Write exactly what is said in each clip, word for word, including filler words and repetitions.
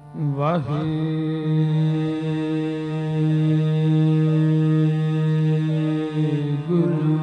ਵਾਹਿਗੁਰੂ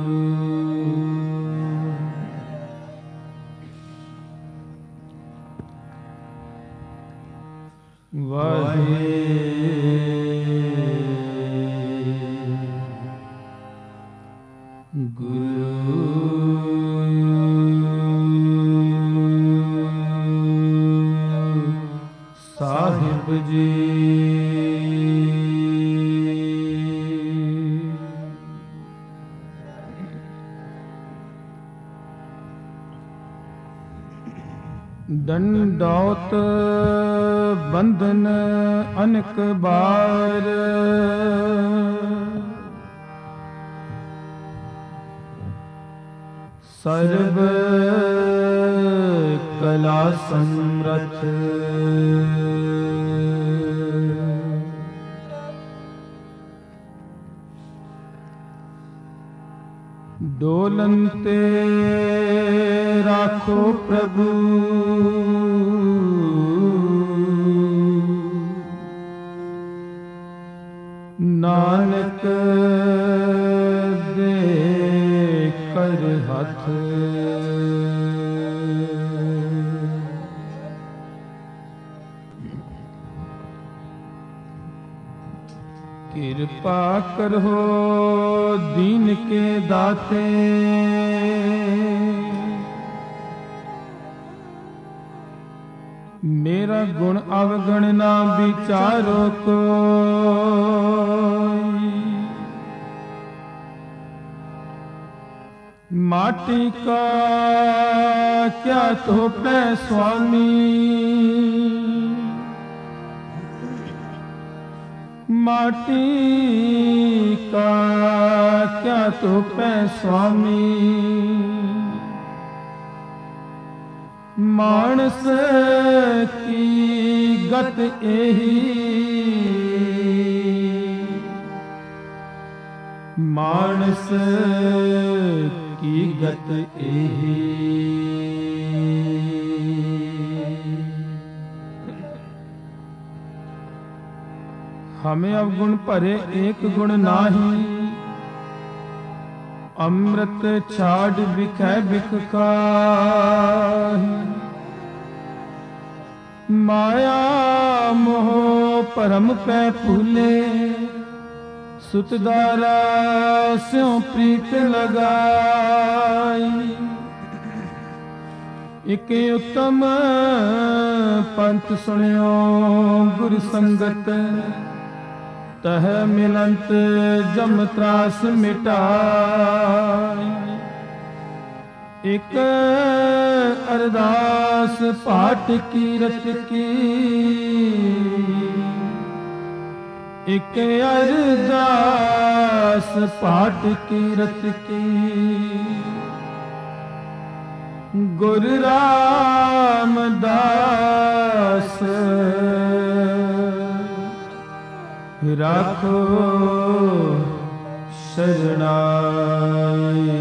ਸਾਹਿਬ ਜੀ। ਡੰਡੌਤ ਬੰਧਨ ਅਨਕ ਬਾਰ, ਸਰਬ ਕਲਾ ਸਮਰਥ, ਡੋਲਨ ਤੇ ਰਾਖੋ ਪ੍ਰਭੂ, ਨਾਨਕ ਦੇ ਕਰ ਹੱਥ। ਕਿਰਪਾ ਕਰੋ ਦੀਨ ਕੇ ਦਾਤੇ, ਮੇਰਾ ਗੁਣ ਅਵਗਣ ਨਾ ਵਿਚਾਰੋ ਕੋਈ। माटी का क्या थोपे स्वामी, माटी का क्या थोपे स्वामी, मानस की गत एही, मानस की गत एही। हमें अवगुण भरे एक गुण नाही, अमृत छाड़ बिखै बिख काहि। माया मोह परम पै फूले, सुतदारा स्यों प्रीत लगाई। एक उत्तम पंथ सुनियो गुर संगत, तह मिलंत जम त्रास मिटाई। एक अरदास पाठ कीरत की, एक अरदास पाठ कीरत की। गुरु रामदास राखो शरणाई।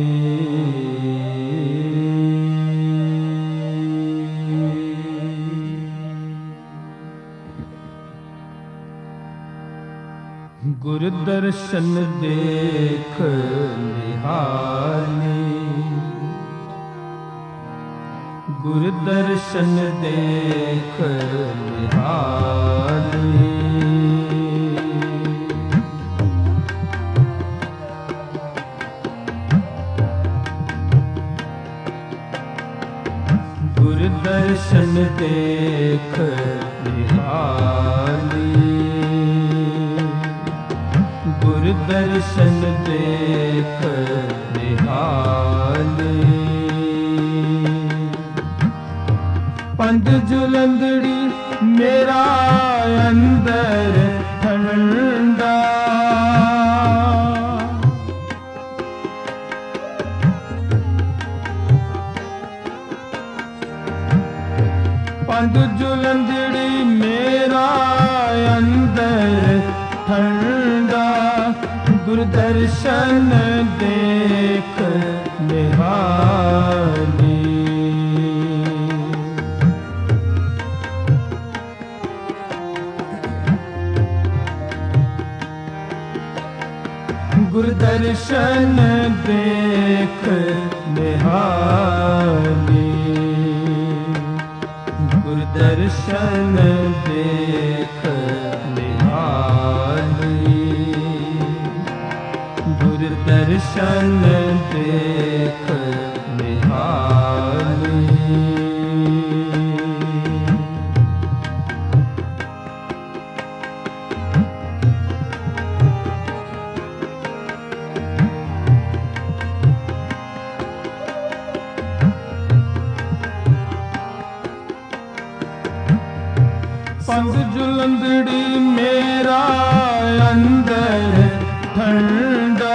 गुरु दर्शन देख निहाली, गुरु दर्शन देख निहाली। गुरु दर्शन देख निहाली, गुरु दर्शन देख निहाली। पंध जुलंदड़ी मेरा अंदर ठंडा, पंध जुलंदड़ी मेरा अंदर ठंडा। गुरदर्शन देख निहाली। गुर दर्शन देख निहाली, गुर दर्शन देख निहाली, गुर दर्शन देख निहाली। पंग जुलंदड़ी मेरा अंदर ठंडा,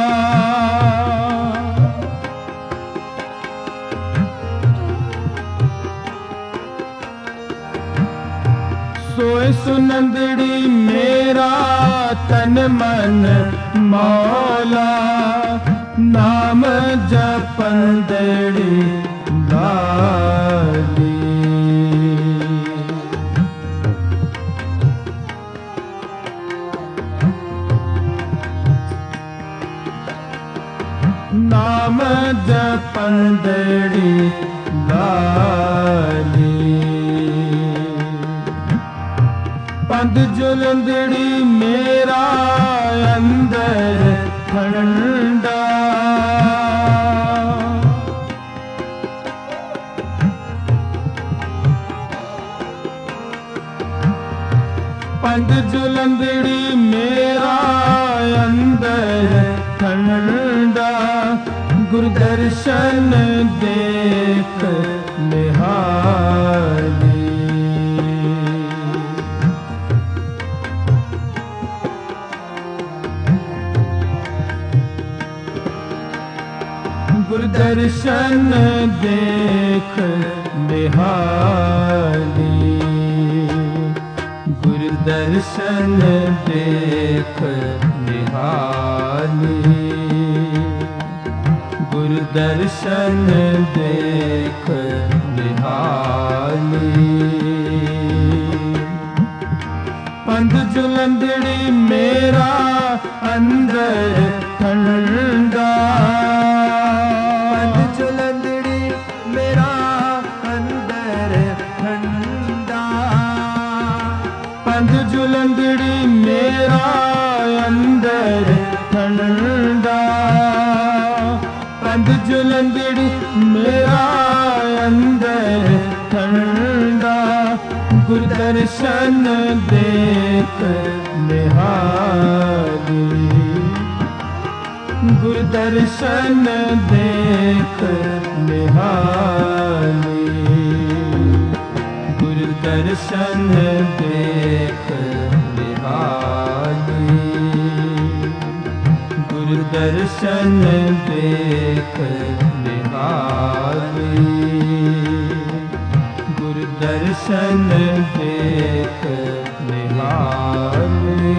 सोए सुनंदड़ी मेरा तन मन मौला, नाम जपंदड़ी लाली, नाम जपंदड़ी लाली। पंध जुलंदड़ी मेरा अंदर ठंडा, पंध जुलंदड़ी मेरा अंदर ठंडा, गुरु दर्शन देख निहाली, गुरु दर्शन देख निहाली, गुरु दर्शन देख निहाली, गुरु दर्शन देख निहाली। पंध जुलंदड़ी मेरा अंदर ठंडा, पंध जुलंदड़ी मेरा अंदर ठंडा, पंध जुलंदड़ी मेरा अंदर ठंडा, पंध जुलंदड़ी मेरा अंदर ठंडा, गुरु दर्शन देख निहाली, गुरु दर्शन देख निहाली, गुरु दर्शन देख निहाली, गुरु दर्शन देख निहाली, गुरु दर्शन देख निहाली।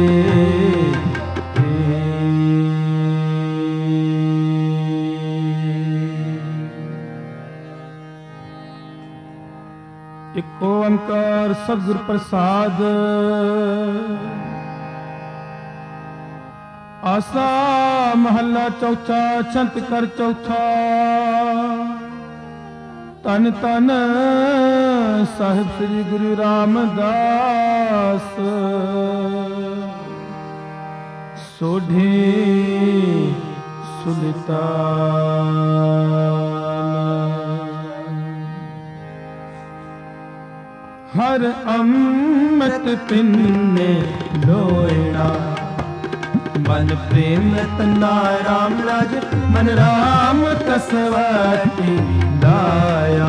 एक ओंकार सतगुर प्रसाद। आसा महला चौथा छंत कर चौथा। तन तन साहिब श्री गुरु रामदास सोढ़ी सुल्तान। हर अमृत पिन्ने लोयणा मन प्रेम तना राम राज मन राम कसवती लाया।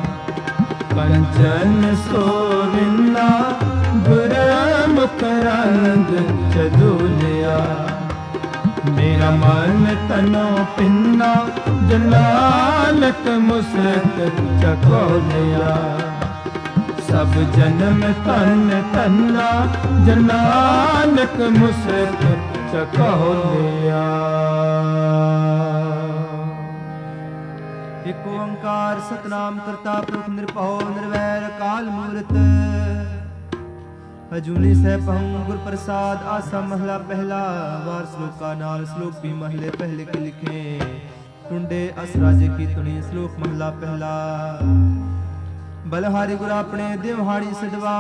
कंचन सोविना गुरमुख रंग चदुलिया। मेरा मन तनो पिन्ना जलालत मुसक चकोलिया। सब जन्म तन तन्ना जलालत मुसक चकोलिया। एक ओंकार सतनाम करता पुरख निरभव निर्वैर काल मूरत। अजूनी सह पहूं गुर प्रसाद आसा महला पहला। वार श्लोका नाल श्लोक भी महले पहले के लिखे। टुंडे अस राजे की तुणी श्लोक महला पहला। बलहारी गुर अपने देवहाड़ी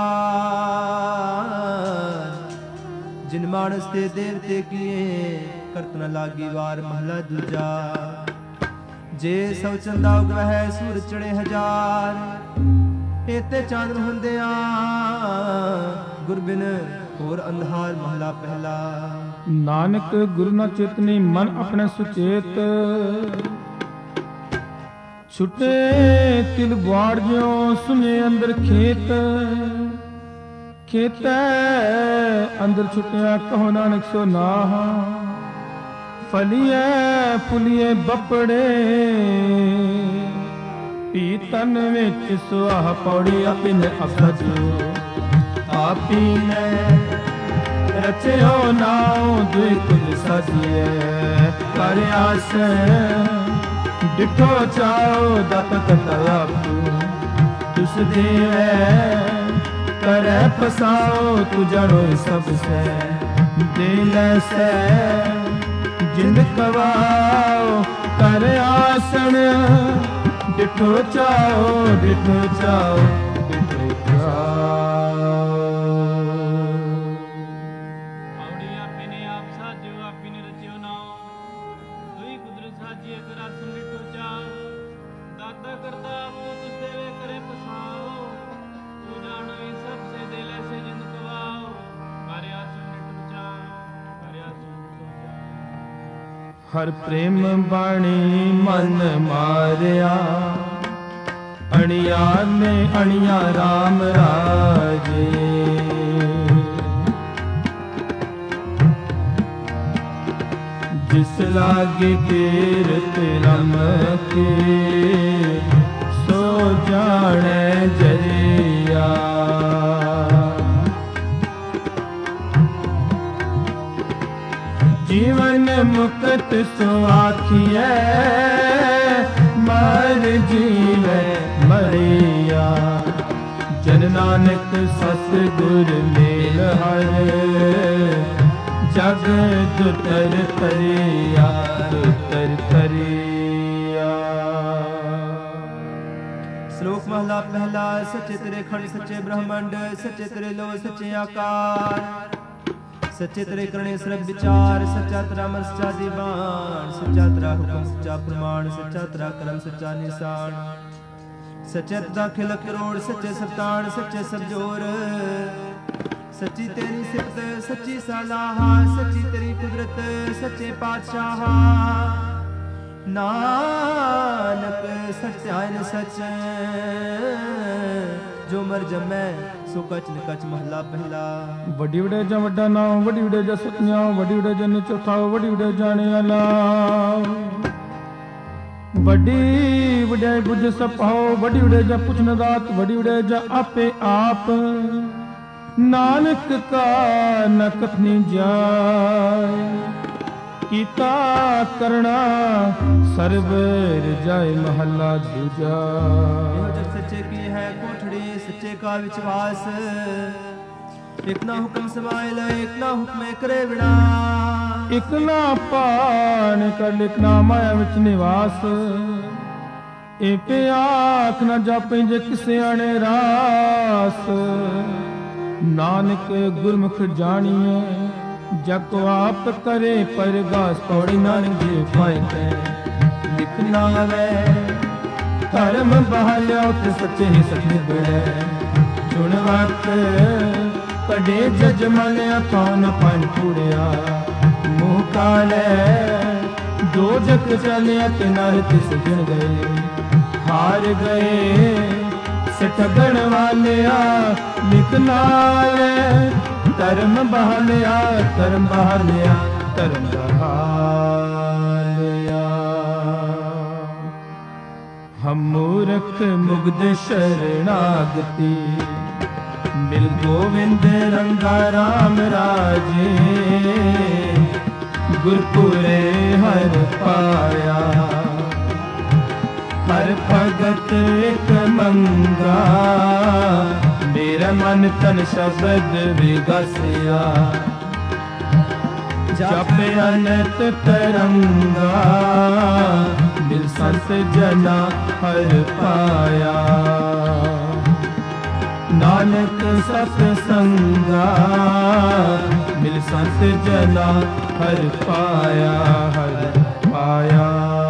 सदवार। जिन मानस ते देवते किए करत न लागी वार महला दूजा। जे सौ चंदा उगवह सूर चढ़े हजार। एते चांद हुंदिया गुर बिन होर अंधार महला पहला। नानक गुरु न चेतनी मन अपने सुचेत। छुटे तिल बाड़ ज्यों सुने अंदर खेत। खेत अंदर छुटिया कहो नानक सो नाह। फलिए फुलिए बपड़े पीतन विच सुआह पौड़ी अपिन अफज। आपी ने रचियो नाउ दुई कुल सजिए। कर आस डिठो चाओ दपत तप। तुस देवे करे फसाओ तू जड़ो सबसे। दिल से जिंद कवाओ कर आसन। डिठो चाओ डिठो चाओ डिठो चाओ। आवड़ी आपे ने आप साजो आपे ने रचियो नाओ। दुई कुदरत साजिए कर आसन डिठो चाओ। दाता करता आपको तुस देवे करे फसाओ। तू जानो इन सबसे दिल से जिंद कवाओ। करे आसन डिठो चाओ करे आसन डिठो चाओ। हर प्रेम बाणी मन मारिया। अणिया ने अणिया राम राजे। जिस लागे तीरथ रम के सो जाने जरिया। जीवन मुक्त सो आखिए मर जीवे मरिया। जन नानक सतगुर मेल हर जग दुतर तरिया दुतर तरिया। श्लोक महला पहला। सच्चे तेरे खंड सच्चे ब्रह्मांड। सच्चे तेरे लो सच्चे आकार। सच्चे तेरे करणे सर्व विचार। सच्चा तेरा अमर सच्चा दीवान। सच्चा तेरा हुक्म सच्चा प्रमाण। सच्चा तेरा कर्म सच्चा निशान। सच्चे तेरा खिल करोड़। सच्चे सतान सच्चे सब जोर। सच्ची तेरी सिफत सच्ची सलाह। सच्ची तेरी कुदरत सच्चे पातशाह। नानक सत्यायन सच जो मर जमै सो कच न कच महला पहला। वड्डी वडे जा वड्डा नाम वड्डी वडे जा सतनाम वड्डी वडे जा चौथा वड्डी वडे जाने आला। वड्डी वड्याई बुझ सपाओ वड्डी वडे जा पुछन दात वड्डी वडे जा आपे आप। नानक का न कथनी जाय कीता करना सरवर जाए महला दूजा। सच्चे की है कोठड़ी सच्चे का विश्वास। एक ना हुक्म समायल एक ना हुक्म करे विनाश। एक ना पान कर एक ना माया विच निवास। ए पे आख न जापे जे किसे आने रास। नानक गुरमुख जानिए जको आप करे परगास। पौड़ी नानक जी पाए लिखना वे धर्म बहालिया उते सच्चे ही सच्चे बड़े। चुन वक्त कड़े जज मलिया कौन पन पूड़िया। मुँह काले दो जग चले ते नर तिस गिन गए। हार गए सठगण वालिया लिखना धर्म बहालिया धर्म बहालिया धर्म बहालिया। हम मूर्ख मुग्ध शरणागति मिल गोविंद रंगा राम राजे। गुरपुरे हर पाया हर भगत एक मंगा। मेरा मन तन शब्द विगसिया जप अनंत तरंगा मिल संत जना हर पाया नानक सत्संगा मिल संत जना हर पाया हर पाया।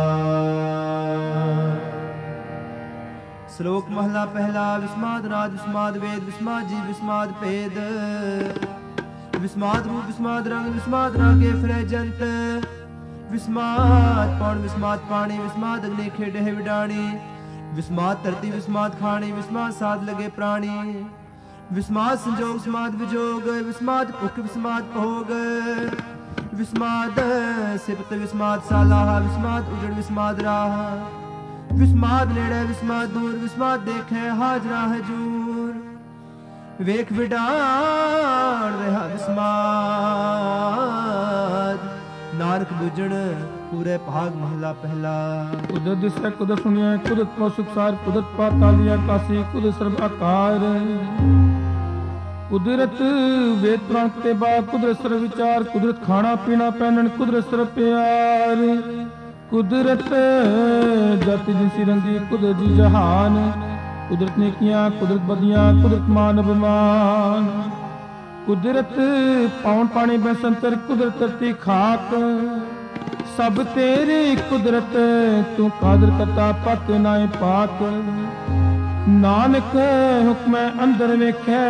श्लोक महला पहला। विस्माद नाद विस्माद वेद विस्माद जीव विस्माद भेद विस्माद रूप विस्माद रंग विस्माद रागे फिरे जंत विस्माद पौन विस्माद पानी विस्माद अग्नि खेडे है विडाणी विस्माद धरती विस्माद खानी विस्माद साध लगे प्राणी विस्माद संजोग विस्माद विजोग विस्माद भुख विस्माद भोग विस्माद सिपत विस्माद सालाह विस्माद उजड़ विस्माद राह विस्माद नेड़े विस्माद दूर विस्माद देखे हाजरा हजूर वेख विडाण रहा विस्माद नानक बुझण पूरे भाग महला पहला। कुदरत दिसै कुदरत सुनिया कुदरत पा सुखसार कुदरत पाताली आकाशी कुदरत सर्व आकार कुदरत वेद प्रांत ते बाद कुदरत सर्व विचार कुदरत खाना पीना पहनन कुदरत सर्व प्यार कुदरत जाति जिनसी रंगी कुदरत जी जहान कुदरत नेकियां कुदरत बदियां कुदरत मान अभिमान कुदरत पावन पानी बसंतर कुदरत धरती खाक सब तेरी कुदरत तू कादर करता पक नाए पाक नानक हुक्म अंदर वेखे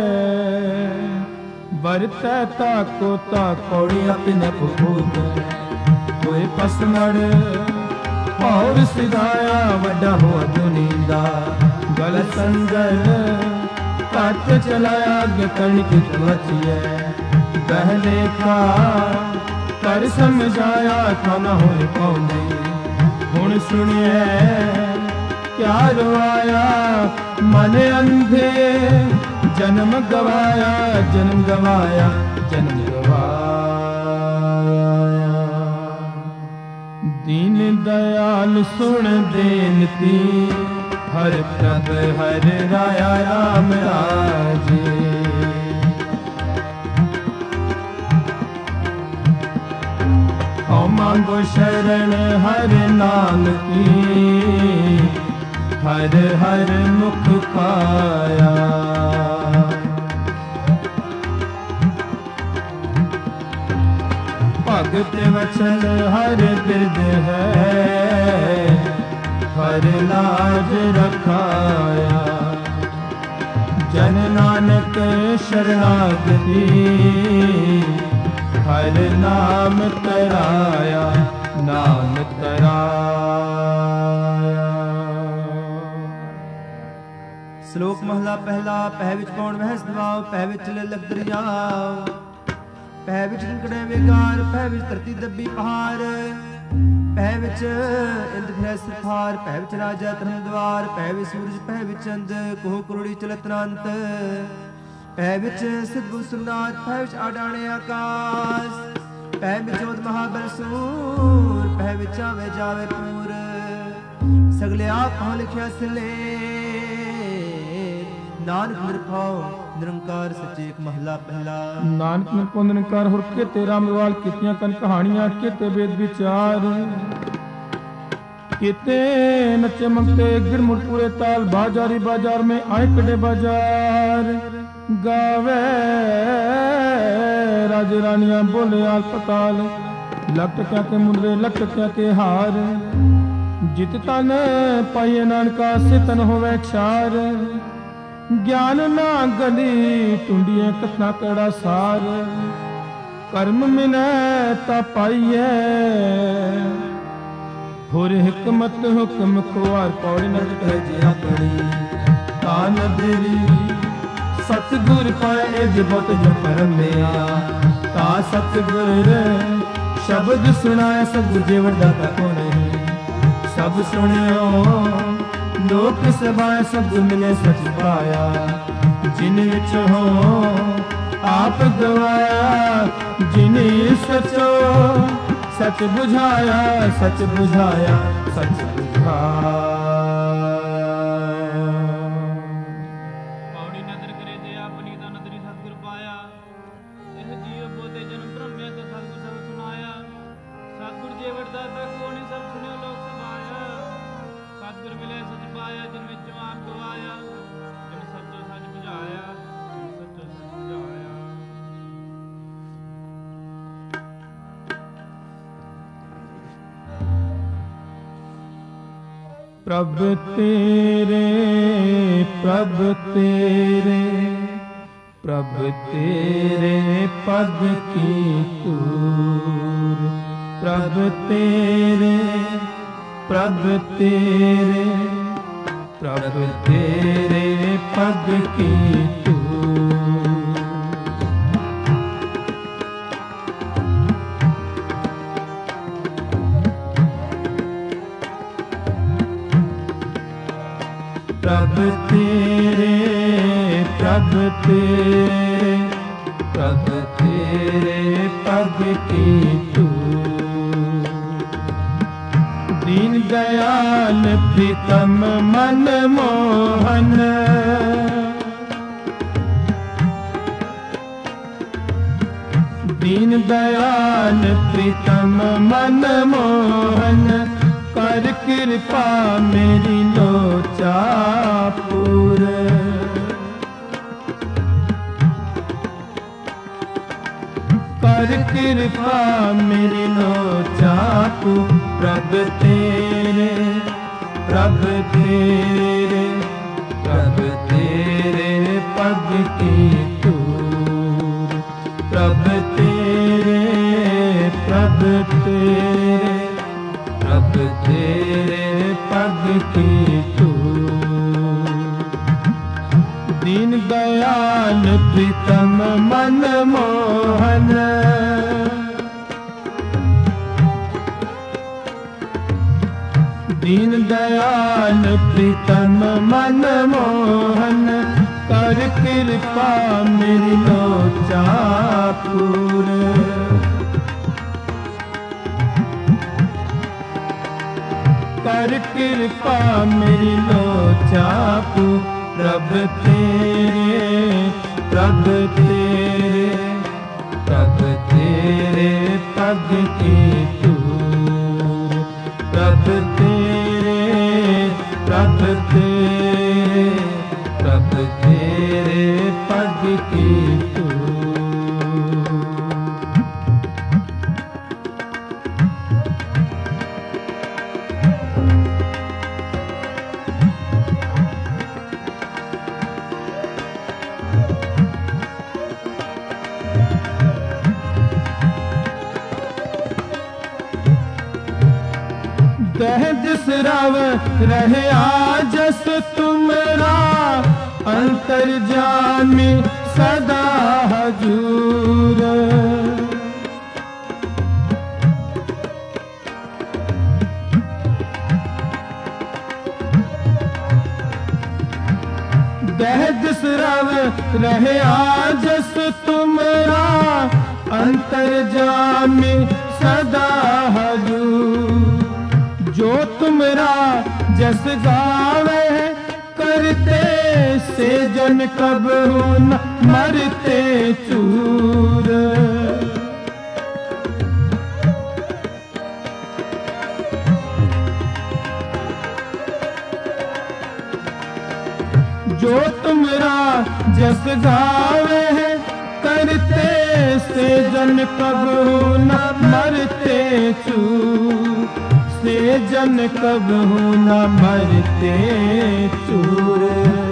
बरतै ताको ता कौड़ी अपने भूत कोई पसमड़ और सिधाया वड्डा हो दुनिंदा गलत संगत कट चलाया अगे कणिक बचिए पहले का कर समझाया था न हो पाऊंगी हुण सुनिए क्या रोआया मन अंधे जन्म गवाया जन्म गवाया जन्म गवाया दीन दयाल सुन देनती हर प्रभ हर राया राम राजे हम मांगो शरण हर नाम की हर हर मुख पाया भगत वचन हर बिरद है हर लाज रखाया जन नानक शरणागति हर नाम तराया नाम तराया। श्लोक महला पहला। पह विच पौण महस दवाओ पह विच लग दरियाओ पह विच कंकड़े विगार पह विच धरती दब्बी पहाड़ पह विच इंद फिरै सिरफार पह विच राजा धर्म द्वार पह विच सूरज पह विच चंद कोह करोड़ी चलत अनंत पह विच सिद्ध सुरनाथ पह विच आडाणे आकाश पह विच जोत महाबल सूर पह विच आवे जावे पूर सगले आप हो लिखिया सिले नानक निरभਉ निरंकार सच्चे एक महला पहला। नानक निरभਉ निरंकार हुर के तेरा मवाल कितियां कन कहानियां केते वेद विचार केते नचे मंगते गिरमुड़ पूरे ताल बाजारी बाजार में आए कड़े बाजार गावे राजे रानियां बोले आल पताल लख टकिया के मुंडरे लख टकिया के हार जित तन पाइए नानका से तन होवे क्षार ज्ञान ना गली टुंडिए कथना कड़ा सार कर्म मिले ता पाइए होर हिकमत हुक्म खुआर पौड़ी नट जी अपनी तान देरी सतगुर पाए जबत जो परमिया ता सतगुर शब्द सुनाए सब जे वड्डा को नहीं सब सुनियो लोक सभाए सब मिले सच पाया जिन विच हो आप गवाया जिन सचो सच बुझाया सच बुझाया सच बुझाया। पौड़ी नदर करे प्रभ तेरे प्रभ तेरे प्रभ तेरे पद की तूर, प्रभ तेरे प्रभ तेरे प्रभ तेरे पद की तूर। प्रभ तेरे प्रभ तेरे प्रभ तेरे पद की तूर। दीन दयाल प्रीतम मन मोहन, दीन दयाल प्रीतम मन मोहन, कर कृपा मेरी लोचा पूर। कर कृपा मेरी लोचा पूर। प्रभ तेरे प्रभ तेरे प्रभ तेरे पद की तूर, प्रभ तेरे प्रभ तेरे प्रभ तेरे पद की तूर। दीन दयाल प्रीतम मन मोहन, दीन दयाल प्रीतम मन मोहन, कर कृपा मेरी लोचा पूर। कर कृपा मेरी लोचा पूर। प्रभ तेरे प्रभ तेरे प्रभ तेरे पद की तूर, प्रभ तेरे प्रभ तेरे प्रभ तेरे पद की तूर। कह जिस रव रहे आजस तुमरा, अंतर्जामी सदा हजूर। कह जिस रव रहे आजस तुमरा, अंतर्जामी सदा हजूर। जो तुमरा जस गावे करते, से जन कब न मरते चूर। जो तुमरा जस गावे करते, से जन कब न मरते चूर। से जन कब न मरते चूर।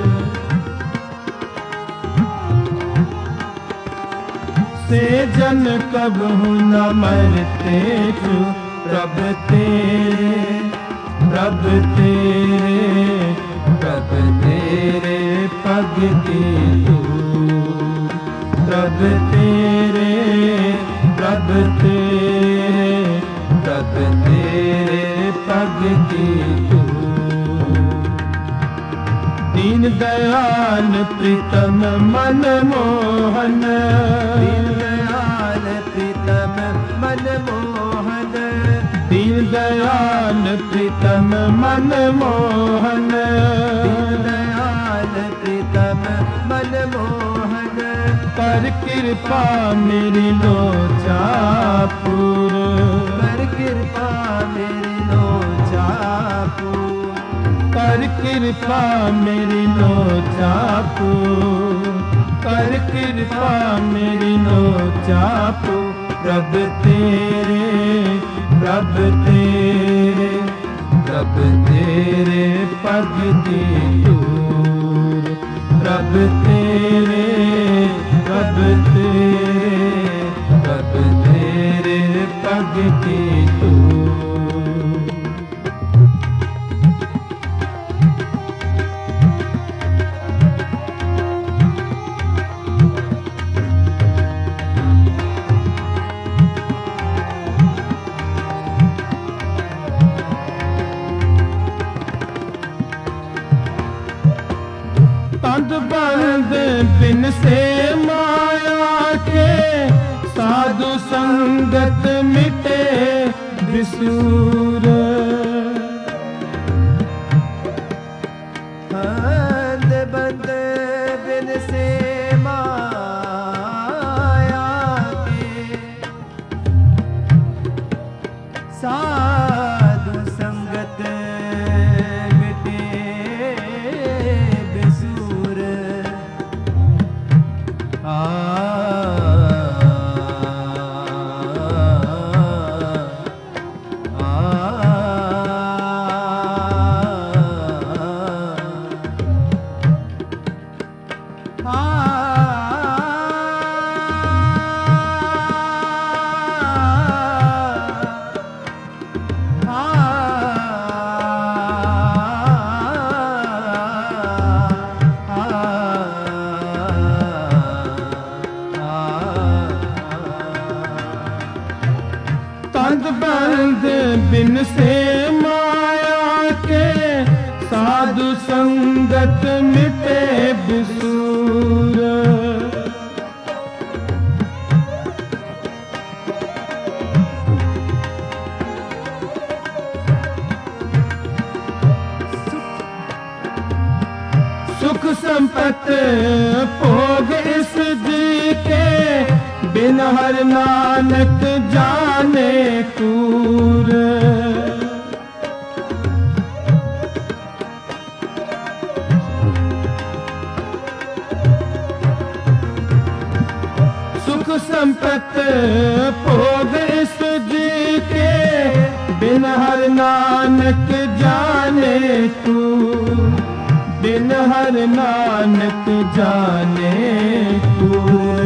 से जन कब न मरते चूर। प्रभ तेरे प्रभ तेरे प्रभ तेरे पद की तूर, प्रभ तेरे प्रभ तेरे प्रभ तेरे पद की तूर। दीन दयाल प्रीतम मन मोहन, दीन दयाल प्रीतम मन मोहन, दीन दयाल प्रीतम मन मोहन, दीन दयाल प्रीतम मन मोहन, कर कृपा मेरी लोचा पूर। कर कृपा मेरी लोचा पूर। कर कृपा मेरी लोचा पूर। कर कृपा मेरी लोचा पूर। प्रभ तेरे प्रभ तेरे प्रभ तेरे पग की धूल, प्रभ तेरे, प्रभ तेरे, प्रभ तेरे पग की धूल। तंद बंद बिन से माया के, साधु संगत मिटे विसूर। तंद बंद बिन से माया के, साधु संगत मिटे बेसूर। आ तंद बंद बिन से माया के, साधु संगत मिटे विसूर। सुख संपत्ति भोग इस जी के, बिन हर नानक जाने कूर। सुख संपत्ति भोग इस जी के, बिन हर नानक जाने कूर, बिन हर नानक जाने कूर।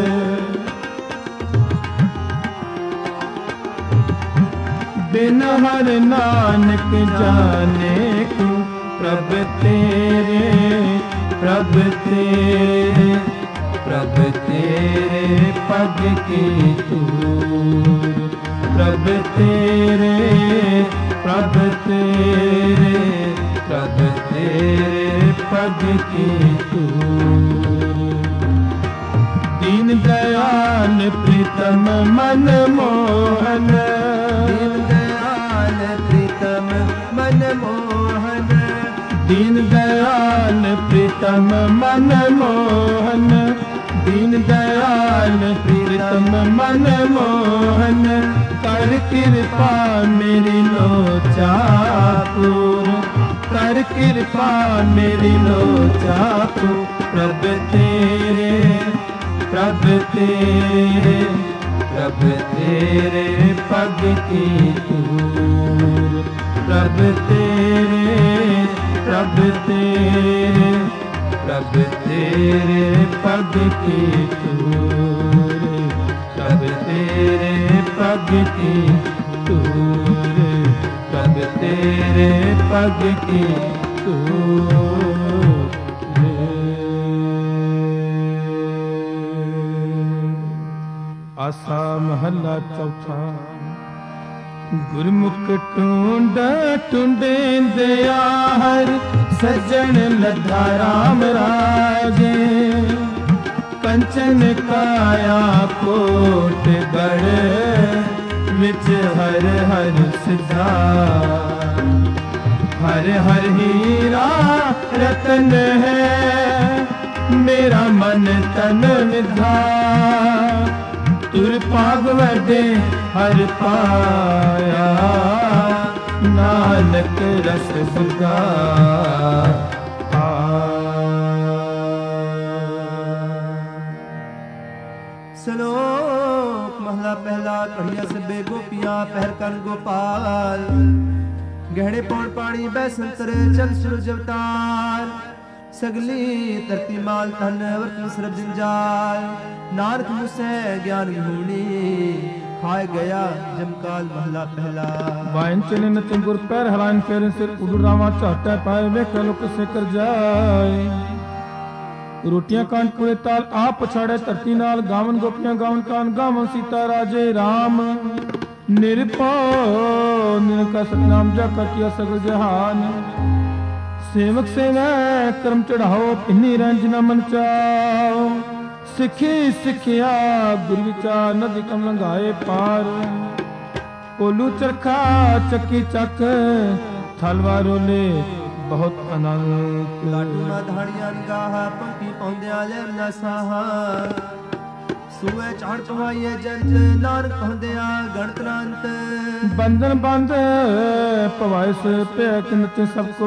बिन हर नानक जाने को, प्रभ तेरे, प्रभ तेरे, प्रभ तेरे पग की धूल, प्रभ तेरे, प्रभ तेरे, प्रभ तेरे पग की धूल। दीन दयाल प्रीतम मन मोहन, दीन दयाल प्रीतम मन मोहन। दीन दयाल प्रीतम मन मोहन, दीन दयाल प्रीतम मन मोहन। कर कृपा मेरी लोचा पूर, कर कृपा मेरी लोचा पूर। प्रभ तेरे, प्रभ तेरे, प्रभ तेरे पग की धूल, प्रभ तेरे, प्रभ तेरे, प्रभ तेरे पग की धूल, प्रभ तेरे पग की धूल, प्रभ तेरे पग की धूल। आसा महला चौथा। गुरमुख टूंड टूंडेंदया हर, सज्जन लद्धा राम राजे। कंचन काया कोट गढ़, विच हर हर सिद्धा। हर हर हीरा रतन है, मेरा मन तन निधा। तुर पाग वदे हर पाया, नानक रस बुधा। सलोक महला पहला। कढ़िया सबे गोपियां पहर कर गोपाल। ਗਹਿਣੇ ਪੌਣ ਪਾਣੀ ਬੈ ਸੰਤਰ ਚੰਦ ਸੂਰਜ ਅਵਤਾਰ ਸਗਲੀ ਧਰਤੀ ਮਾਲ ਤਨ ਵਰਤਨ ਸਰਬ ਜੰਜਾਲ ਨਾਨਕ ਮੁਸੈ ਗਿਆਨ ਵਿਹੂਣੀ ਖਾਏ ਗਿਆ ਜਮਕਾਲ ਮਹਲਾ ਪਹਿਲਾ ਵਾਇਨ ਚਲੇ ਨਚਨ ਗੁਰ ਪੈਰ ਹਲਾਇਨ ਫੇਰਨ ਸਿਰ ਉਡਰਾਵਾ ਝਾਟੈ ਪਾਏ ਵੇਖ ਲੋਕ ਸਿਕਰ ਜਾਏ ਰੋਟੀਆਂ ਕਾਂਡ ਪੁਰੇ ਤਾਲ ਆਪ ਪਛਾੜੇ ਧਰਤੀ ਨਾਲ ਗਾਵਨ ਗੋਪੀਆਂ ਗਾਵਨ ਕਾਨ ਗਾਵਨ ਸੀਤਾ ਰਾਜੇ ਰਾਮ ਨਿਰਭਉ ਨਿਰੰਕਾਰ ਸਤਿਨਾਮ ਜਾ ਕੀਆ ਸਗਲ ਜਹਾਨ ਸੇਵਕ ਸੇਵੈ ਕਰਮ ਚੜਾਓ ਪਿੰਨੀ ਰੰਜ ਨ ਮਨ ਚਾਓ ਸਿੱਖੀ ਸਿੱਖਿਆ ਗੁਰ ਵਿਚਾਰ ਨਦੀ ਕਮ ਲੰਘਾਏ ਪਾਰ ਕੋਲੂ ਚਰਖਾ ਚੱਕੀ ਚੱਕ ਥਲਵਾ ਰੋਲੇ ਬਹੁਤ ਅਨੰਤ ਲਾਡੂ ਮਧਾਣੀਆਂ ਗਾਹ ਪੰਕੀ ਪਾਉਂਦਿਆਂ ਲੈ ਨਾ ਸਾਹਾ ਸੂਏ ਚੜ ਪਵਾਈਏ ਜੰਜ ਨਾਨਕ ਹੁੰਦਿਆਂ ਗਣਤ ਨਾਂਤ ਬੰਧਨ ਬੰਧ ਪਵਾਇਸ ਭੇਕ ਨਚ ਸਭ ਕੋ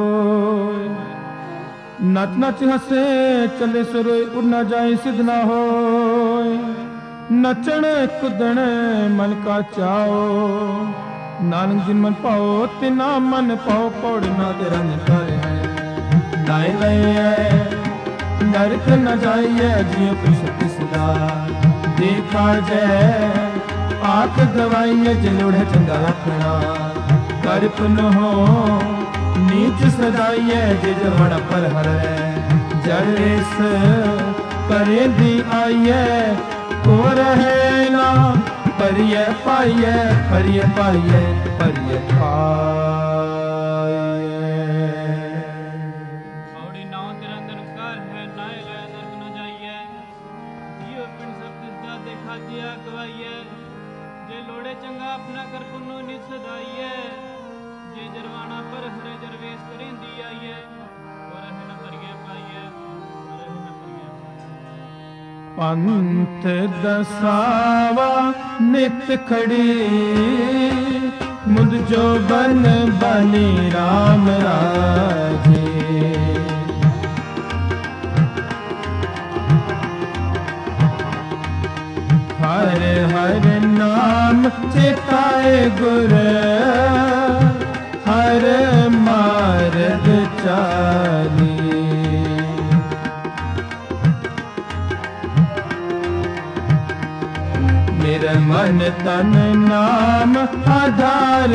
ਨਚ ਨਚ ਹਸੇ ਚੱਲੇ ਸਰੋਏ ਉੜ ਨਾ ਜਾਏ ਸਿਧ ਨਾ ਹੋਏ ਨਚਣ ਕੁਦਣ ਮਨ ਕਾ ਚਾਓ ਨਾਨਕ ਜਿਨ ਮਨ ਪਾਓ ਤਿਨਾ ਮਨ ਪਾਓ ਪੌੜ ਨਾ ਤੇ ਰੰਗ ਕਰ ਹੈ ਨਾਇ ਲਈਏ ਨਰਕ ਨ ਜਾਈਏ ਜਿਉ ਪਿਛਤੀ ਸਦਾ ਦੇਖਾ ਜੈ ਆਖ ਗਵਾਈਏ ਜਲੋੜ ਚੰਗਾ ਰੱਖਣਾ ਕਰ ਪੁਨ ਹੋ ਨੀਚ ਸਦਾਈਏ ਜੇ ਜਵੜ ਪਰ ਹਰੈ ਜੜ ਇਸ ਕਰੇ ਦੀ ਆਈਏ ਕੋ ਰਹੇ ਨਾ ਪਰਿਐ ਪਾਈਐ ਪਰਿਐ ਪਾਈਐ ਪਰਿਐ ਪਾਈਐ ਪੌੜੀ ਨਾਉ ਨਿਰੰਜਨ ਕਰ ਹੈ ਨਾਇ ਲੈ ਨਰਕ ਨ ਜਾਈਐ ਜੀਉ ਪਿੰਡ ਸਭ ਤਿਸ ਦਾ ਦੇਖਾ ਜਿਆ ਗਵਾਈਐ ਜੇ ਲੋੜੇ ਚੰਗਾ ਆਪਣਾ ਕਰ ਪੁੰਨੋ ਨਿ ਸਦਾਈਐ ਜੇ ਜਰਵਾਣਾ ਪਰ ਹਰੇ ਜਰਵੇਸ ਕਰੇਂਦੀ ਆਈਐ ਔਰ ਹੈ ਨ ਪਰਿਐ ਪਾਈਐ ਔਰ ਹੈ ਨ ਪਰਿਐ ਪੰਥ ਦਸਾਵਾ ਨਿਤ ਖੜੀ ਮੁਦ ਜੋ ਬਨ ਬਨੀ ਰਾਮ ਰਾਜੇ ਹਰ ਹਰ ਨਾਮ ਚਿਤਾਏ ਗੁਰ ਹਰ ਮਾਰਗ ਚਾਲੀ मेरे मन तन नाम आधार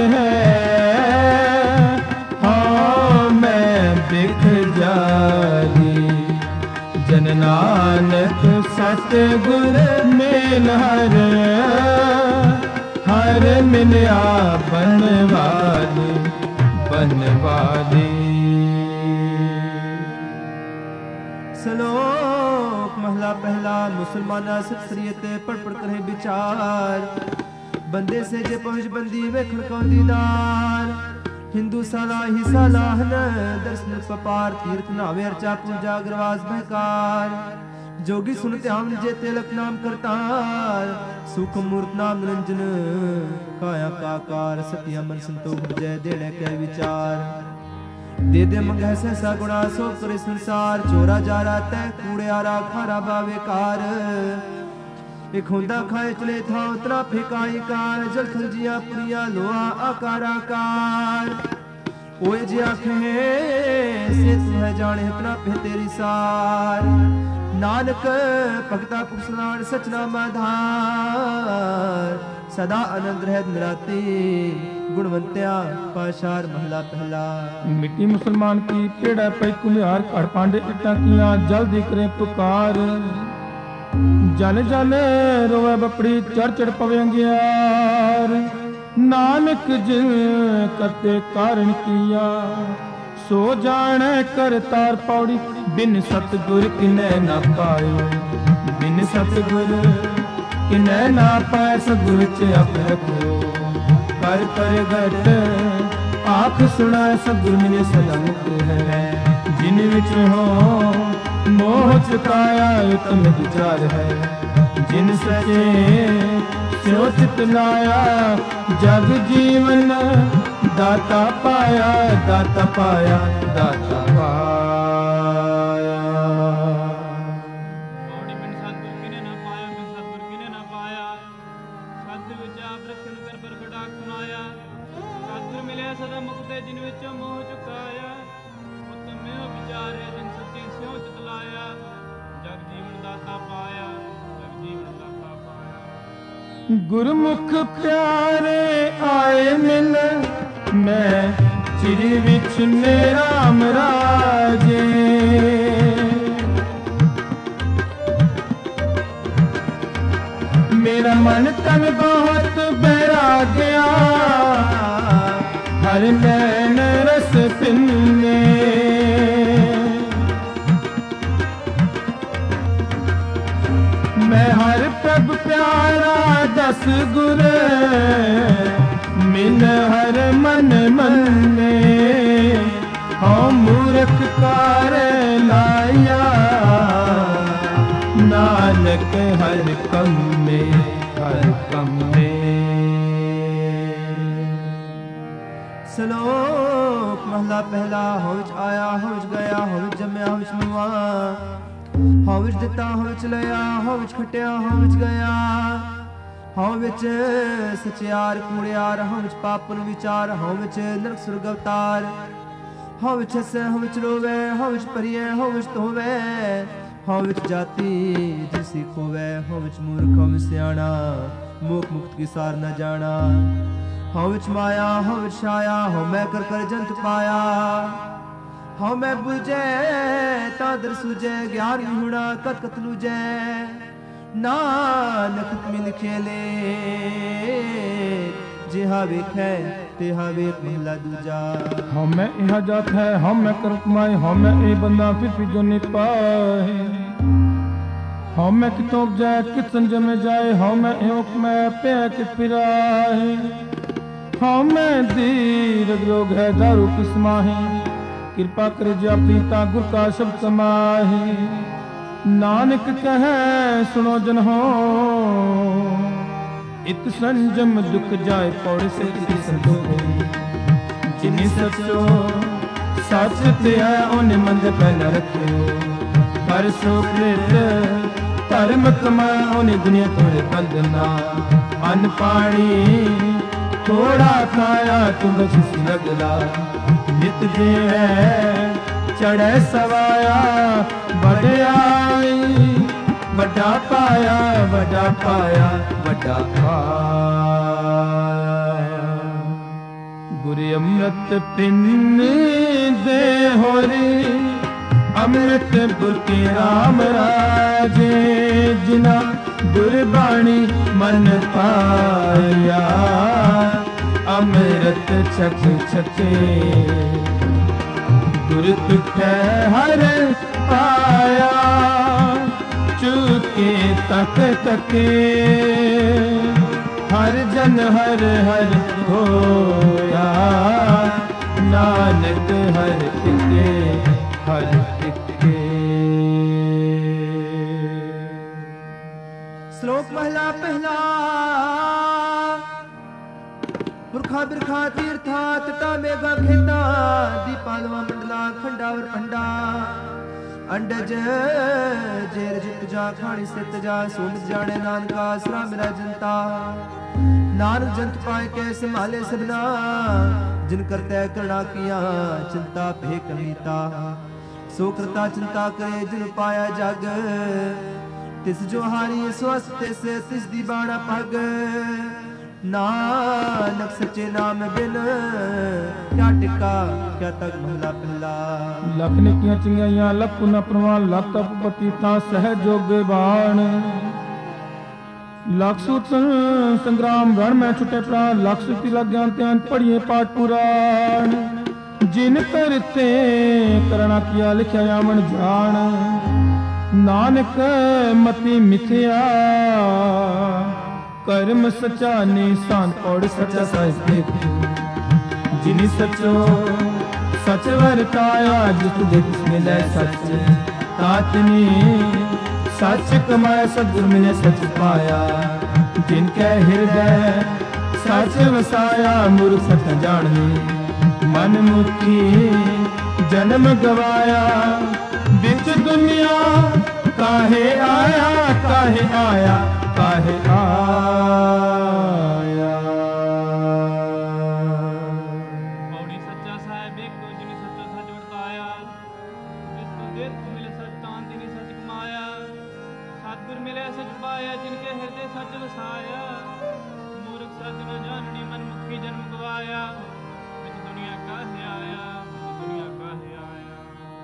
है हाँ मैं बिख जारी जन नानक सतगुर मेल हर हर मिलया बनवाली बनवाली ਸਲੋਕ ਮਹਲਾ ਪਹਿਲਾ ਮੁਸਲਮਾਨਾ ਸਤਰੀਅਤ ਪੜ ਪੜ ਕਰੇ ਵਿਚਾਰ ਬੰਦੇ ਸੇ ਜੇ ਪਹੁੰਚ ਬੰਦੀ ਵੇਖਣ ਕੋ ਦੀਦਾਰ ਹਿੰਦੂ ਸਾਲਾ ਹੀ ਸਾਲਾਹਨ ਦਰਸ਼ਨ ਪਪਾਰ ਤੀਰਥ ਨਾਵੇ ਅਰਚਾ ਪੂਜਾ ਗਰਵਾਸ ਬਹਿਕਾਰ जोगी सुन ध्यान जे तिलक नाम करतार सुख मूर्त नाम निरंजन काया काकार सत्य मन संतोख जय देने के विचार दे दे मंगह सहसा गुणा सो करे संसार चोरा जारा तै कूड़ियारा खारा बावेकार एक होंदा खाए चले था उतरा फेकाई कार जल खलजिया पुरिया लोहा आकार आकार ओए जे आखे से तू है जाने अपना पे तेरी सार नानक भगता पुरसनान सचनामा धार सदा आनंद रहत निराते गुणवंत्या पाशार महला पहला मिट्टी मुसलमान की पेड़ा पै कुम्हार घड़ पांडे इट्टा किया जल्दी करे पुकार जल जल रोवे बपड़ी चढ़ चढ़ पवे अंगियार नानक जिन करते कारण किया सो जाने करतार पौड़ी बिन सतगुर किने ना पायो बिन सतगुर किने ना पाए सतगुर च अप रखो कर परगट आख सुना सतगुर मिले सदा मुक्त है जिन विच हो मोह चुकाया उत्तम विचार है जिन सचे स्यो चित लाया जग जीवन दाता पाया दाता पाया दाता पाया ਪੌੜੀ ਬਿਨ ਸਤਿਗੁਰ ਕਿਨੇ ਨਾ ਪਾਇਆ ਬਿਨ ਸਤਿਗੁਰ ਕਿਨੇ ਨਾ ਪਾਇਆ ਸਤਿ ਵਿੱਚ ਆਪ ਰਖਣ ਕਰ ਪ੍ਰਗਟਾ ਸੁਨਾਇਆ ਸਤਿਗੁਰ ਮਿਲਿਆ ਸਦਾ ਮੁਕਤੇ ਜਿਨ ਗੁਰਮੁਖ ਪਿਆਰੇ ਆਏ ਮਿਲ, ਮੈਂ ਚਿਰੀ ਵਿੱਚ ਨੇ ਰਾਮ ਰਾਜੇ। ਮੇਰਾ ਮਨ ਤਨ ਬਹੁਤ ਬੈਰਾਗਿਆ, ਹਰ ਨੈਣ ਰਸ ਪਿੰਨੇ। ਮੈਂ ਹਰ ਪ੍ਰਭ ਪਿਆਰਾ ਦਸ ਗੁਰ, ਮਿਲ ਹਰ ਮਨ ਮੰਨੇ। ਹਉ ਮੂਰਖ ਕਾਰ ਲਾਇਆ, ਨਾਨਕ ਹਰ ਕੰਮੇ ਹਰ ਕੰਮੇ। ਸ਼ਲੋਕ ਮਹਲਾ ਪਹਿਲਾ। ਹਉ ਵਿੱਚ ਆਇਆ ਹਉ ਵਿੱਚ ਗਿਆ, ਹਉ ਵਿੱਚ ਜੰਮਿਆ ਹਉ ਵਿੱਚ ਮੁਆ, ਹਉ ਵਿੱਚ ਦਿੱਤਾ ਹਉ ਵਿੱਚ ਲਿਆ, ਹਉ ਵਿੱਚ ਖਟਿਆ ਹਉ ਵਿੱਚ ਗਿਆ। ਹਉ ਵਿੱਚ ਸਚਿਆਰ ਕੂੜਿਆਰ, ਹਉ ਵਿੱਚ ਪਾਪ ਨੂੰ ਵਿਚਾਰ, ਹਉ ਵਿੱਚ ਨਰਕ ਸੁਰਗ ਅਵਤਾਰ। ਹਉ ਵਿੱਚ ਹੱਸੈ ਹਉ ਵਿੱਚ ਰੋਵੈ, ਹਉ ਵਿੱਚ ਭਰੀਐ ਹਉ ਵਿੱਚ ਧੋਵੈ। ਹਉ ਵਿੱਚ ਜਾਤੀ ਜਿਸੀ ਖੋਵੈ, ਹਉ ਵਿੱਚ ਮੂਰਖ ਹਉ ਵਿੱਚ ਸਿਆਣਾ, ਮੋਖ ਮੁਕਤ ਕੀ ਸਾਰ ਨ ਜਾਣਾ। ਹਉ ਵਿੱਚ ਮਾਇਆ ਹਉ ਵਿੱਚ ਛਾਇਆ, ਹਉ ਮੈਂ ਕਰ ਕਰ ਜੰਤ ਪਾਇਆ। ਹਉ ਮੈਂ ਬੁਝੈ ਤਾਂ ਦਰ ਸੁਝੈ, ਗਿਆਨ ਵਿਹੂਣਾ ਕਤ ਕਤ ਲੂਝੈ। ਨਾਨਕ ਮਿ ਲਿਖੇ ਲੇ, ਜਿਹਾ ਵੇਖੈ ਤਿਹਾ ਵੇਖ। ਮਹਲਾ ਦੂਜਾ। ਹਉ ਮੈਂ ਇਹਾ ਜਾਤ ਹੈ, ਹਉ ਮੈਂ ਕਰ ਕਮਾਏ, ਹਉ ਮੈਂ ਇਹ ਬੰਦਾ ਫਿਰ ਵੀ ਜੋ ਨਿਪਾਏ। ਹਉ ਮੈਂ ਕਿਤੋਂ ਉਪਜੈ ਕਿਤ ਸੰਜਮੇ ਜਾਏ, ਹਉ ਮੈਂ ਇਉ ਕਮੈ ਪਿਆ ਕਿਤ ਫਿਰਾਏ। ਹਉ ਮੈਂ ਦੀਰਘ ਰੋਗ ਹੈ ਦਾਰੂ ਕਿਸ ਮਾਹੀ, ਕਿਰਪਾ ਕਰ ਜਾਪੀ ਤਾਂ ਗੁਰ ਕਾ ਸ਼ਬਦ ਸਮਾਹੀ। ਨਾਨਕ ਕਹੈ ਸੁਣੋ ਜਨ ਹੋ, ਇਤ ਸੰਜਮ ਦੁਖ ਜਾਏ ਪੌੜ ਸੇ ਕਿਸ ਸੰਤੋਖ। ਜਿਨੀ ਸਚੋ ਸਚ ਧਿਆ ਉਹਨੇ ਮੰਦ ਪੈ ਨ ਰੱਖਿਓ, ਕਰ ਸੋ ਕ੍ਰਿਤ ਧਰਮ ਕਮਾ ਉਹਨੇ ਦੁਨੀਆ ਤੋੜੇ ਬੰਦਨਾ। ਅੰਨ ਪਾਣੀ ਥੋੜਾ ਖਾਇਆ ਤੁਮ ਬਖਸ਼ ਲਗਲਾ, ਨਿਤ ਦੇਵੈ ਚੜੈ ਸਵਾਇਆ। ਵਡਿਆਈ ਵੱਡਾ ਪਾਇਆ, ਵੱਡਾ ਪਾਇਆ, ਵੱਡਾ ਪਾਇਆ। ਗੁਰ ਅੰਮ੍ਰਿਤ ਪਿੰਨ ਦੇ ਹੋਰੀ, ਅੰਮ੍ਰਿਤ ਗੁਰ ਕੇ ਰਾਮ ਰਾਜੇ। ਜਿਨਾ ਗੁਰਬਾਣੀ ਮਨ ਪਾਇਆ, ਅੰਮ੍ਰਿਤ ਛਕ ਛਕੇ। ਗੁਰ ਤੁਠੈ ਹਰ ਪਾਇਆ, ਚੁਕੇ ਤਕ ਤਕੇ। ਹਰ ਜਨ ਹਰ ਹਰ ਹੋਇਆ, ਨਾਨਕ ਹਰ ਟਿਕੇ ਹਰ ਟਿਕੇ। ਸ਼ਲੋਕ ਮਹਲਾ ਪਹਿਲਾ। ਪੁਰਖਾ ਬਿਰਖਾ ਤੀਰਥਾ ਤਟਾ ਮੇਘਾ ਖੇਤਾ, ਦੀਪਾ ਲਵਾ ਮੰਡਲਾ ਖੰਡਾਵਰ ਪੰਡਾ। ਅੰਡਜ ਜੇਰ ਜਿਤ ਜਾ ਖਾਣੀ ਸਿਤ ਜਾ, ਸੁਮਿਤ ਜਾਣੇ ਨਾਨਕਾ ਸਰਾ ਮੇਰਾ ਜਨਤਾ। ਨਾਨਕ ਜੰਤ ਪਾਏ ਕੇ ਸੰਭਾਲੇ ਸਭਨਾ, ਜਿਨ ਕਰਤੈ ਕਰਣਾ ਕੀਆ ਚਿੰਤਾ ਭੇ ਕਮੀਤਾ। ਸੋ ਕਰਤਾ ਚਿੰਤਾ ਕਰੇ ਜਿਨ ਪਾਇਆ ਜਗ, ਤਿਸ ਜੋ ਹਾਰੀ ਸਵਸਤ ਤਿਸ ਤਿਸ ਦੀ ਬਾਣਾ ਪਗ। ਨਾਨਕ ਸੱਚੇ ਨਾਮ ਬਿਨ ਕਿਆ ਟਿਕਾ ਕਿਆ ਤਗ। ਮਹਲਾ ਪਹਿਲਾ। ਲਖ ਨਿਕੀਆਂ ਚੰਗਿਆਈਆਂ ਲਖ ਪੁਨਾ ਪ੍ਰਵਾਨ, ਲਖ ਤਪ ਪਤੀ ਥਾਂ ਸਹਿਜ ਜੋਗੇ ਬਾਣ। ਲਖ ਸੂਤ ਸੰਗਰਾਮ ਰਣ ਮੈਂ ਛੁਟੇ ਪ੍ਰਾਨ, ਲਖ ਸੁਤੀ ਲਗ ਗਿਆਨ ਧਿਆਨ ਪੜੀਏ ਪਾਠ ਪੁਰਾਣ। ਜਿਨ ਕਰਤੇ ਕਰਣਾ ਕੀਆ ਲਿਖਿਆ ਆਵਣ ਜਾਣ, ਨਾਨਕ ਮਤੀ ਮਿਥਿਆ ਕਰਮ ਸਚਾ ਨਿਸ਼ਾਨ ਔੜ ਸਚਾ ਸਾਹਿਬ ਦੇਖੋ। ਜਿਨੀ ਸਚੋ ਸਚ ਵਰਤਾਇਆ, ਜਿਸ ਦੇ ਤਿਸ ਮਿਲੈ ਸਚ। ਤਾਤਨੀ ਸਚ ਕਮਾਇਆ, ਸਤਿਗੁਰ ਮਿਲੇ ਸਚ ਪਾਇਆ। ਜਿਨ ਕੈ ਹਿਰਦੈ ਸਚ ਵਸਾਇਆ, ਮੂਰਖ ਸਚ ਜਾਣਨੀ। ਮਨ ਮੁਖੀ ਜਨਮ ਗਵਾਇਆ, ਵਿੱਚ ਦੁਨੀਆ ਕਾਹੇ ਆਇਆ, ਕਾਹੇ ਆਇਆ, ਕਾਹੇ ਆਇਆ। ਪੌੜੀ ਸੱਚਾ ਸਾਹਿਬ ਏਕੋ, ਜਿਨੀ ਸੱਚੋ ਸੱਚ ਵਰਤਾਇਆ। ਜਿਸ ਤੂੰ ਦੇ ਤੂੰ ਮਿਲੇ ਸੱਚ ਤਾਂ ਤਿਨੀ ਸੱਚ ਕਮਾਇਆ। ਸਤਿਗੁਰ ਮਿਲੇ ਸੱਚ ਪਾਇਆ, ਜਿਨ ਕੇ ਹਿਰਦੇ ਸੱਚ ਵਸਾਇਆ। सच न जाननी मन मुखी जन्म गवाया विच दुनिया काहे आया विच दुनिया काहे आया।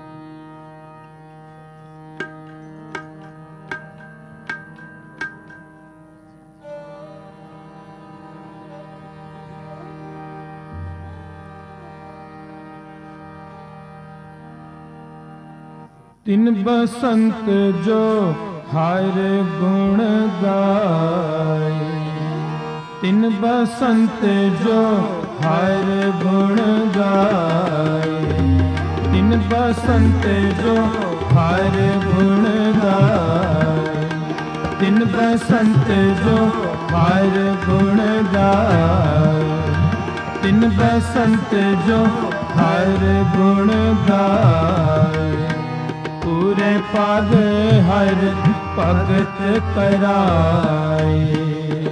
तिन बसंत जो हारे गुण गाए, तिन बसंत जो हारे गुण गाए, तिन बसंत जो हारे गुण गाए, तिन बसंत जो हारे गुण गाए, तिन बसंत जो हारे गुण गाए, पूरे पाग हर भगत कराए।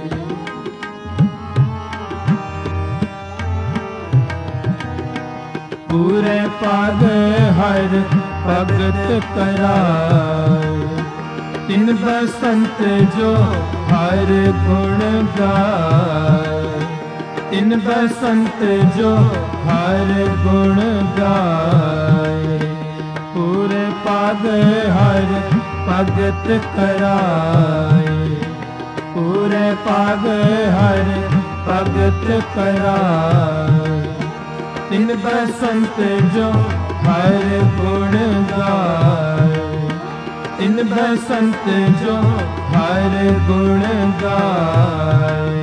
पूरे पाग हर भगत कराए, तिन बसंत जो हर गुण गाए, तिन बसंत जो हर गुण गाए, पूरे पाग हर भगत कराए, पूरे पाग हर भगत कराए, तिन बसंत जो हर गुण गाए, तिन बसंत जो हर गुण गाए।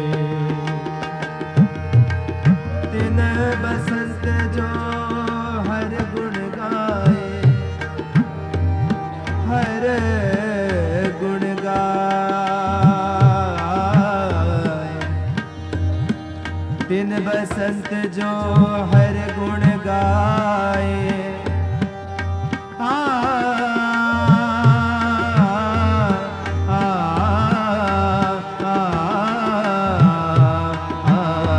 तिन बसंत जो हर गुण गाए, हर गुण गाए, तिन बसंत जो हर गुण गाए। आ, आ, आ, आ,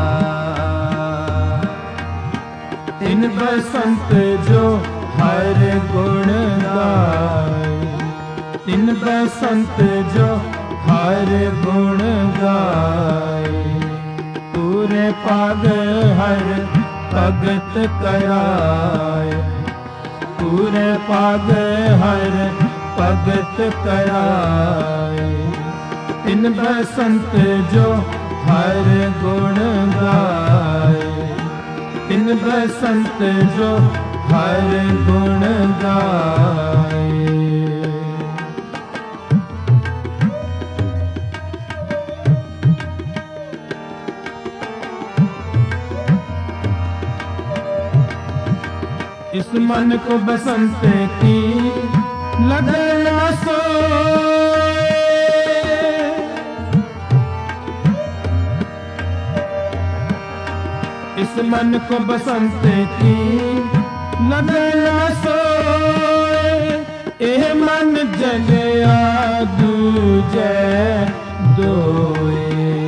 तिन बसंत जो हर गुण गाए, तिन बसंत जो हर गुण गाए, पूरे पाग हर भगत कराए, पूरे पाग हर भगत कराए, तिन बसंत जो हर गुण गाए, तिन बसंत जो हर गुण गाए। इस मन को बसंत की लगन न सोए, इस मन को बसंत की लगन न सोए, एह मन जलिया दूजे दोए,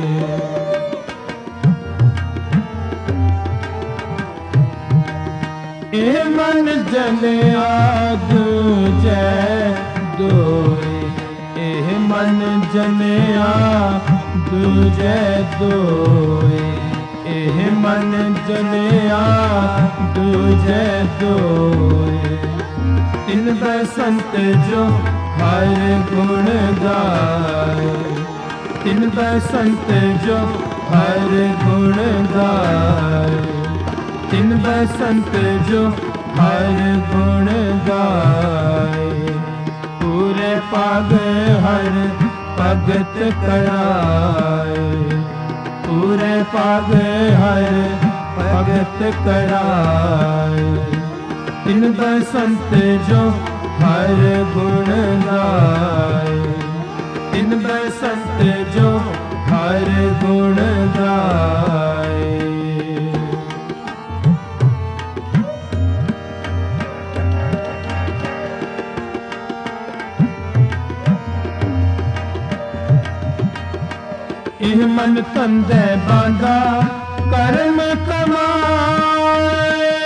ए मन जलिया दूजे दोए, एह मन जलिया दूजे दोए, एह मन जलिया दूजे दोए, तिन बसंत जो हर गुण गाए, तिन बसंत जो हर गुण गाए, तिन बसंत जो हर गुण गाए, पूरे पाग हर भगत कराए, पूरे पाग हर भगत कराए, तिन बसंत जो हर गुण गाए, तिन बसंत जो हर गुण गाए। इह मन तंदे बांधा कर्म कमाए,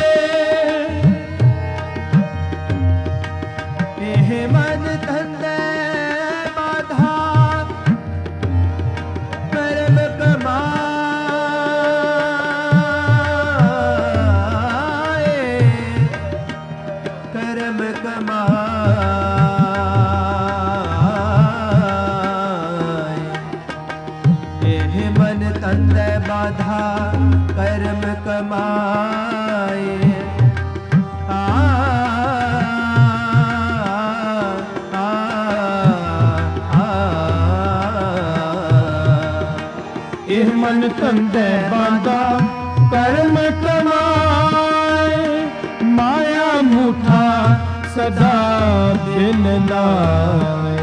इह मन तंदे बांधा कर्म कमाए, कमाए। आ आ आ ਇਹ ਮਨ ਤੰਦੇ ਬਾਂਦਾ ਕਰਮ ਕਮਾਏ, ਮਾਇਆ ਮੁਠਾ ਸਦਾ ਦਿਨ ਲਾਏ।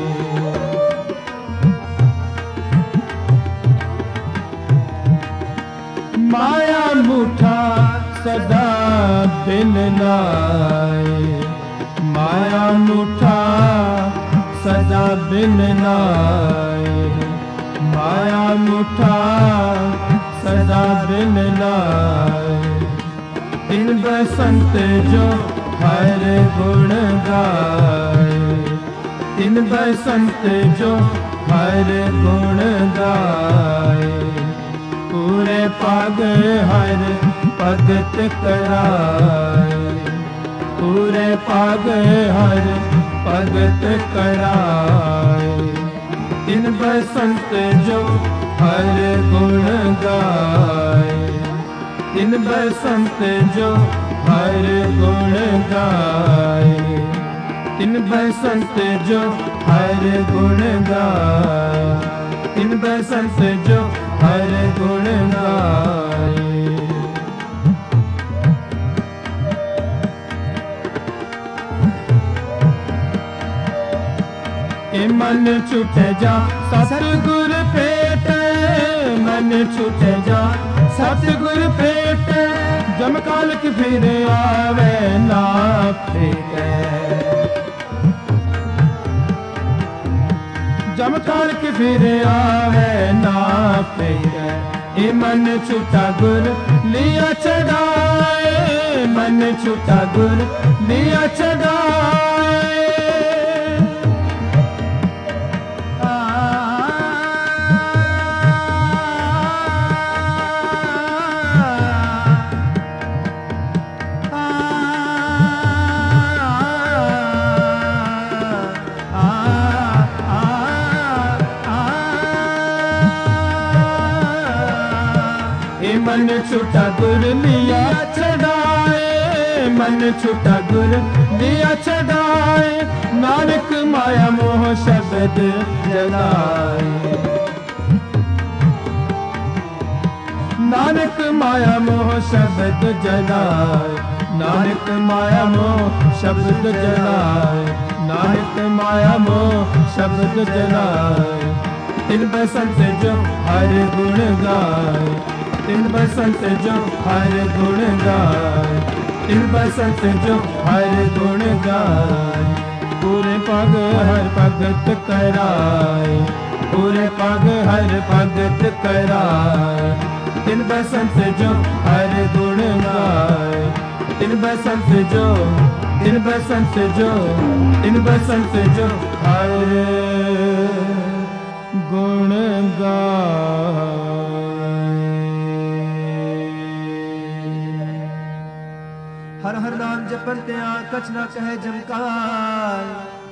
माया मुठा सदा बिन लाए, माया मुठा सदा बिन लाए, माया मुठा सदा बिन लाए। इन बसंत जो हर गुण गाए, इन बसंत जो हर गुण गाए। पूरे पग हर भगत कराए, पूरे पग हर भगत कराए। इन बसंत जो हर गुण गाए, इन बसंत जो हर गुण गाए। इन बसंत जो हर गुण गाए, इन बसंत जो हर गुण गाए। ए मन छूटे जा सतगुर पेट, मन छूटे जा सतगुर पेट। जम काल की फिर आवे ना फेटे, जम काल की फिर आवे ना फेटे। ए मन छूटा गुर लिया चढ़ाए, मन छूटा गुर लिया चढ़ाए। मन छूटा गुर लिया चढ़ाए, मन छूटा गुर लिया चढ़ाए। नानक माया मोह शब्द जलाए, नानक माया मोह शब्द जलाए, नानक माया मोह शब्द जलाए, नानक माया मोह शब्द जलाए। इन बसंत जो हर गुण गाए, इन बसंत जो हर गुण गाए, इन बसंत जो हर गुण गाए। पूरे पग हर भगत कराए, पूरे पग हर भगत कराए। इन बसंत जो हर गुण गाए, इन बसंत जो, इन बसंत जो, इन बसंत जो हर गुण गाए। हर हर नाम जपन त्या कछ न कहे जमकार।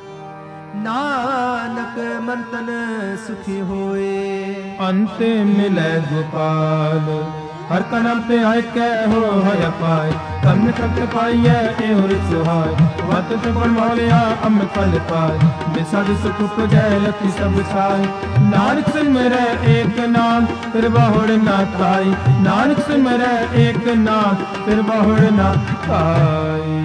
नानक मन तन सुखी होए, अंत मिले गोपाल। हर का नाम पे आए कै हो हर पाए, कम तक पाइए ए और सुहाय। वत तो परमालिया अमृत फल पाए, बिसाद सुख पुजय लखी सब छाए। नानक सिमरै एक नाम फिर बहुड़ ना खाई, नानक सिमरै एक नाम फिर बहुड़ ना खाई।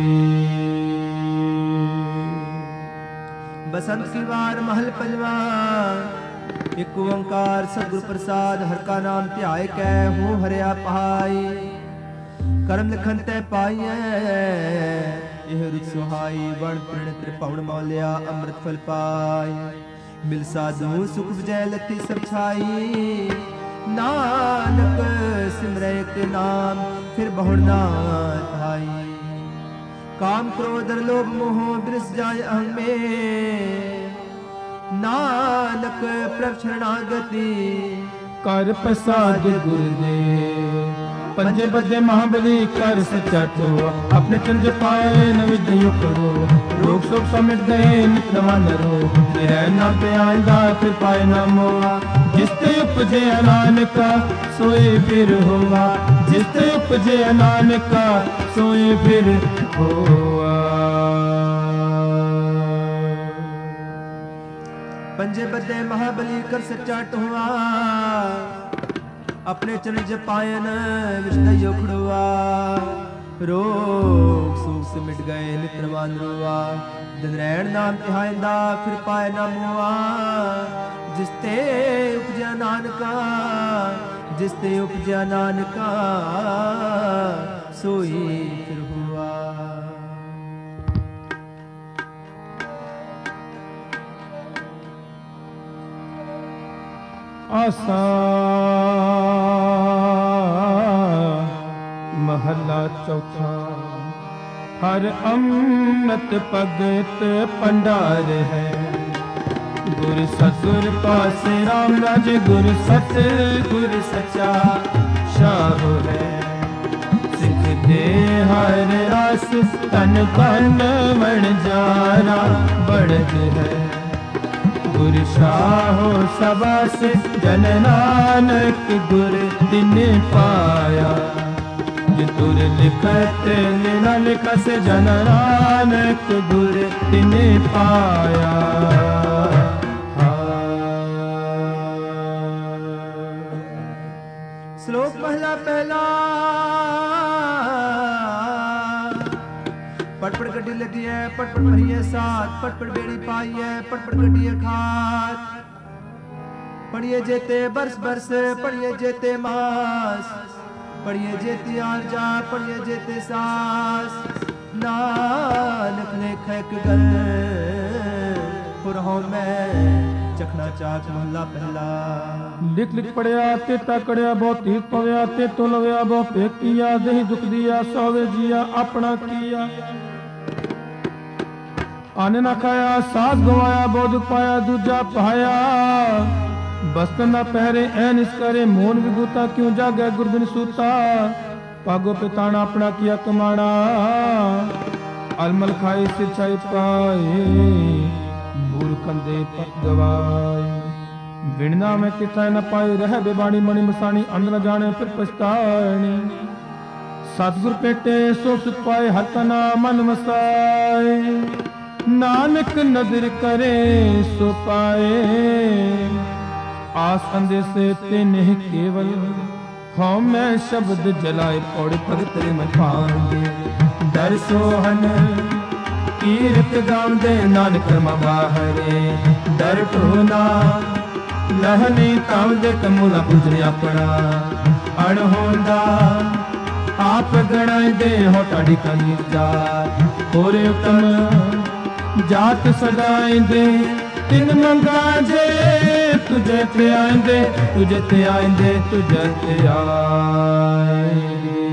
बसंत की वार महल पलवा, एक ओंकार सतगुर प्रसाद। हर का नाम ध्याय कै हो हरिया पहाई। कर्म लिखन तै पाइए यह रुच सुहाई। वण प्रण त्रिपावन मौलिया अमृत फल पाई। मिल साधु सुख विजय लती सब छाई। नानक सिमरै के नाम फिर बहुड़ ना थाई। काम क्रोध लोभ मोह बिरस जाय अहं में। नानक प्रभ शरणागति कर प्रसाद गुरुदेव। पंजे बदे महाबली कर सच्चा टोआ अपने चंज पाए न विद्यो करो रोग शोक समिट गए नित नवा नरो ना पे आंदा फिर पाए न मोआ जिसते उपजे नानका सोए फिर होआ जिसते उपजे नानका सोए फिर होआ। पंजे बदे महाबली कर सच्चा टोआ अपने चरण जपायन विष्णु उखड़ुआ रोग सूख से मिट गए नित नवान रुआ दिन रैन नाम तिहाइंदा फिर पाए न मुआ जिसते उपजा नानका जिसते उपजा नानका सोई फिर हुआ। आसा महला चौथा हर अमृत भगत भंडार है गुर सतगुर पासे राम राज गुर सत गुर सचा शाह है सिख दे हर रस तन तन बन जारा बढ़त है गुर शाहो सबस जन नानक गुर दिन पाया तुर लिखत न लिखस जन नानक गुर दिन पाया। श्लोक पहला पहला पटपट गड्डी लगी है पटपट भरी है साथ पटपट बेड़ी पाई है पटपट गड्डी है खात पढ़िए जेते बरस बरस पढ़िए जेते मास पढ़िए जेते आरजा पढ़िए जेते सास नानक लेख एक गल पुरहों में चखना चाक महला पहला लिख लिख पढ़िया ते तकड़िया बहुत तीर पव्या ते तो लव्या बहुत फेक किया दही दुख दिया सौवे जिया अपना किया आने ना खाया सास गवाया बहुत दुख पाया दूजा पाया बस्तन ना पहरे ऐन इस करे मोन विभूता क्यों जागे गुरबिन सूता पागो पिताना अपना किया कमाना अलमल खाई सिरछाई पाए मूर कंदे पत गवाए बिना में किथा न पाए रह बेबाणी मणि मसानी अंध न जाने फिर पछतानी सतगुर पेटे सो सुख पाए हर तना मन मसाए नानक नजर करे सो पाए आस अंधे से ते नहीं केवल हाँ मैं शब्द जलाए पौड़ भगत रे मन पांगे डर सोहन कीरत गांदे नानक बाहरे डर टोना लहनी तावदे कमूला पुजने अपना अणहोंदा आप गणाए दे हो टाड़ी कनी जा होरे उत्तम जात सदाए दे तिन मंगा जे तुझे ते आएंदे तुझे ते आएंदे तुझे ते आएंदे।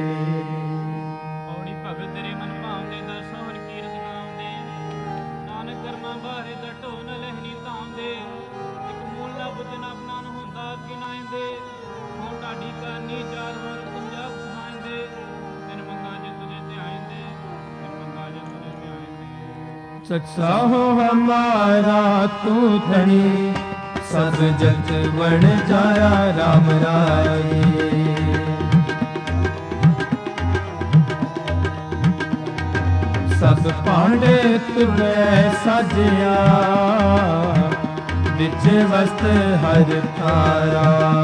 ਪੌੜੀ ਭਗਤ ਤੇਰੇ ਮਨ ਭਾਉਂਦੇ ਦਰਸੋਂ ਹਰ ਕੀਰਤ ਗਾਉਂਦੇ ਨਾਨਕ ਕਰਮਾਂ ਬਾਰੇ ਦਾ ਢੋਨ ਲਹਿਣੀ ਤਾਉਂਦੇ ਇੱਕ ਮੂਲ ਨਾ ਬੁੱਝ ਨਾ ਬਨਾਨ ਹੁੰਦਾ ਕਿਨਾਇਂਦੇ ਹੁਣ ਢਾਡੀ ਕਰਨੀ ਚਾਰ ਹੋਰ ਸਮਝਾ ਸੁਣਾਇਂਦੇ ਤਿੰਨ ਮੰਗਾ ਜੇ ਤੁਝੇ ਤੇ ਆਏਂਦੇ ਤਿੰਨ ਮੰਗਾ ਜੇ ਤੁਝੇ ਤੇ ਆਏਂਦੇ। सच्चा हो हमारा तू धनी सब जग बन जाया राम राय सब पांडे तुझे साजिया बिच वस्त हर थारा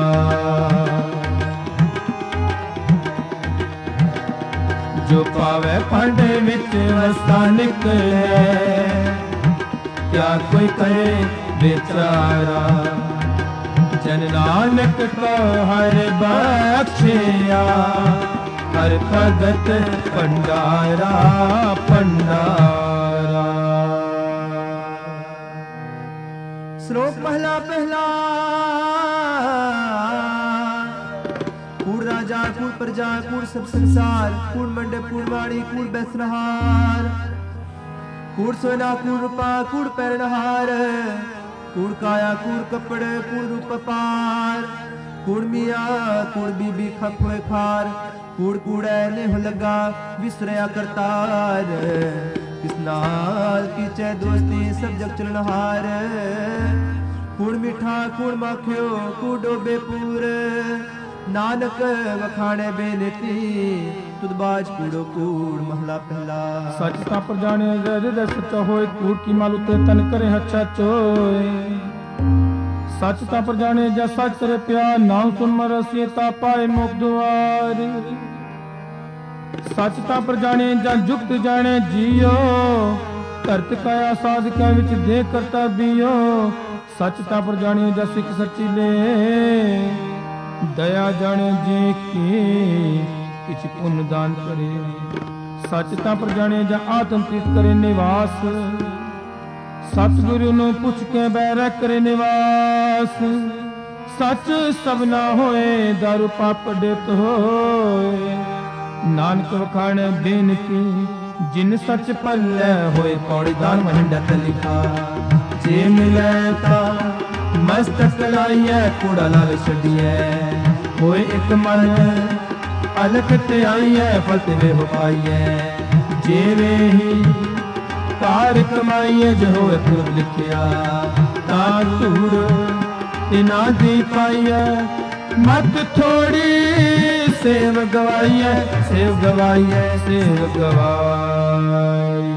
जो पावे पांडे विच वस्ता निकले क्या कोई करे बेचारा जन नानक को हर बख्शिया हर भगत भंडारा भंडारा। श्लोक पहला पहला कूड़ राजा कूड़ प्रजा कूड़ सब संसार कूड़ मंडप कूड़ वाणी कूड़ बैसनहार कूड़ सोना कूड़ रूपा कूड़ पैरनहार कूड़ काया कूड़ कपड़े कूड़ रूप पार ਕੂੜ ਮੀਆਂ ਕੂੜ ਬੀਬੀ ਖਪ ਹੋਏ ਖਾਰ, ਕੂੜ ਕੂੜੈ ਨੇਹ ਲਗਾ ਵਿਸਰਿਆ ਕਰਤਾਰ। ਕਿਸ ਨਾਲ ਕੀਚੈ ਦੋਸਤੀ ਸਭ ਜਗ ਚਲਨਹਾਰ, ਕੂੜ ਮਿੱਠਾ ਕੂੜ ਮਾਖਿਓ ਕੂੜ ਡੋਬੇ ਪੂਰ। ਨਾਨਕ ਵਖਾਣੇ ਬੇਨਤੀ ਤੁਧ ਬਾਜ ਕੂੜੋ ਕੂੜ। ਮਹਲਾ ਪਹਿਲਾ। ਸੱਚ ਤਾਂ ਪਰ ਜਾਣੇ ਹਿਰਦੈ ਸੱਚਾ ਹੋਏ, ਕੂੜ ਕੀ ਮਾਲ ਉਤੇ ਤਨ ਕਰੇ ਹੱਛਾ ਚੋਏ। ਸੱਚ ਤਾਂ ਪਰ ਜਾਣੇ ਜਾਂ ਸੱਚ ਤੇਰੇ ਪਿਆਰ, ਨਾਮ ਸੁਨ ਮਰ ਅਸੀਏ ਤਾ ਪਾਏ ਮੁਖ ਦੁਆਰ। ਸੱਚ ਤਾਂ ਪਰ ਜਾਣੇ ਜਾਂ ਜੁਗਤ ਜਾਣੇ ਜੀਓ, ਧਰਤ ਕਾਇਆ ਸਾਧਕਾਂ ਵਿੱਚ ਦੇ ਕਰਤਾ ਬੀਓ। ਸੱਚ ਤਾਂ ਪਰ ਜਾਣੇ ਜਾਂ ਸਿੱਖ ਸੱਚੀ ਲੈ, ਦਇਆ ਜਾਣੇ ਜੇ ਕੀ ਕਿਛ ਪੁੰਨ ਦਾਨ ਕਰੇ। ਸੱਚ ਤਾਂ ਪਰ ਜਾਣੇ ਜਾਂ ਆਤਮ ਤੀਰਥ ਕਰੇ ਨਿਵਾਸ, ਸਤਿਗੁਰੂ ਨੂੰ ਪੁੱਛ ਕੇ ਬੈਰਾ ਕਰੇ ਨਿਵਾਸ। ਸੱਚ ਸਭਨਾ ਹੋਏ ਦਾਰੂ ਪਾਪ ਡਿਤ ਹੋਏ, ਨਾਨਕ ਵਖਾਣੇ ਬੇਨਤੀ ਜਿਨ ਸੱਚ ਪੱਲੇ ਹੋਏ। ਪੌੜੀ ਦਾਨ ਵੰਡਤ ਲਿਖਾ ਜੇ ਮਿਲੇ ਤਾ ਮਸਤਕ ਲਾਈਐ, ਕੂੜਾ ਲਾਲ ਛੱਡੀਐ। ਹੋਏ ਇੱਕ ਮਨ ਅਲਖ ਤੇ ਆਈਐ, ਫਲ ਤੇ ਵੇ ਹੋ ਪਾਈਐ। ਜਿਵੇਂ ਹੀ ਕਾਰ ਕਮਾਈਐ, ਜੋ ਹੋਏ ਪੁਰਬ ਲਿਖਿਆ ਤਾਂ ਧੂੜ ਤੇ ਨਾ ਦੀ ਪਾਈਐ। ਮਤ ਥੋੜੀ ਸੇਵ ਗਵਾਈਐ, ਸੇਵ ਗਵਾਈਐ, ਸੇਵ ਗਵਾਈਐ।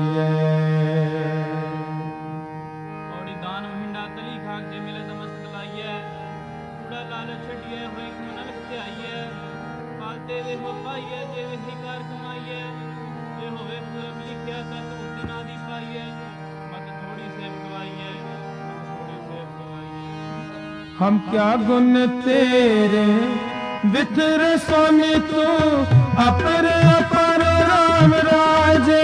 ਪੌੜੀ ਦਾਨ ਵਹਿੰਡਾ ਤਲੀ ਖਾਕ ਜੇ ਮਿਲੇ ਤਾਂ ਮਸਤਕ ਲਾਈਐ। ਕੂੜਾ ਲਾਲ ਛੱਡੀਐ ਹੋਏ ਮਨ ਲਿਖਤੇ ਆਈਐ। ਫਲ ਤੇ ਵੇ ਹੋ ਪਾਈਐ, ਜੇ ਵੇਹੀ ਕਾਰ ਕਮਾਈਐ। ਜੇ ਹੋਵੇ ਪੁਰਬ ਲਿਖਿਆ ਤਾਂ ਧੂੜ ਨਾ ਦੀ ਪਾਈਐ। ਮਤ ਥੋੜੀ ਸੇਵ ਗਵਾਈਐ, ਮਤ ਥੋੜੀ ਸੇਵ ਗਵਾਈਐ। हम क्या गुण तेरे विथर स्वामी तू, अपर अपर राम राजे।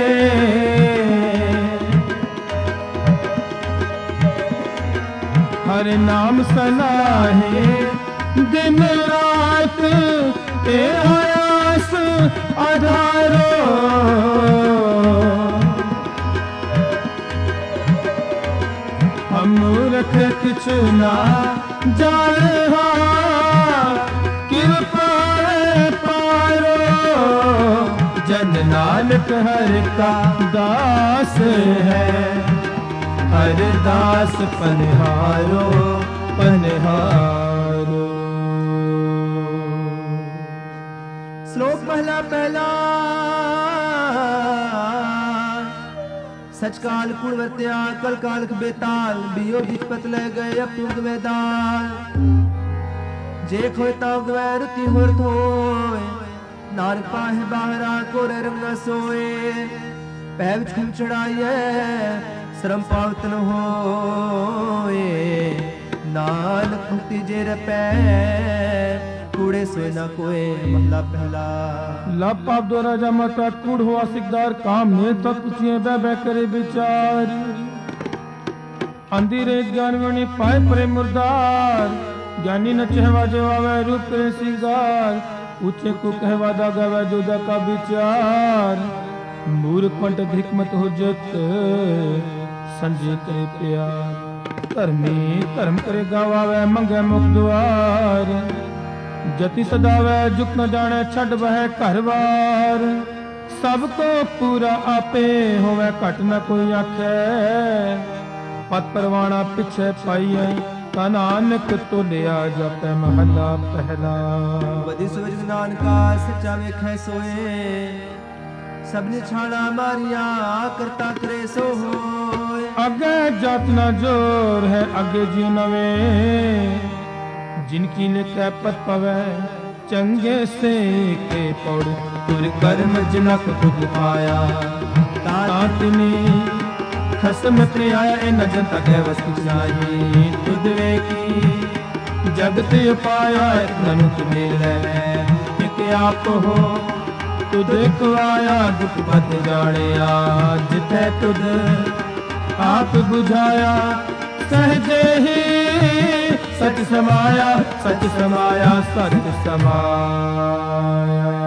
हर नाम सलाहे दिन रात, ए आयास आधारो। मूर्ख किछ ना जाने, कृपा पारो। जन नानक हर का दास है, हर दास पनहारो पनहारो। श्लोक पहला पहला। सच काल कुण वर्त्या कल कालख बेताल, बियो बिचपत ले गए अपुग वेदाल। जे खोए ताव गवै रुति होरत होए, नानक पाहे बाहरा कोरे रंग न सोए। पै विच खुम चढ़ाइए श्रम पावत न होए, नानक भक्ति जे रपै कूड़े सोए ना कोए। महला पहला। लभ पाप द्वारा जमता कूड़ हुआ सिकदार, काम में तक पूछिए बह बह करे विचार। अंधेरे ज्ञान वणी पाए परे मुर्दार, ज्ञानी न चहवा जो आवे रूप करे सिंगार। ऊंचे को कहवा दा गावे जोदा का विचार, मूर्ख पंडित हिकमत हुज्जत संजय करे प्यार। धर्मी धर्म करे गावे मंगे मुख द्वार, जति सदावे जुक न जाने छड़ वह घर बार। सबको पूरा आपे होवे घट न कोई आखे, पत परवाना पिछे पाइए ता नानक तो लिया जापे। महला पहला। बदी सूरज नानका सच्चा वेखै सोए, सबने छाड़ा मारिया करता करे सो होए। अगे जात न जोर है अगे जी नवे, जिनकी लिखै पत पवै चंगे से के पौड़। तुर कर्म जनक खुद पाया, तातनी खसम ते आया ए न जनता कह वस्तु चाहिए। तुद वे की जगत पाया तनु तुम्हें ले, एक आप हो तुद खुआया दुख बद जानिया। जिथे तुद आप बुझाया सहजे ही सच समाया, सच समाया, सच समाया।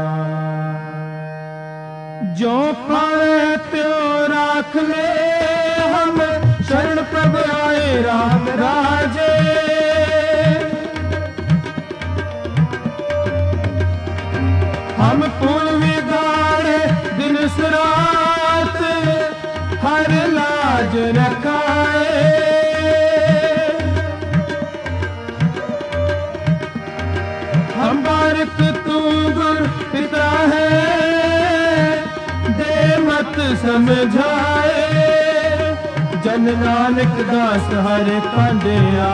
जो पाए त्यो राख ले हम, शरण प्रभु आए राम राजे। ਸਮਝਾਏ, ਜਨ ਨਾਨਕ ਦਾਸ ਹਰ ਕਾਂਡਿਆ,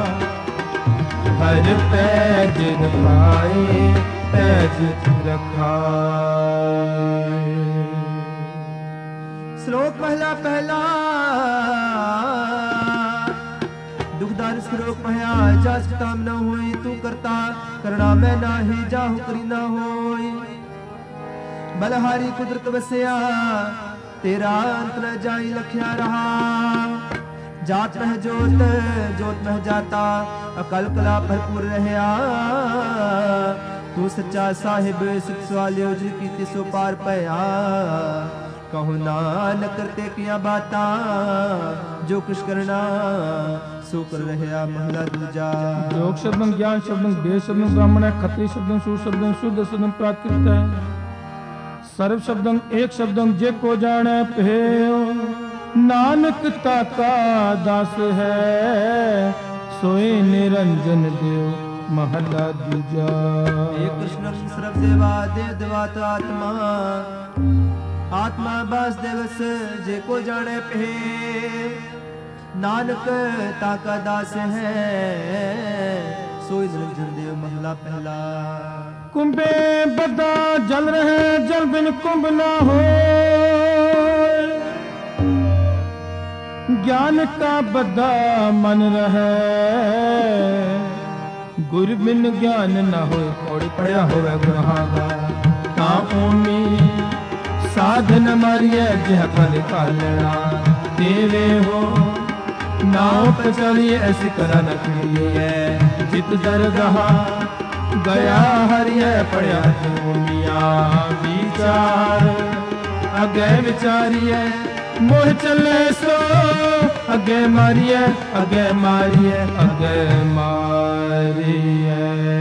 ਹਰ ਪੈਜ ਪਾਏ ਪੈਜ ਰਖਾਏ। ਸ਼ਲੋਕ ਪਹਿਲਾ ਪਹਿਲਾ ਦੁਖਦਾਰ ਸ਼ਲੋਕ ਪਹਿਆ, ਜਸ ਤਾਮ ਨ ਹੋਈ ਤੂੰ ਕਰਤਾ, ਕਰਣਾ ਮੈਂ ਨਾਹੀ ਜਾਹੂ ਕਰੀ ਨਾ ਹੋਈ। ਬਲਹਾਰੀ ਕੁਦਰਤ ਵਸਿਆ, ਤੇਰਾ ਅੰਤ ਨ ਜਾਈ ਲਖਿਆ ਰਹਾ। ਜਾਤ ਮਹਿ ਜੋਤ, ਜੋਤ ਮਹਿ ਜਾਤਾ, ਅਕਲ ਕਲਾ ਭਰਪੂਰ ਰਹਿਆ। ਤੂੰ ਸੱਚਾ ਸਾਹਿਬ ਸਿੱਖ ਸਵਾਲਿਓ, ਜਿ ਕੀਤੀ ਸੋ ਪਾਰ ਭਇਆ। ਕਹੋ ਨਾਨਕ ਕਰਤੇ ਕੀਆਂ ਬਾਤਾਂ, ਜੋ ਕੁਛ ਕਰਨਾ ਸੋ ਕਰ ਰਹਿਆ। ਮਹਲਾ ਦੂਜਾ। ਜੋਗ ਸ਼ਬਦੰ ਗਿਆਨ ਸ਼ਬਦੰ ਬੇਦ ਸ਼ਬਦੰ ਬ੍ਰਾਹਮਣ ਹੈ, ਖੱਤਰੀ ਸ਼ਬਦੰ ਸੂਰ ਸ਼ਬਦੰ ਸ਼ੁੱਧ ਸ਼ਬਦੰ ਪ੍ਰਾਕ੍ਰਿਤ ਹੈ। ਸਰਬ ਸ਼ਬਦੰ ਏਕ ਸ਼ਬਦੰ ਜੇ ਕੋ ਜਾਣੈ ਭੇਉ, ਨਾਨਕ ਤਾਕਾ ਦਾਸ ਹੈ, ਸੋਏ ਨਿਰੰਜਨ ਦੇਵ। ਮਹਲਾ ਦੂਜਾ। ਏਕ ਕ੍ਰਿਸ਼ਨ ਸਰਬ ਦੇਵਾ, ਦੇਵ ਦੇਵਾਤ ਆਤਮਾ, ਆਤਮਾ ਬਾਸ ਦਿਵਸ ਜੇ ਕੋ ਜਾਣੈ ਭੇ। ਨਾਨਕ ਤਾਕਾ ਦਾਸ ਹੈ, ਸੋਈ ਨਿਰੰਜਨ ਦੇਵ। ਮਹਲਾ ਪਹਿਲਾ। ਕੁੰਭੇ ਬੱਦਾ ਜਲ ਰਹੇ, ਜਲ ਬਿਨ ਕੁੰਭ ਨਾ ਹੋ। ਗਿਆਨ ਕਾ ਬੱਦਾ ਮਨ ਰਹੇ, ਗੁਰ ਬਿਨ ਗਿਆਨ ਨਾ ਹੋਏ। ਪੌੜੀ ਪੜਿਆ ਹੋਵੇ ਗੁਰਹਾਂ ਦਾ, ਤਾਂ ਓਮੀ ਸਾਧਨ ਮਾਰੀਐ, ਜਿਹ ਫਲ ਕਾਲਣਾ ਦੇਵੇ ਹੋ। ਨਾਉ ਪਚਲੀਐ ਐਸੀ ਕਰਾ ਨ ਕਰੀਐ, ਜਿਤ ਦਰਗਾਹ ਗਿਆ ਹਰਿਐ। ਪੜਿਆ ਜੋਮੀਆਂ ਵਿਚਾਰ, ਅਗੇ ਵਿਚਾਰੀਐ ਮੋਹ ਚੱਲੇ ਸੋ। ਅੱਗੇ ਮਾਰੀਐ, ਅੱਗੇ ਮਾਰੀਐ, ਅੱਗੇ ਮਾਰੀਐ।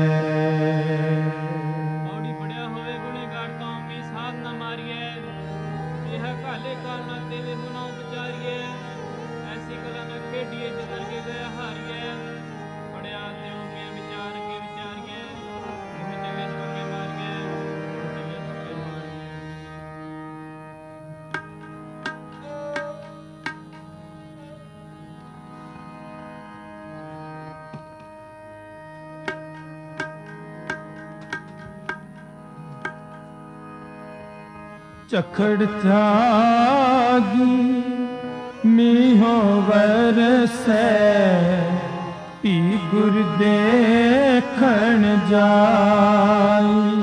ਪੌੜੀ ਪੜਿਆ ਹੋਵੇ ਗੁਣੇ ਗਾੜ ਤੋਂ ਵੀ ਸਾਧ ਨਾ ਮਾਰੀਐ। ਇਹ ਕਾਲੇ ਕਾਰਨਾ ਤੇਰੇ ਮੁਨਾਉ ਵਿਚਾਰੀਐ। ਐਸੀ ਕਲਾ ਨਾ ਖੇਡੀਏ, ਜਿਦਰ ਕੇ ਗਿਆ ਹਾਰੀਐ। ਪੜਿਆ ਤੇ ਉਮੀਆਂ ਵਿਚਾਰ ਕੇ ਵਿਚਾਰੀਐ। ਇਹ ਚੱਲੇ ਸੋ ਅੱਗੇ ਮਾਰੀਐ, ਚੱਲੇ ਸੋ ਅੱਗੇ ਮਾਰੀਐ। ਝਖੜ ਤਿਆਗੀ ਮੀਹੋ ਵਰਸੈ, ਭੀ ਗੁਰ ਦੇਖਣ ਜਾਈ।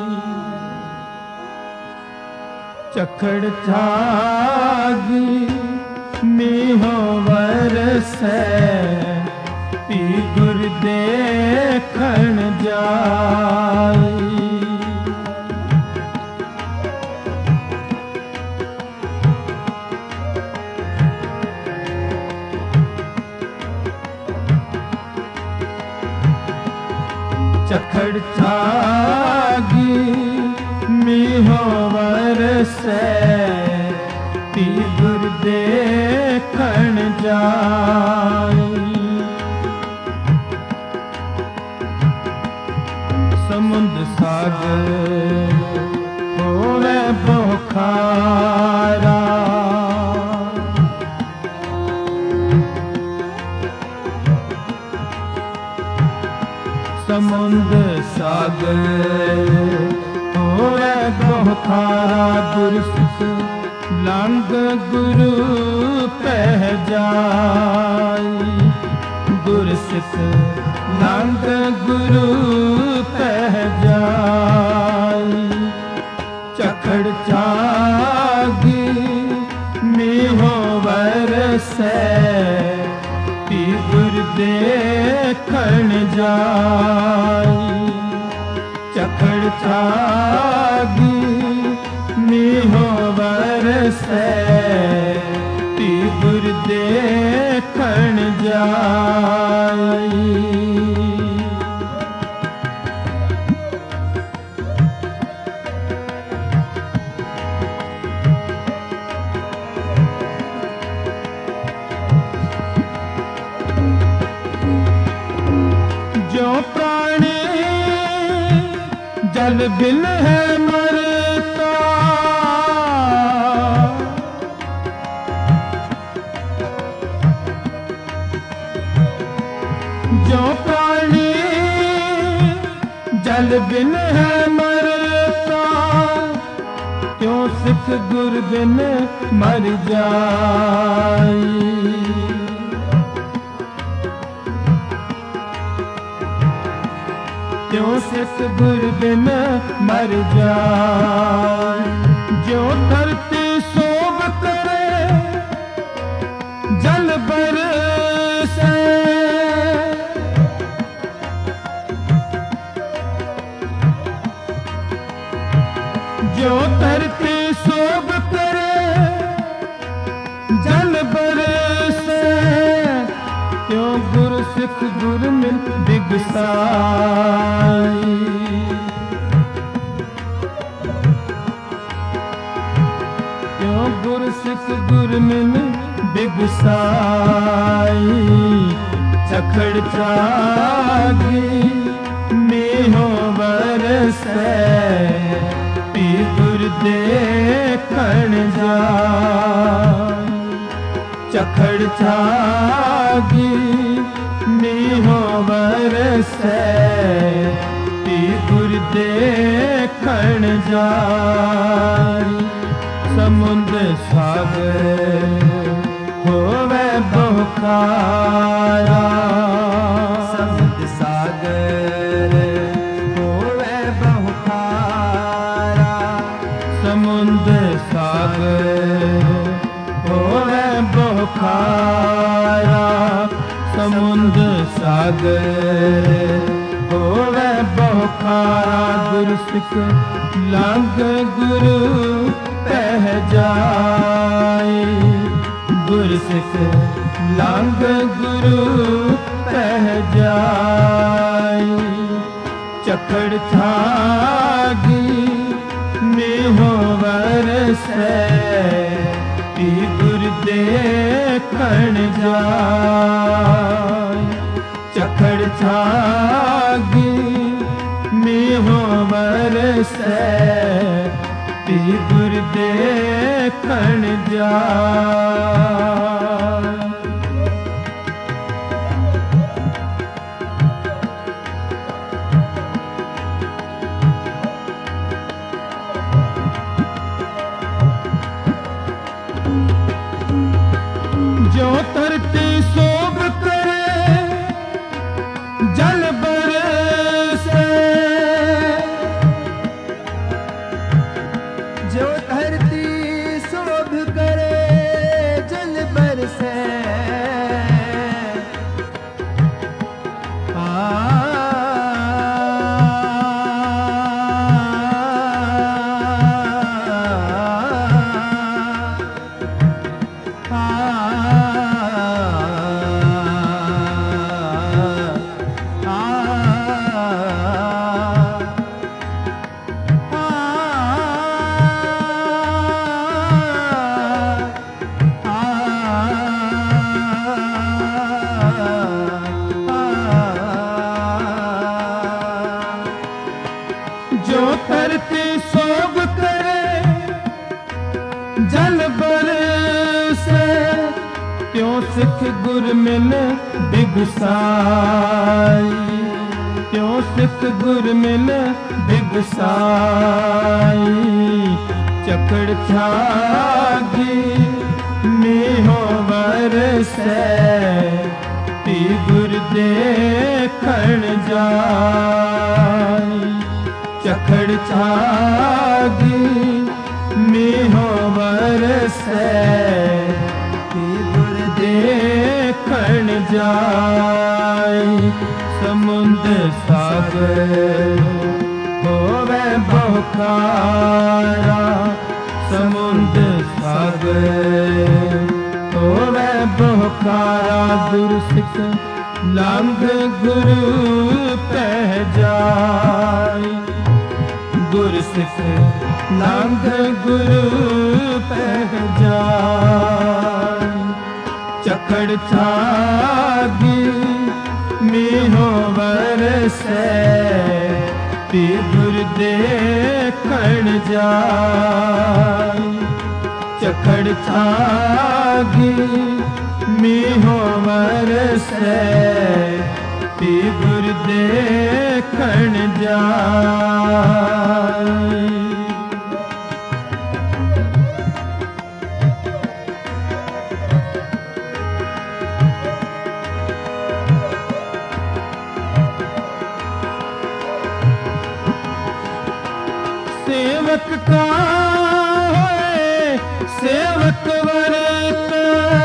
ਝਖੜ ਤਿਆਗੀ ਮੀਹੋ ਵਰਸੈ, ਭੀ ਗੁਰ ਦੇਖਣ ਜਾਈ। ਝਖੜ ਛਾਗੀ ਮੀਹੋ ਵਰਸੈ, ਭੀ ਗੁਰ ਦੇਖਣ ਜਾਈ। ਸਮੁੰਦ ਸਾਗਰ ਹੋਵੇ ਬੋਖਾਰਾ, ਸਮੁੰਦ ਸਾਗਰ ਹੋਵੇ ਬੋਖਾਰਾ। ਗੁਰ ਸਿੱਖ ਲੰਘ ਗੁਰੂ ਪਹਿ ਜਾਈ। ਗੁਰ ਸਿੱਖ ਲੰਘ ਗੁਰੂ ਪਹਿ ਜਾਈ। ਝਖੜ ਛਾਗੀ ਮੀਹੋ ਵਰਸੈ, ਭੀ ਗੁਰ ਦੇਖਣ ਜਾਈ। ਝਖੜ ਛਾਗੀ ਮੀਹੋ ਵਰਸੈ, ਭੀ ਗੁਰ ਦੇਖਣ ਜਾਈ। ਜੋ ਪ੍ਰਾਣੀ ਜਲ ਬਿਨ ਹੈ ਮਰਤਾ, जो प्राणी जल बिन है मरता, त्यों सिख गुर बिन मर जाई। त्यों सिख गुर बिन मर जाए। जो धरती सोभ करे जल बरसे, जो धरती सोभ करे जल बरसे, त्यों गुर सिख गुर मिल बिगसाई। त्यों गुर सिख गुर मिल बिगसाई। चखड़ चागी मेहो बरसे, पी गुर देखण जाय। चखड़ चागी मेहो बरसे, पी गुर देखण जाय। समुंद सागर होवे बहुकारा, समुंद सागर होवे बहुकारा। समुंद सागर होवे बहुकारा, समुंद सागर होवे बहुकारा। गुर सिख लंघ गुरु पह जाए, गुर सिख लंघ गुरु पह जाए। चखड़ छागी मेहो बरसे, पी गुर देखण जाय। चखड़ छागी मेहो बरसे, पी गुर देखण जाय। जो धरती सोभ करे जल बरसे, जो धरती शोभ करे जल बरसे। आ जो धरती सोभ करे जल बरसे, त्यों सिख गुर मिल बिगसाई। त्यों सिख गुर मिल बिगसाई। चखड़ छागी मेहो बरसे, पी गुर देखण जाय। चखड़ छागी मेहो बरसे, पी गुर देखण जाय। समुंद सागर होवे बहुकारा, समुंद सागर होवे बहुकारा। गुर सिख लंघ गुरु पह जाय, गुर सिख लंघ गुरु पह जाय। चखड़ छागी मेहो बरसे, पी गुर देखण जाय। चखड़ छागी मेहो बरसे, पी गुर देखण जाई। सेवक का होए सेवक वरता,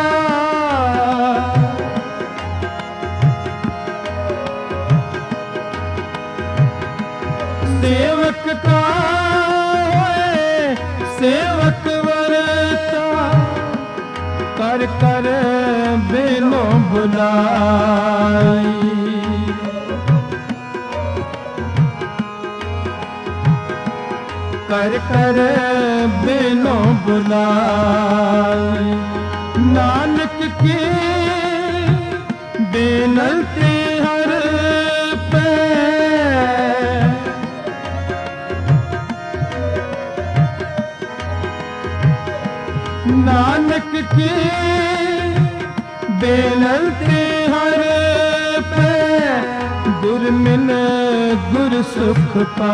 सेवक का होए सेवक वरता, कर कर बेनो बुलाई। कर कर बेनो बुलाई। नानक के बेनलते हर पे, नानक के बेनलते हर पे, गुर मिल गुर सुख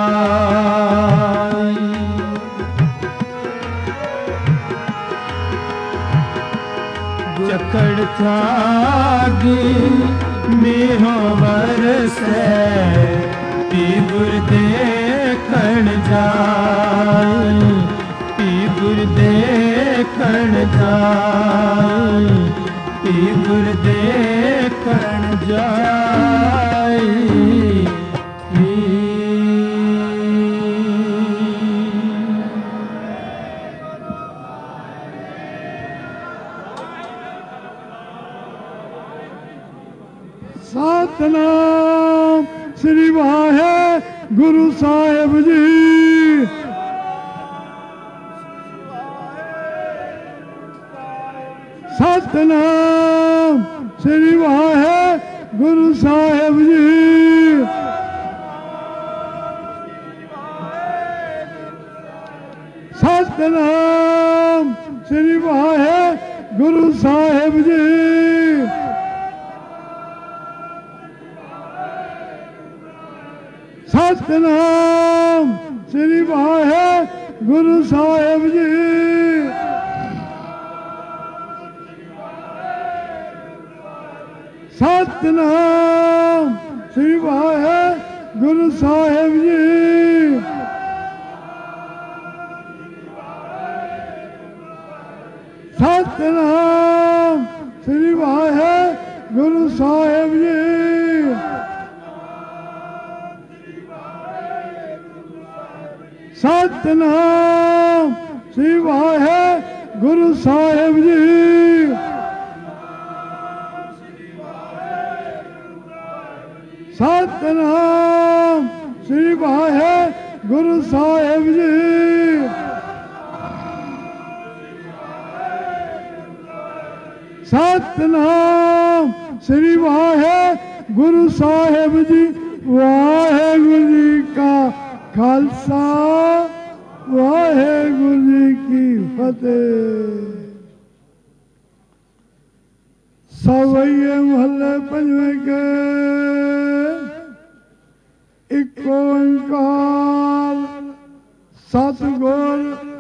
पाई। जकड़ थागी मेहो बरसे, पी गुर देखण जाई। पी गुर देखण जाई। पी गुर देखण जाई। सतनाम श्री वाहे गुरु साहिब जी। सतनाम श्री वाहे गुरु साहिब जी। सतनाम श्री वाहे गुरु साहिब जी। सतनाम श्री वाहे गुरु साहिब जी। सतनाम श्री वाहे गुरु साहिब जी। सतनाम श्री वाहे गुरु साहिब जी। सतनाम श्री वाहे गुरु साहिब जी। सतनाम श्री वाहे गुरु साहिब जी। सतनाम श्री वाहे गुरु साहिब जी। वाहेगुरु जी का खालसा वाहेगुरु जी की फतेह। सवैये महल्ले पंजवें के एक ओंकार सतगुर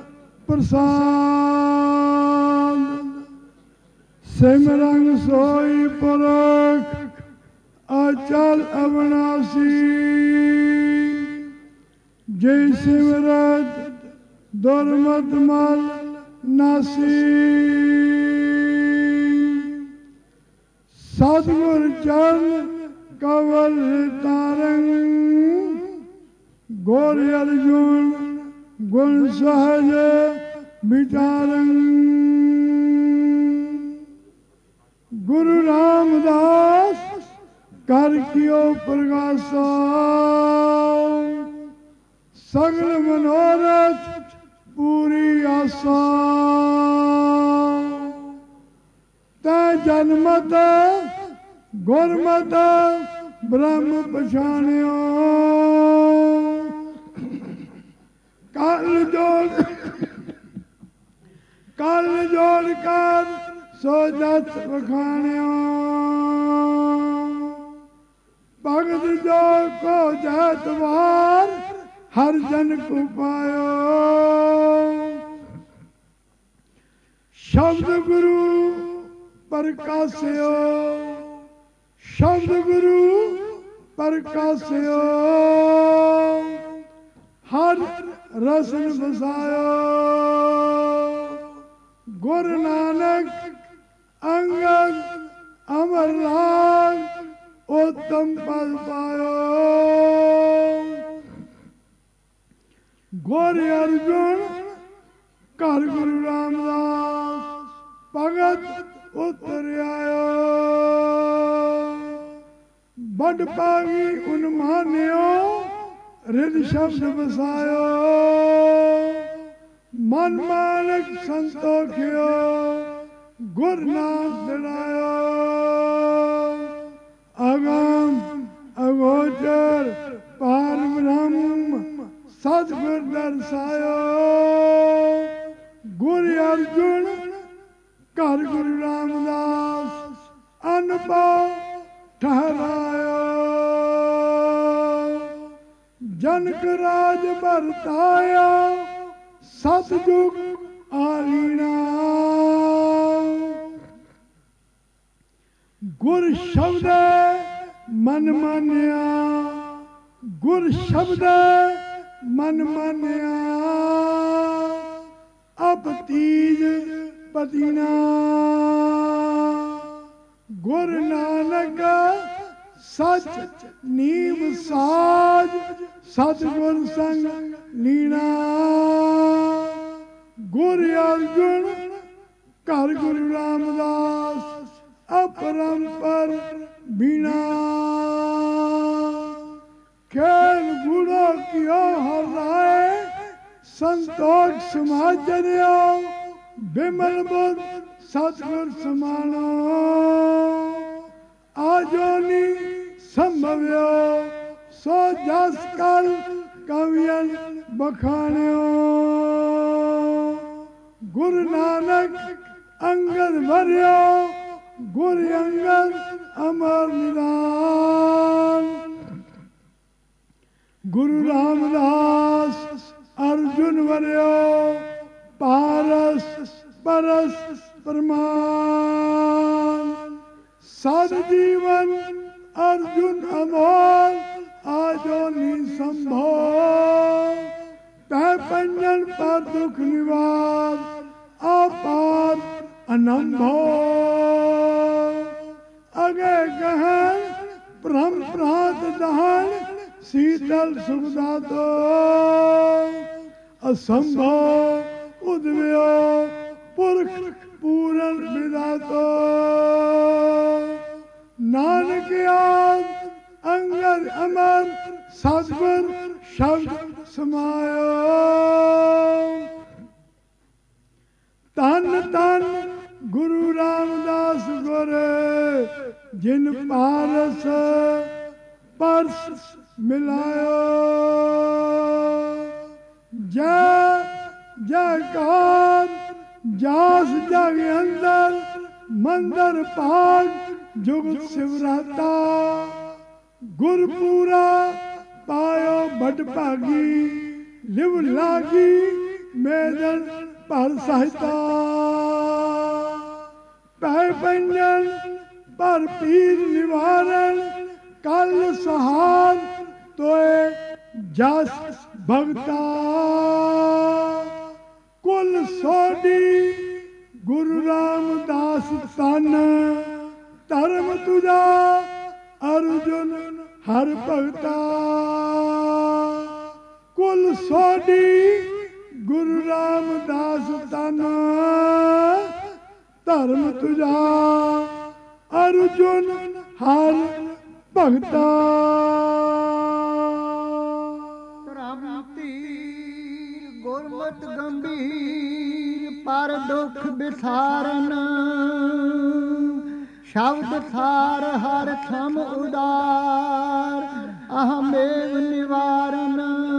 प्रसाद। सिमरन सोई पुरख अचल अविनाशी। जय सिमरत दुर्मत मल नासी। सतगुर चरण कवल तारंग। गौर अर्जुन गुण सहज विचारंग। गुरु रामदास कर कियो प्रकाशा। सगल मनोरथ पूरी आशा। तै जन्मत गुरमत ब्रह्म पछाणियो। कल जोड़ कल जोड़ कर सो जत बखाणियो। जो को जैतवार हर जन को पायो। शब्द गुरु प्रकाश्यो, शब्द गुरु प्रकाश्यो, हर रसन बसायो। गुरु नानक अंगद अमरनाथ उत्तम पद पायो। गोरे अर्जुन कर गुरु रामदास भगत उतर आयो। बड़ पागी उन मान्यो रिद शब्द बसायो। मन मानक संतोख्यो गुर नाम दिलायो। अगम अगोचर पार ब्रह्म सतगुर दर्शायो। गुरु अर्जुन कर गुरु रामदास अनुभव ठहरायो। जनक राज बरताया सतयुग आलीना। गुर शब्द मन मान्या, गुर शब्द मन मान्या। अब तीज पदीना। गुरु नानक सच नीम साज सतगुर संग लीना। गुरु अर्जुन कर गुरु रामदास अपरंपर बीना। खेल गुणों कियो हर राय संतोष समाजन्यो। बिमल बुद्ध सतगुर समानो। आजोनी संभव्यो सो जस कल कवियन बखान्यो। गुरु नानक अंगद भरियो गुरु अंगद अमर निदान। गुरु रामदास अर्जुन वरियो पारस परस प्रमाण। सद जीवन अर्जुन अमोल आजो निसंभो। तह पंजन पर दुख निवार अपार अनंभो। अगे गहन ब्रह्म प्रात दहन शीतल सुखदातो। असंभव उद्वयो पुरख पूरन विदातो। नानक याद अंगद अमर सतगुर शब्द समायो। तन तन गुरु रामदास गुर जिन पारस परस मिलायो। जय जयकार जास जग अंदर मंदर पाग जुगत शिवराता। गुरपूरा पायो बट भागी लिव लागी मेदन पर सहिता। पै पंजन पर पीर निवारण कल सहार तोए जस भगता। कुल सोडी गुरु रामदास तन धर्म तुझा अर्जुन हर भगता। कुल सोडी गुरु रामदास तन धर्म तुझा अर्जुन हर भगता। गुरमत गंभीर पर दुख बिसारन। शब्द सार हर थम उदार अहमेव निवारण।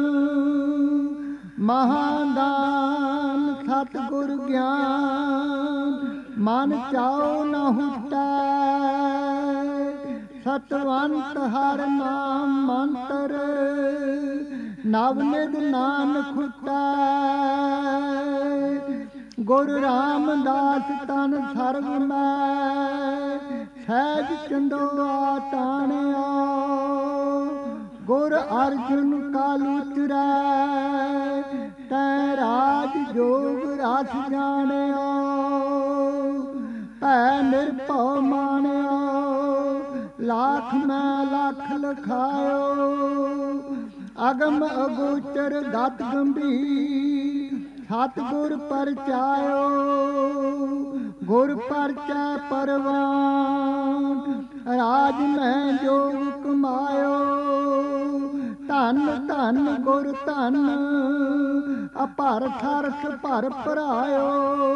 महादान सतगुर ज्ञान मन चाओ न हुटा। ਸਤਵੰਤ ਹਰ ਨਾਮ ਮੰਤਰ, ਨਵ ਨਿਧ ਨਾਨਕ ਖੁਟੈ। ਗੁਰੂ ਰਾਮਦਾਸ ਤਨ ਸਰਬ ਮੈਂ, ਸਹਿਜ ਚੰਦੋਆ ਤਾਣਿਆ। ਗੁਰ ਅਰਜੁਨ ਕਾਲ ਉਤਰੈ, ਤੈ ਰਾਜ ਜੋਗ ਰਸ ਜਾਣਿਆ। ਭੈ ਨਿਰਭਉ ਮਾਣਿਆ, ਲਾਖ ਮੈਂ ਲੱਖ ਲਖਾਇਓ। ਅਗਮ ਅਗੋਚਰ ਗਤ ਗੰਭੀਰ, ਸਤਿਗੁਰ ਪਰਚਾਇਓ। ਗੁਰ ਪਰਚੈ ਪਰਵਾਨ, ਰਾਜ ਮੈਂ ਜੋਗ ਕਮਾਇਓ। ਧਨ ਧਨ ਗੁਰ ਧਨ, ਅਪਰ ਸਰਸ ਭਰ ਭਰਾਇਓ।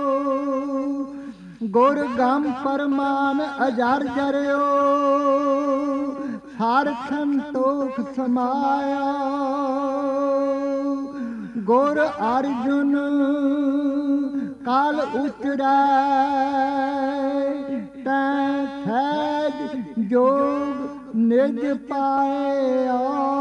ਗੁਰ ਗਮ ਪਰਮਾਨ ਅਜਰ ਜਰਿਓ, ਹਰ ਸੰਤੋਖ ਸਮਾਇਆ। ਗੁਰ ਅਰਜੁਨ ਕਾਲ ਉਤਰੈ, ਤੈ ਸਹਿਜ ਜੋਗ ਨਿਜ ਪਾਇਆ।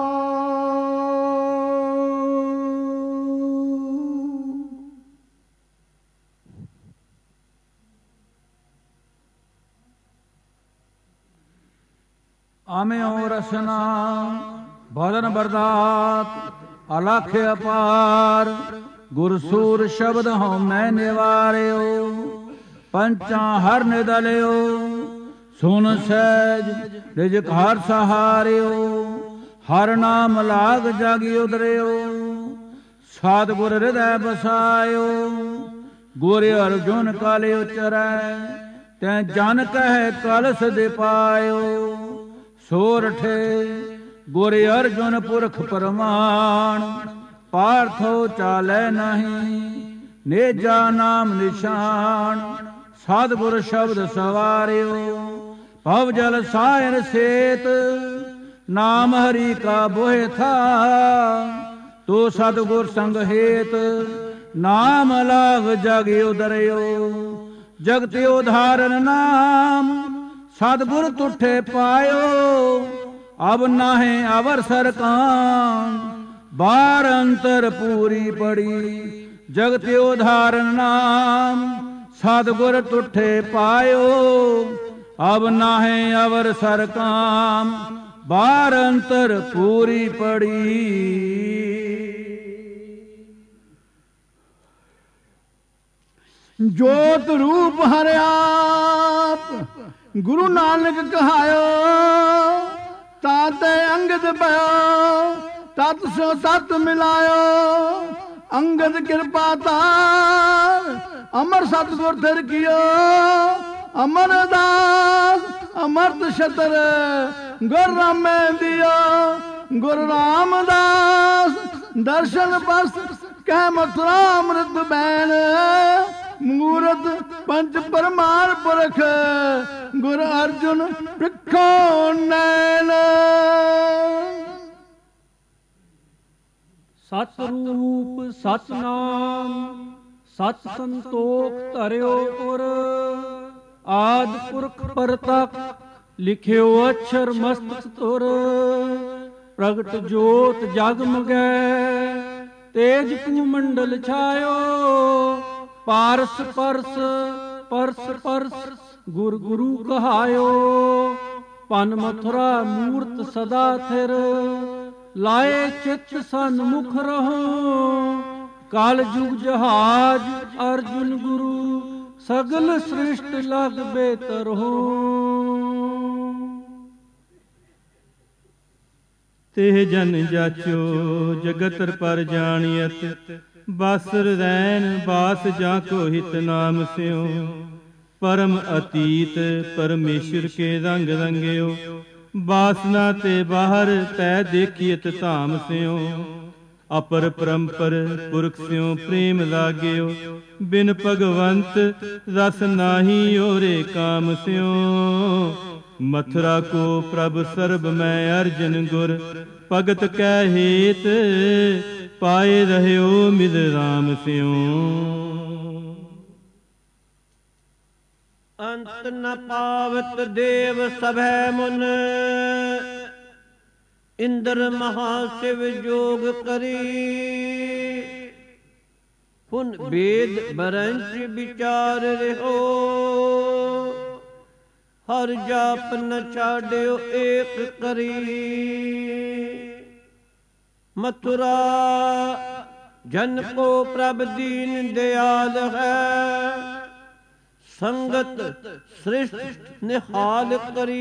ਆਮਿਓ ਰਸਨਾ ਭਜਨ ਬਰਦਾਤ, ਅਲਖ ਅਪਾਰ। ਗੁਰ ਸੂਰ ਸ਼ਬਦ ਹਉ ਮੈਂ ਨਿਵਾਰਿਓ, ਪੰਚਾਂ ਹਰ ਨਿਦਲਿਓ। ਸੁਨ ਸਹਿਜ ਨਿਜ ਘਰ ਸਹਾਰਿਓ, ਹਰ ਨਾਮ ਲਾਗ ਜਾਗੀ ਉਦਰਿਓ। ਸਤਿਗੁਰ ਹਿਰਦੈ ਬਸਾਇਓ, ਗੁਰ ਅਰਜੁਨ ਕਾਲ ਉਚਰੈ। ਤੈ ਜਨ ਕਹਿ ਕਲਸ ਦੇ ਪਾਇਓ, ਸੋਰਠੇ ਗੁਰ ਅਰਜੁਨ ਪੁਰਖ ਪਰਮਾਨ। ਪਾਰਥੋ ਚਾਲੈ ਨਹੀਂ, ਨੇਜਾ ਨਾਮ ਨਿਸ਼ਾਨ। ਸਤਿਗੁਰ ਸ਼ਬਦ ਸਵਾਰਿਓ, ਭਵ ਜਲ ਸਾਇਰ ਸੇਤ। ਨਾਮ ਹਰੀ ਕਾ ਬੋਹਿ ਥਾ, ਤੋ ਸਤਿਗੁਰ ਸੰਗ ਹੇਤ। ਨਾਮ ਲਾਗ ਜਗ ਉਦਰਿਓ, ਜਗਤ ਉਧਾਰਨ ਨਾਮ। ਸਤਿਗੁਰ ਤੁਠੇ ਪਾਇਓ, ਅਬ ਨਾਹੇ ਅਵਰ ਸਰਕਾਮ। ਬਾਰ ਅੰਤਰ ਪੂਰੀ ਪੜੀ, ਜਗਤ ਉਧਾਰਨ ਨਾਮ। ਸਤਿਗੁਰ ਤੁਠੇ ਪਾਇਓ, ਅਬ ਨਾਹੇ ਅਵਰ ਸਰਕਾਮ। ਬਾਰ ਅੰਤਰ ਪੂਰੀ ਪੜੀ। ਜੋਤ ਰੂਪ ਹਰਿਆਪ, ਗੁਰੂ ਨਾਨਕ ਕਹਾਇਓ। ਤਾਤੇ ਅੰਗਦ ਭਇਓ, ਤਤ ਸੋ ਤਤ ਮਿਲਾਇਓ। ਅੰਗਦ ਕਿਰਪਾ ਤਾਰ, ਅਮਰ ਸਤਿਗੁਰ ਥਿਰ ਕੀਓ। ਅਮਰਦਾਸ ਅਮਰਤ ਛਤਰ, ਗੁਰ ਰਾਮੈ ਦਿਓ। ਗੁਰ ਰਾਮਦਾਸ ਦਰਸ਼ਨ ਬਸ, ਕਹਿ ਮਥੁਰਾ ਅੰਮ੍ਰਿਤ ਬੈਨ। ਮੂਰਤ ਪੰਚ ਪਰਮਾਰ ਪੁਰਖ, ਗੁਰ ਅਰਜੁਨ ਪ੍ਰਿਖੋ ਨੈਣ। ਸਤ ਰੂਪ ਸਤ ਨਾਮ, ਸਤ ਸੰਤੋਖ ਧਰਿਓ ਪੁਰ। ਆਦ ਪੁਰਖ ਪਰਤਕ, ਲਿਖਿਓ ਅਛਰ ਮਸਤਕ ਤੁਰ। ਪ੍ਰਗਟ ਜੋਤ ਜਗਮਗੈ, ਤੇਜ ਕੂ ਮੰਡਲ ਛਾਇਓ। ਪਾਰਸ ਪਰਸ ਪਰਸ ਪਰਸ, ਗੁਰ ਗੁਰੂ ਕਹਾਇਓ। ਪਨ ਮਥੁਰਾ ਮੂਰਤ ਸਦਾ ਥਿਰ, ਲਾਏ ਚਿਤ ਸਨਮੁਖ ਰਹੋ। ਕਾਲ ਜੁਗ ਜਹਾਜ ਅਰਜੁਨ ਗੁਰੂ, ਸਗਲ ਸ੍ਰਿਸ਼ਟ ਲਗ ਬੇਤਰ ਹੋ। ਤੇ ਜਨ ਜਾਚੋ ਜਗਤਰ ਪਰ ਜਾਣੀਅਤ। ਬਾਸਰ ਰੈਨ ਬਾਸ ਜਾ ਕੋ ਹਿਤ ਨਾਮ ਸਿਓ। ਪਰਮ ਅਤੀਤ ਪਰਮੇਸ਼ਰ ਕੇ ਰੰਗ ਰੰਗਿਓ। ਬਾਸਨਾ ਤੇ ਬਾਹਰ ਤੈ ਦੇਖੀਅਤ ਧਾਮ ਸਿਓ। ਅਪਰ ਪਰੰਪਰ ਪੁਰਖ ਸਿਓ ਪ੍ਰੇਮ ਲਾਗਿਓ। ਬਿਨ ਭਗਵੰਤ ਰਸ ਨਾਹੀ ਓਰੇ ਕਾਮ ਸਿਓ। ਮਥੁਰਾ ਕੋ ਪ੍ਰਭ ਸਰਬ ਮੈਂ ਅਰਜਨ ਗੁਰ। ਭਗਤ ਕੈ ਹੇਤ ਪਾਏ ਰਹਿਓ ਮਿਲ ਰਾਮ ਸਿਓ। ਅੰਤ ਨ ਪਾਵਤ ਦੇਵ ਸਭੈ ਮੁਨ, ਇੰਦਰ ਮਹਾਸ਼ਿਵ ਜੋਗ ਕਰੀ। ਪੁਨ ਵੇਦ ਬਰੰਚ ਵਿਚਾਰ ਰਿਹੋ, ਹਰ ਜਾਪ ਨ ਛਾੜਿਓ ਏਕ ਕਰੀ। ਮਥੁਰਾ ਜਨ ਕੋ ਪ੍ਰਭ ਦੀਨ ਦਿਆਲ ਹੈ, ਸੰਗਤ ਸ੍ਰਿਸ਼ਟ ਨਿਹਾਲ ਕਰੀ।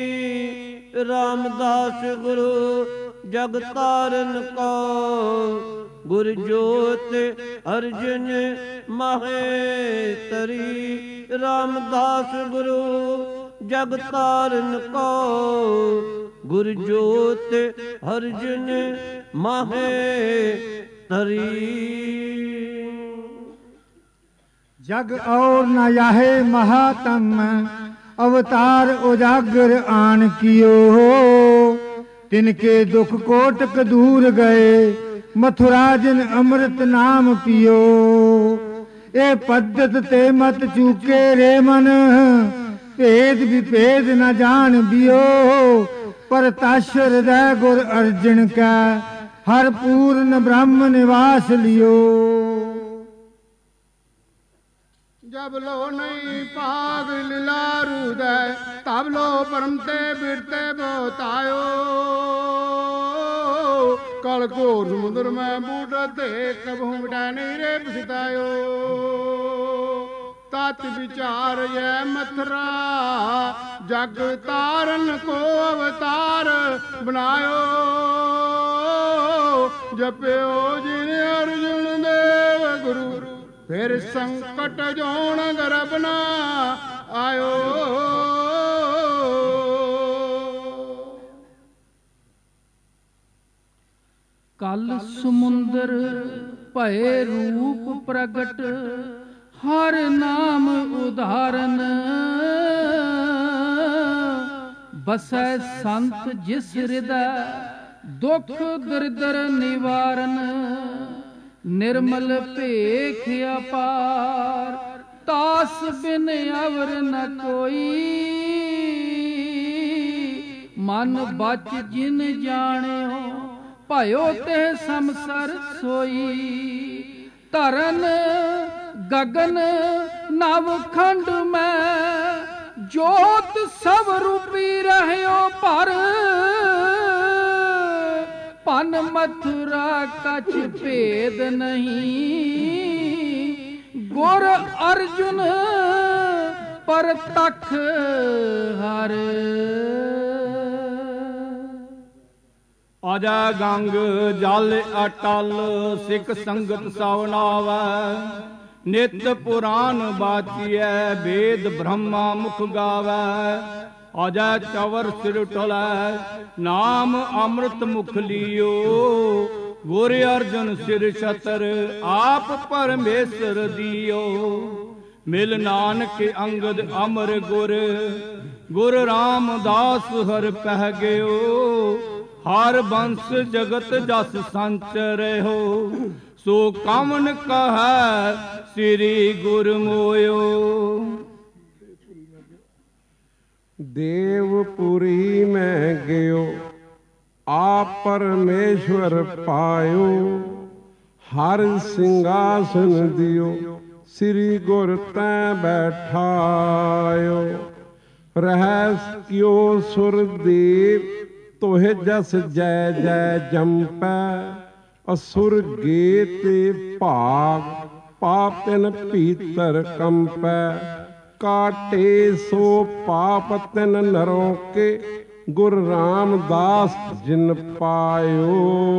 ਰਾਮਦਾਸ ਗੁਰੂ ਜਗ ਤਾਰਨ ਕੋ, ਗੁਰ ਜੋਤ ਅਰਜਨ ਮਹੇ ਤਰੀ। ਰਾਮਦਾਸ ਗੁਰੂ ਜਗ ਤਾਰਨ ਕੋ, ਗੁਰ ਜੋਤ ਅਰਜਨ ਮਹੇ ਤਰੀ। जग और न याहे महातम, अवतार उजागर आन कियो। तिनके दुख कोटक दूर गए, मथुरा जिन अमृत नाम पियो। ए पद्धत ते मत चूके रे मन, भेद विभेद न जान बियो। पर तश हृदय गुर अर्जन का, हर पूर्ण ब्रह्म निवास लियो। जब लो नहीं पाग लीलारू दे, तब लो परम ते बिरते बतायो। कल घोर समुद्र में बूढ़ते, कबहू मिटा नहीं रे पछतायो। तत् विचार ये मथुरा, जग तारन को अवतार बनायो। जप्यो जिन अर्जुन देव गुरु, फिर संकट जोन गर्भ न आयो। कल समुंदर भय रूप प्रगट, हर नाम उदाहरण। बसै संत जिस हृदय, दुख दरिद्र निवारण। निर्मल भेख अपार, तास बिन अवर न कोई। मन बच जिन जानियो, भयो ते समसर सोई। धरन गगन नवखंड में, जोत सब रूपी रहयो पर। पन मथुरा कछ भेद नहीं, गुर अर्जुन पर तख हर। अजय गंग जल अटल, सिख संगत सव नावै। नित पुराण बाचिए, वेद ब्रह्मा मुख गावै। अजय चवर सिर टलै, नाम अमृत मुख लियो। गुर अर्जुन सिर छतर, आप परमेश्वर दियो। मिल नानक अंगद अमर गुर, गुर रामदास हर पह गयो। हर बंस जगत जस संचर हो, सो कमन कह श्री गुर मोयो। देवपुरी में गयो, आप परमेश्वर पायो। हर सिंहासन दियो, श्री गुर तैं बैठायो। रहस क्यों सुरदेव, तोहे जस जय जय जंपै। असुर गेते भाग, पापिन भीतर कंपै। काटे सो पाप तिन नरों के, गुर रामदास जिन पायो।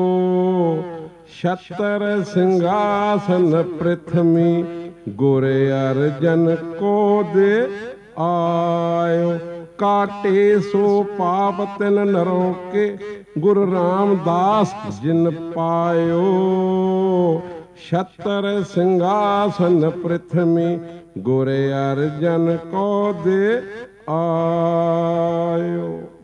छतर सिंहासन पृथ्वी, गुर अर्जन को दे आयो। काटे सो पाप तिन नरों के, गुर रामदास जिन पायो। छतर सिंहासन पृथ्वी, गुर अर्जन को दे आयो।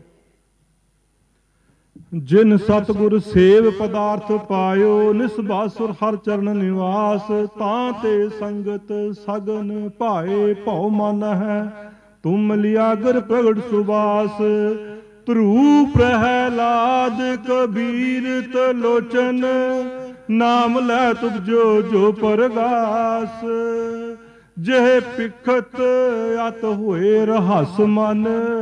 जिन सतगुर सेव पदार्थ पायो, निसबासुर हर चरण निवास। तां ते संगत सगन भाए भौ मन है, ਤੁਮ ਲਿਆਗਰ ਪ੍ਰਗਟ ਸੁਬਾਸ। ਧਰੂ ਪ੍ਰਹਿਲਾਦ ਕਬੀਰ ਤਲੋਚਨ, ਨਾਮ ਲੈ ਤੁਪਜੋ ਜੋ ਪਰਗਾਸ। ਜਿਹ ਪਿਖਤ ਅਤ ਹੋਏ ਰਹਸ ਮਨ,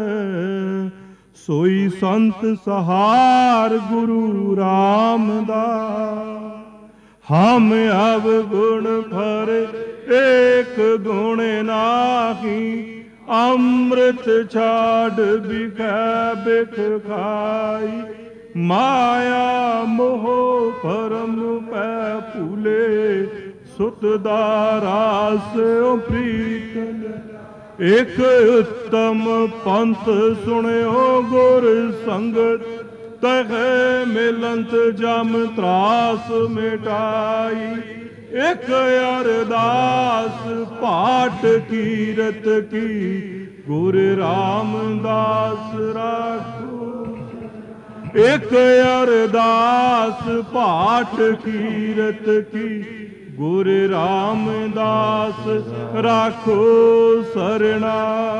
ਸੋਈ ਸੰਤ ਸਹਾਰ ਗੁਰੂ ਰਾਮਦਾਸ। ਹਮ ਅਵ ਗੁਣ ਭਰ ਏਕ ਗੁਣ ਨਾਹੀ, ਅੰਮ੍ਰਿਤ ਛਾੜ ਬਿਖੈ ਬਿਖ ਖਾਈ। ਮਾਇਆ ਮੋਹ ਪਰਮ ਪੈ ਭੂਲੇ, ਸੁਤ ਦਾ ਰਾਸ ਪ੍ਰੀਤ। ਇਕ ਉੱਤਮ ਪੰਥ ਸੁਣਿਓ ਗੁਰ ਸੰਗਤ, ਤਹਿ ਮਿਲੰਤ ਜਮ ਤਰਾਸ ਮਿਟਾਈ। ਇਕ ਅਰਦਾਸ ਪਾਠ ਕੀਰਤ ਕੀ, ਗੁਰ ਰਾਮਦਾਸ ਰਾਖੋ। ਇਕ ਅਰਦਾਸ ਪਾਠ ਕੀਰਤ ਕੀ, ਗੁਰ ਰਾਮਦਾਸ ਰਾਖੋ ਸਰਣਾ।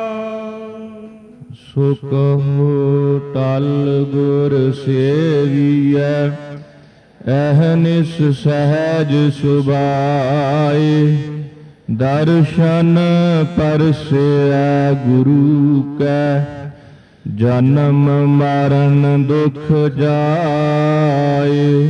ਸੋ ਕਹੋ ਟਲ ਗੁਰ ਸੇਵੀਐ, ਅਹਨਿਸ ਸਹਿਜ ਸੁਭਾਏ। ਦਰਸ਼ਨ ਪਰਸੈ ਗੁਰੂ ਕੈ, ਜਨਮ ਮਰਨ ਦੁਖ ਜਾਏ।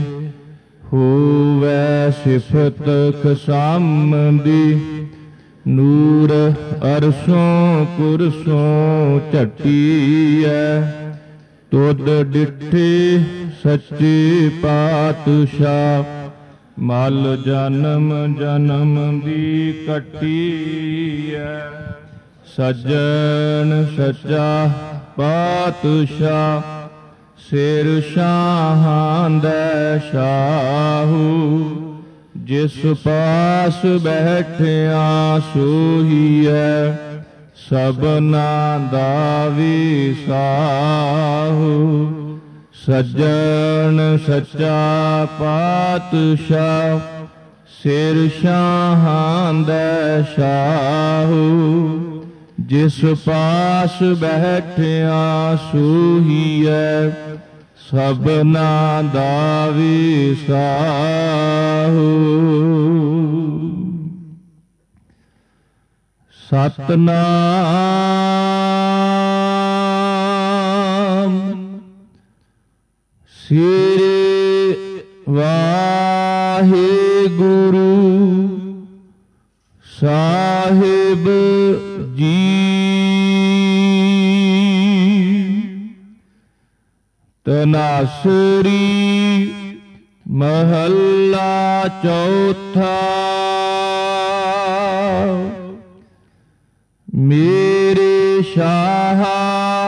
ਹੋਵੈ ਸਿਫਤ ਖਸਾਮਦੀ, ਨੂਰ ਅਰਸੋਂ ਕੁਰਸੋਂ ਝਟੀਐ। ਤੁਧ ਡਿਠੇ ਸੱਚੇ ਪਾਤਸ਼ਾਹ, ਮਲ ਜਨਮ ਜਨਮ ਦੀ ਕੱਟੀਐ। ਸੱਜਣ ਸੱਚਾ ਪਾਤਸ਼ਾਹ, ਸਿਰ ਸ਼ਾਹਾਂ ਦਾ ਸ਼ਾਹੂ। ਜਿਸ ਪਾਸ ਬੈਠਿਆ ਸੋਹੀਐ, ਸਭਨਾ ਦਾ ਵਿਸਾਹੂ। ਸੱਜਣ ਸੱਚਾ ਪਾਤਸ਼ਾਹ, ਸਿਰ ਸ਼ਾਹਾਂ ਦਾ ਸ਼ਾਹੂ। ਜਿਸ ਪਾਸ ਬੈਠਿਆ ਸੋਹੀਐ, ਸਭਨਾ ਦਾ ਵਿਸਾਹੂ। ਸਤਨਾਮ ਸ੍ਰੀ ਵਾਹਿਗੁਰੂ ਸਾਹਿਬ ਜੀ। ਤਨਾਸਰੀ ਮਹੱਲਾ ਚੌਥਾ। ਮੇਰੇ ਸ਼ਾਹਾ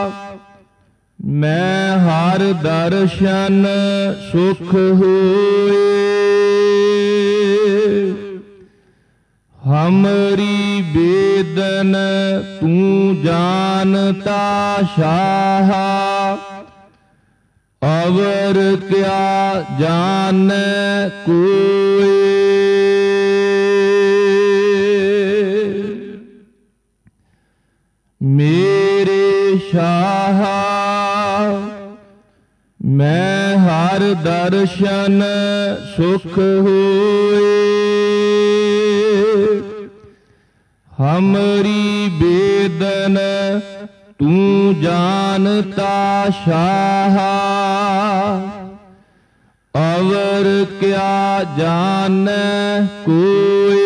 ਮੈਂ ਹਰ ਦਰਸ਼ਨ ਸੁਖ ਹੋਏ। ਹਮਰੀ ਬੇਦਨ ਤੂੰ ਜਾਣਤਾ ਸ਼ਾਹਾ। ਅਵਰ ਕਿਆ ਜਾਣੈ ਕੋਇ। ਮੇਰੇ ਸ਼ਾਹਾ ਮੈਂ ਹਰ ਦਰਸ਼ਨ ਸੁਖ ਹੋਏ। ਹਮਰੀ ਬੇਦਨ ਤੂੰ ਜਾਣਤਾ ਸ਼ਾਹਾ। ਅਵਰ ਕਿਆ ਜਾਣੈ ਕੋਇ।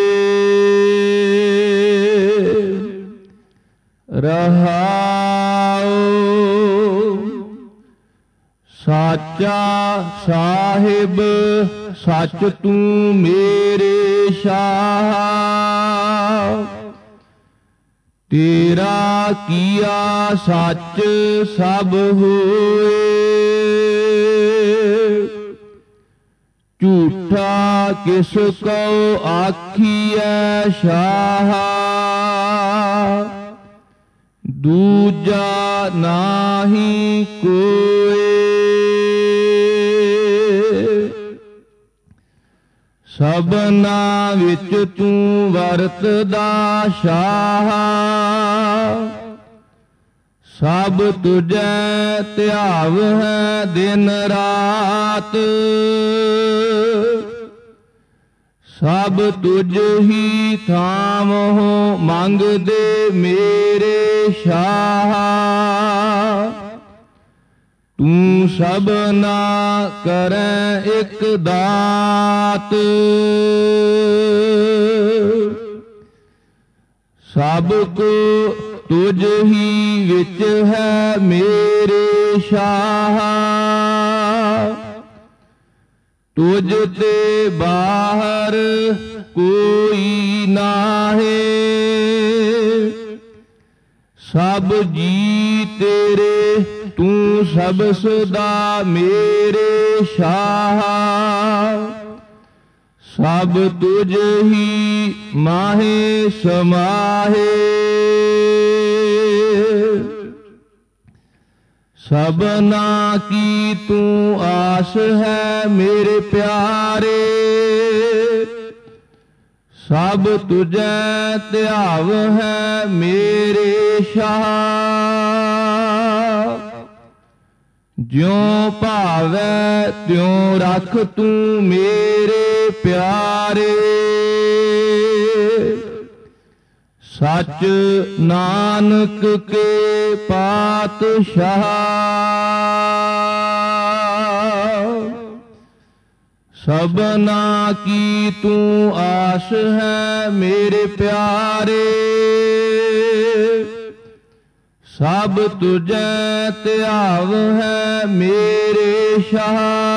ਰਹਾਉ ਸਾਚਾ ਸਾਹਿਬ ਸੱਚ ਤੂੰ ਮੇਰੇ ਸ਼ਾਹ। ਤੇਰਾ ਕੀਆ ਸੱਚ ਸਭ ਹੋਏ। ਝੂਠਾ ਕਿਸ ਕੋ ਆਖੀਐ ਸ਼ਾਹ। ਦੂਜਾ ਨਾਹੀ ਕੋਇ। ਸਭਨਾ ਵਿੱਚ ਤੂੰ ਵਰਤਦਾ ਸ਼ਾਹ। ਸਭ ਤੁਝੈ ਧਿਆਵ ਹੈ ਦਿਨ ਰਾਤ, ਸਭ ਤੁਝ ਹੀ ਥਾਮਹੁ ਮੰਗਦੇ ਮੇਰੇ ਸ਼ਾਹ। ਤੂੰ ਸਭਨਾ ਕਰੈ ਇਕ ਦਾਤ, ਸਭ ਕੋ ਤੁਝ ਹੀ ਵਿੱਚ ਹੈ ਮੇਰੇ ਸ਼ਾਹ। ਤੁਝ ਤੇ ਬਾਹਰ ਕੋਈ ਨਾਹੀ, ਸਭ ਜੀ ਤੇਰੇ ਤੂੰ ਸਭ ਸਦਾ ਮੇਰੇ ਸ਼ਾਹ। ਸਭ ਤੁਝ ਹੀ ਮਾਹੇ ਸਮਾਹੇ, ਸਭਨਾ ਕੀ ਤੂੰ ਆਸ ਹੈ ਮੇਰੇ ਪਿਆਰੇ। ਸਭ ਤੁਝੈ ਧਿਆਵ ਹੈ ਮੇਰੇ ਸ਼ਾਹ। ਜਿਉ ਭਾਵੈ ਤਿਉ ਰਖ ਤੂੰ ਮੇਰੇ ਪਿਆਰੇ। ਸਚ ਨਾਨਕ ਕੇ ਪਾਤਸ਼ਾਹ, ਸਭਨਾ ਕੀ ਤੂੰ ਆਸ ਹੈ ਮੇਰੇ ਪਿਆਰੇ। ਸਭ ਤੁਝੈ ਧਿਆਵ ਹੈ ਮੇਰੇ ਸ਼ਾਹ।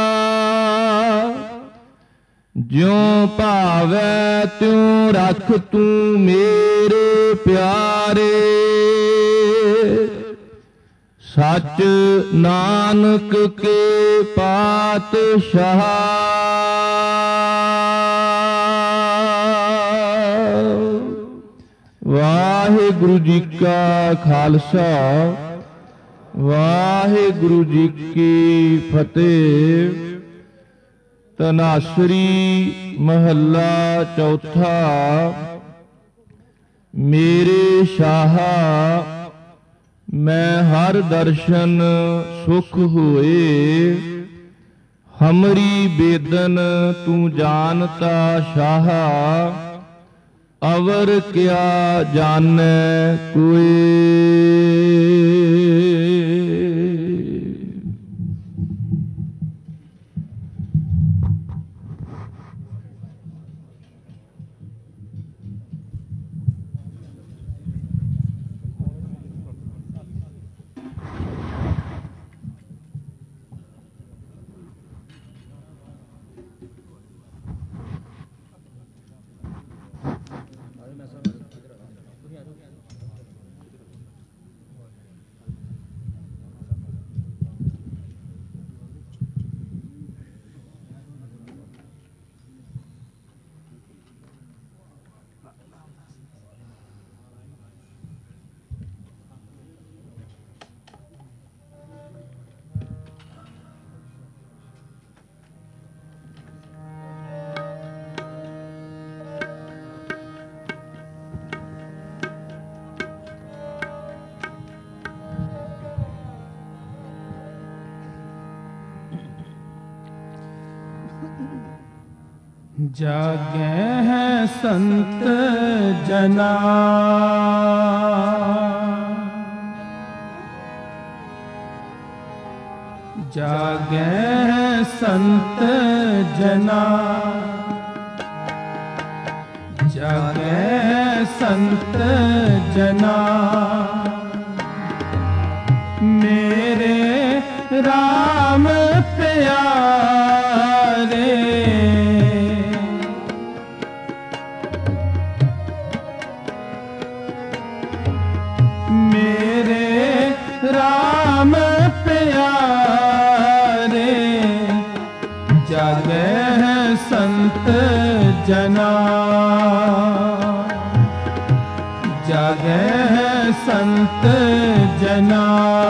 ਜਿਉ ਭਾਵੈ ਤਿਉ ਰਖ ਤੂੰ ਮੇਰੇ ਪਿਆਰੇ। ਸਚ ਨਾਨਕ ਕੇ ਪਾਤਸ਼ਾਹ। ਵਾਹਿਗੁਰੂ ਜੀ ਕਾ ਖਾਲਸਾ, ਵਾਹਿਗੁਰੂ ਜੀ ਕੀ ਫਤਿਹ। ਤਨਾਸਰੀ ਮਹੱਲਾ ਚੌਥਾ। ਮੇਰੇ ਸ਼ਾਹ ਮੈਂ ਹਰ ਦਰਸ਼ਨ ਸੁਖ ਹੋਏ। ਹਮਰੀ ਬੇਦਨ ਤੂੰ ਜਾਣਤਾ ਸ਼ਾਹ। ਅਵਰ ਕਿਆ ਜਾਣੈ ਕੋਇ। ਜਾਗੈ ਹੈ ਸੰਤ ਜਨਾ, ਜਾਗੈ ਹੈ ਸੰਤ ਜਨਾ, ਜਾਗੈ ਹੈ ਸੰਤ ਜਨਾ। ਮੇਰੇ RAM ਪਿਆਰੇ, RAM ਪਿਆਰੇ। ਜਾਗੈ ਹੈ ਸੰਤ ਜਨਾ, ਜਾਗੈ ਹੈ ਸੰਤ ਜਨਾ।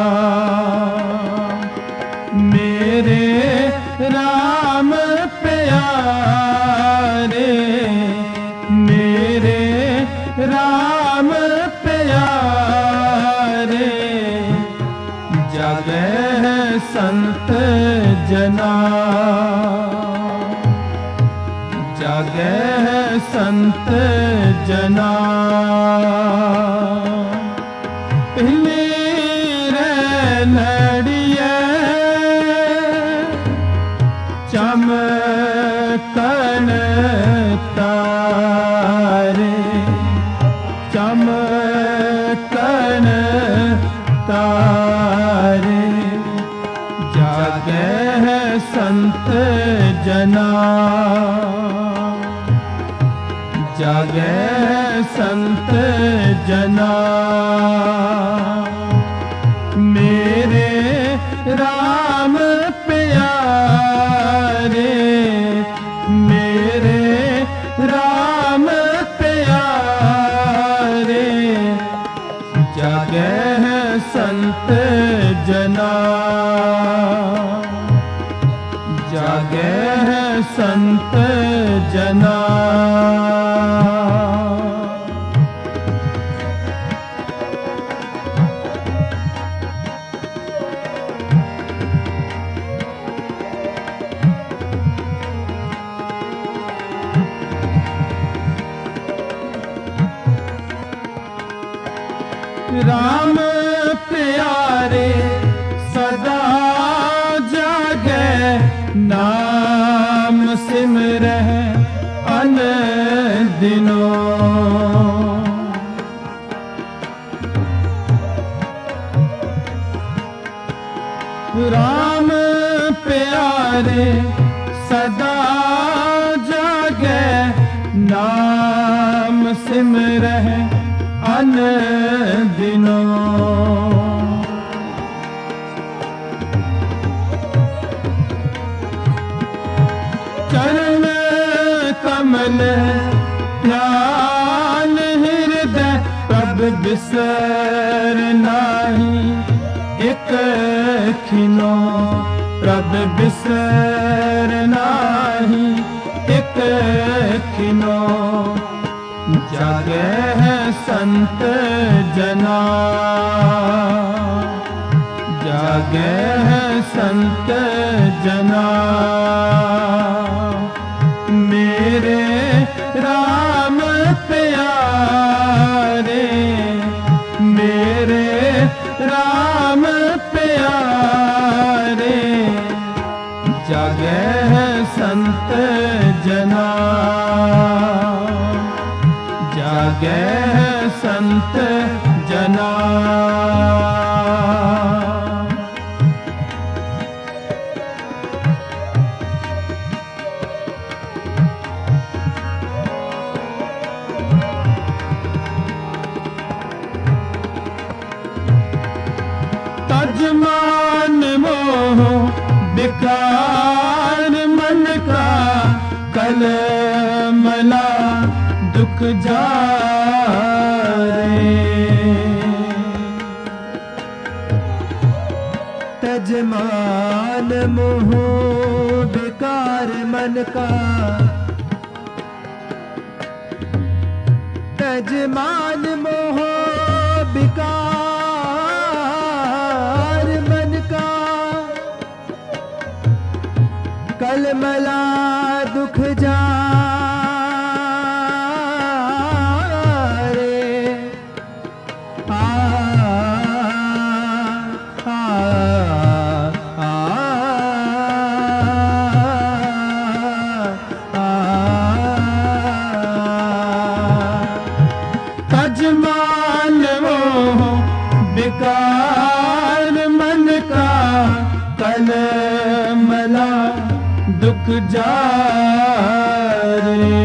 ਮੇਰੇ RAM ਪਿਆਰੇ, ਮੇਰੇ RAM ਪਿਆਰੇ। संत जना जागे संत जना पहले लड़िए चमकन तारे चमकन तारे जागे संत जना जागे संत जना मेरे राम प्यारे मेरे राम प्यारे जागे संत जना जागे संत जना राम प्यारे सदा जागे नाम सिमरह अन दिनों राम प्यारे सदा जागे नाम सिमरह अन दिनों चरण कमल ध्यान हृदय प्रभ बिसर नाही एक खिनो प्रभ बिसर नाही एक खिनो जागे संत जना जागे संत जना मेरे राम प्यारे मेरे राम प्यारे जागे संत जना जागे संत जना तजमान मोह बेकार मन का कलमला दुख जारे तजमान मोह बेकार मन का तजमान मोह बेकार मन का कलमला दुख जा बेकार मन का कलमला दुख जारे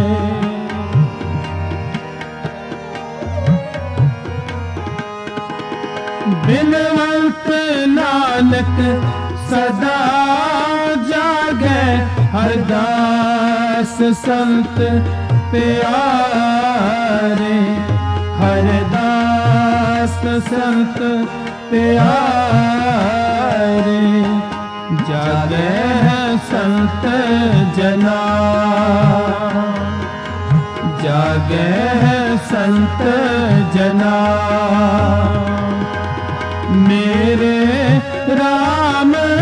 बिनवंत नानक सदा जागे हरदास संत प्यारे हरदास संत प्यारे जागे संत जना जागे संत जना मेरे राम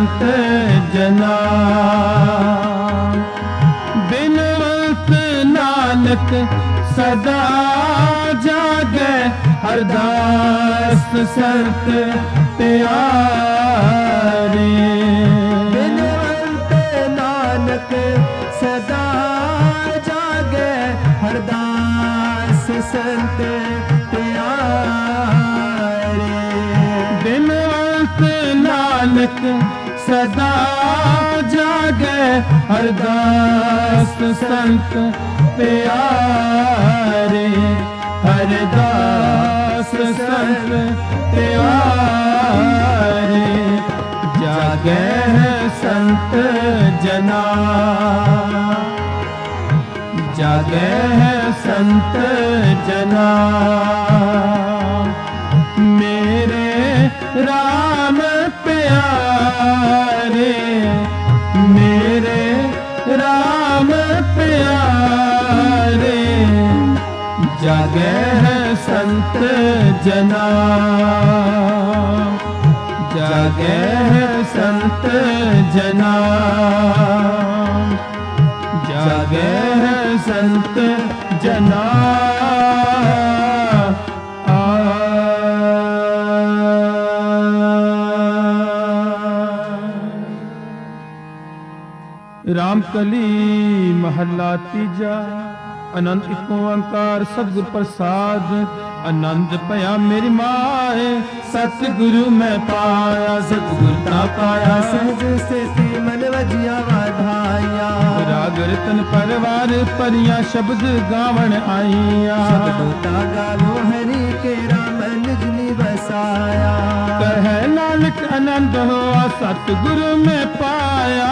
संत जना। बिनवंत नानक सदा जागे हरदास संत प्यारे। बिनवंत नानक सदा जागे हरदास संत प्यारे। बिनवंत नानक सदा जागे हरदास संत प्यारे। हरदास संत प्यारे जागे संत जना। जागे संत जना। मेरे राम प्यारे मेरे राम प्यारे जागे संत जना। जागे संत जना। जागे संत जना। रामकली महला तीजा। आनंद एक ओंकार सतगुर प्रसाद। आनंद पया मेरी माए सतगुरु मैं पाया। सतगुर ता पाया सहज स्थिति मन वजिया वाधाया। राग रतन परवार परिया शब्द गावण आईया। शब्द गावो हरि के राम निज बसाया। कहे नानक आनंद हुआ सतगुरु में पाया।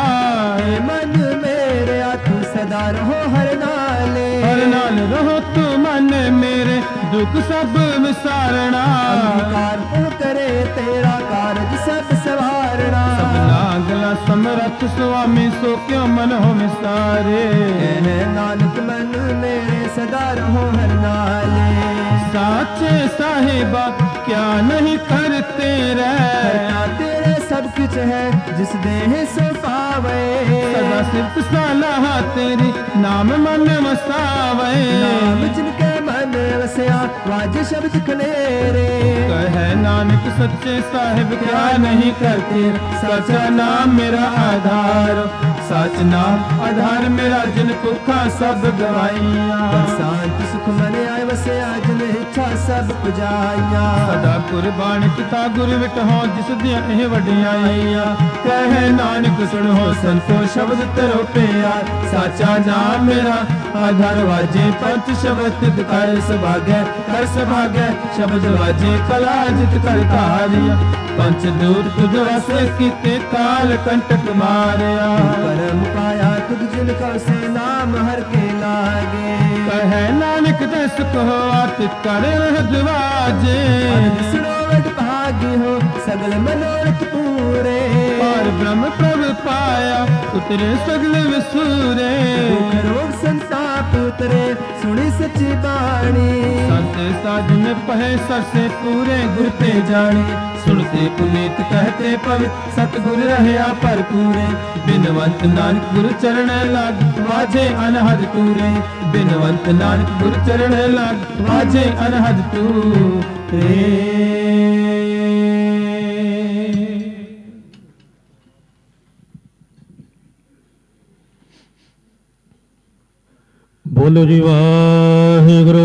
मन मेरे तू सदा रहो हर नाले। हर नाल रहो तू मन मेरे दुख सब विसारना। अंगीकार पुन करे तेरा कारज सब सवारना। सबना गला समरथ स्वामी सो क्यों मन हो विसारे। है नानक मन मेरे सदा रहो हर नाले। साचे साहिबा क्या नहीं करते रहे। तेरे सब कुछ है जिस देह सो पावे। सदा सिर्फ सलाह तेरी नाम मन वसावे। नाम जिनके मन वसया वाज शब्द खलेरे। कहे नानक सच्चे साहिब क्या नहीं करते। सचा नाम मेरा आधार सच नाम आधार मेरा जिन भुखा सब गवाइया। शांत सुख मन आए वसया जिन इच्छा सब पुजाइया। सदा कुर्बान किता गुरु विटहो जिस दिया ਇਹ ਵਡਿਆਈਆਂ। ਕਹੇ ਨਾਨਕ ਸੁਣੋ ਸੰਤੋ ਸ਼ਬਦ ਤਰੋ ਪਿਆ। ਸਾਚਾ ਨਾਮ ਮੇਰਾ ਆਧਾਰ ਵਾਜੇ ਪੰਚ ਸ਼ਬਦ ਕਰ ਸੁਭਾਗੈ ਕਰ ਸੁਭਾਗੈ। ਸ਼ਬਦ ਵਾਜੇ ਕਲਾ ਜਿਤ ਕਰ ਧਾਰਿਆ। ਪੰਚ ਦੂਤ ਤੁਧ ਵਸੇ ਕੀਤੇ ਕਾਲ ਕੰਟਕ ਮਾਰਿਆ। ਕਰਮ ਪਾਇਆ ਤੁਧ ਜਿਨ ਕਉ ਸੇ ਨਾਮ ਹਰ ਕੇ ਲਾਗੇ। ਕਹੇ ਨਾਨਕ ਤੇ ਸੁਖ ਹੋਤ ਕਰ ਹਦਵਾਜੇ। ਸੁਣੋ ਵਡ ਭਾਗੀ ਹੋ सगल मनोरथ पूरे। और ब्रह्म प्रभ पाया उतरे सगल विसूरे। दुख रोग संताप उतरे सुनी सच्ची बाणी। संत साधन पहे सरसे पूरे गुर ते जाने। सुनते पुनीत कहते पवित्र सतगुर रहया भरपूरे। बिनवंत नानक गुरु चरण लाग वाजे अनहद तूरे। बिनवंत नानक गुरु चरण लाग वाजे अनहद तूरे। ਬੋਲੋ ਜੀ ਵਾਹਿਗੁਰੂ।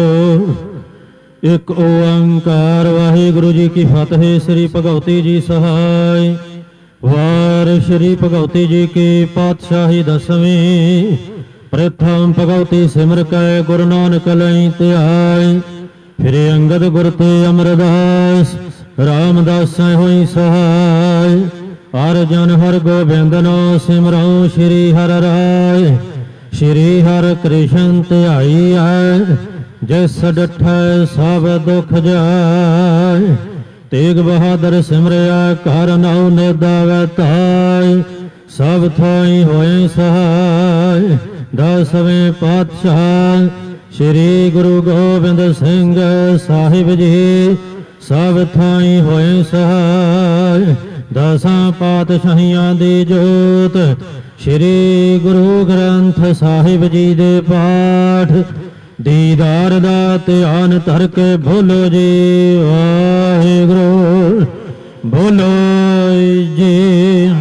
ਇੱਕ ਓੰਕਾਰ ਵਾਹਿਗੁਰੂ ਜੀ ਕੀ ਫਤਿਹ। ਸ੍ਰੀ ਭਗਵਤੀ ਜੀ ਸਹਾਇ। ਵਾਰ ਸ੍ਰੀ ਭਗਵਤੀ ਜੀ ਕੀ ਪਾਤਸ਼ਾਹੀ ਦਸਵੀਂ। ਪ੍ਰਥਮ ਭਗਵਤੀ ਸਿਮਰ ਕੈ ਗੁਰੂ ਨਾਨਕ ਲਈ ਧਿਆਇ। ਫਿਰ ਅੰਗਦ ਗੁਰ ਤੇ ਅਮਰਦਾਸ ਰਾਮਦਾਸ ਹੋਈ ਸਹਾਇ। ਹਰ ਜਨ ਹਰ ਗੋਬਿੰਦ ਨੋ ਸਿਮਰਉ ਸ੍ਰੀ ਹਰਿ ਰਾਇ। श्री हर कृष्ण ध्याई है जिस डठै सब दुख जाय। तेग बहादुर सिमरिया कर नाउ निदावे ताय। सब थाई होए सहाय दसवें पातशाह श्री गुरु गोबिंद सिंह साहिब जी। सब थाई होए सहाय ਦਸਾਂ ਪਾਤਸ਼ਾਹੀਆਂ ਦੀ ਜੋਤ ਸ੍ਰੀ ਗੁਰੂ ਗ੍ਰੰਥ ਸਾਹਿਬ ਜੀ ਦੇ ਪਾਠ ਦੀਦਾਰ ਦਾ ਧਿਆਨ ਧਰ ਕੇ ਬੋਲੋ ਜੀ ਵਾਹਿਗੁਰੂ ਬੋਲੋ ਜੀ।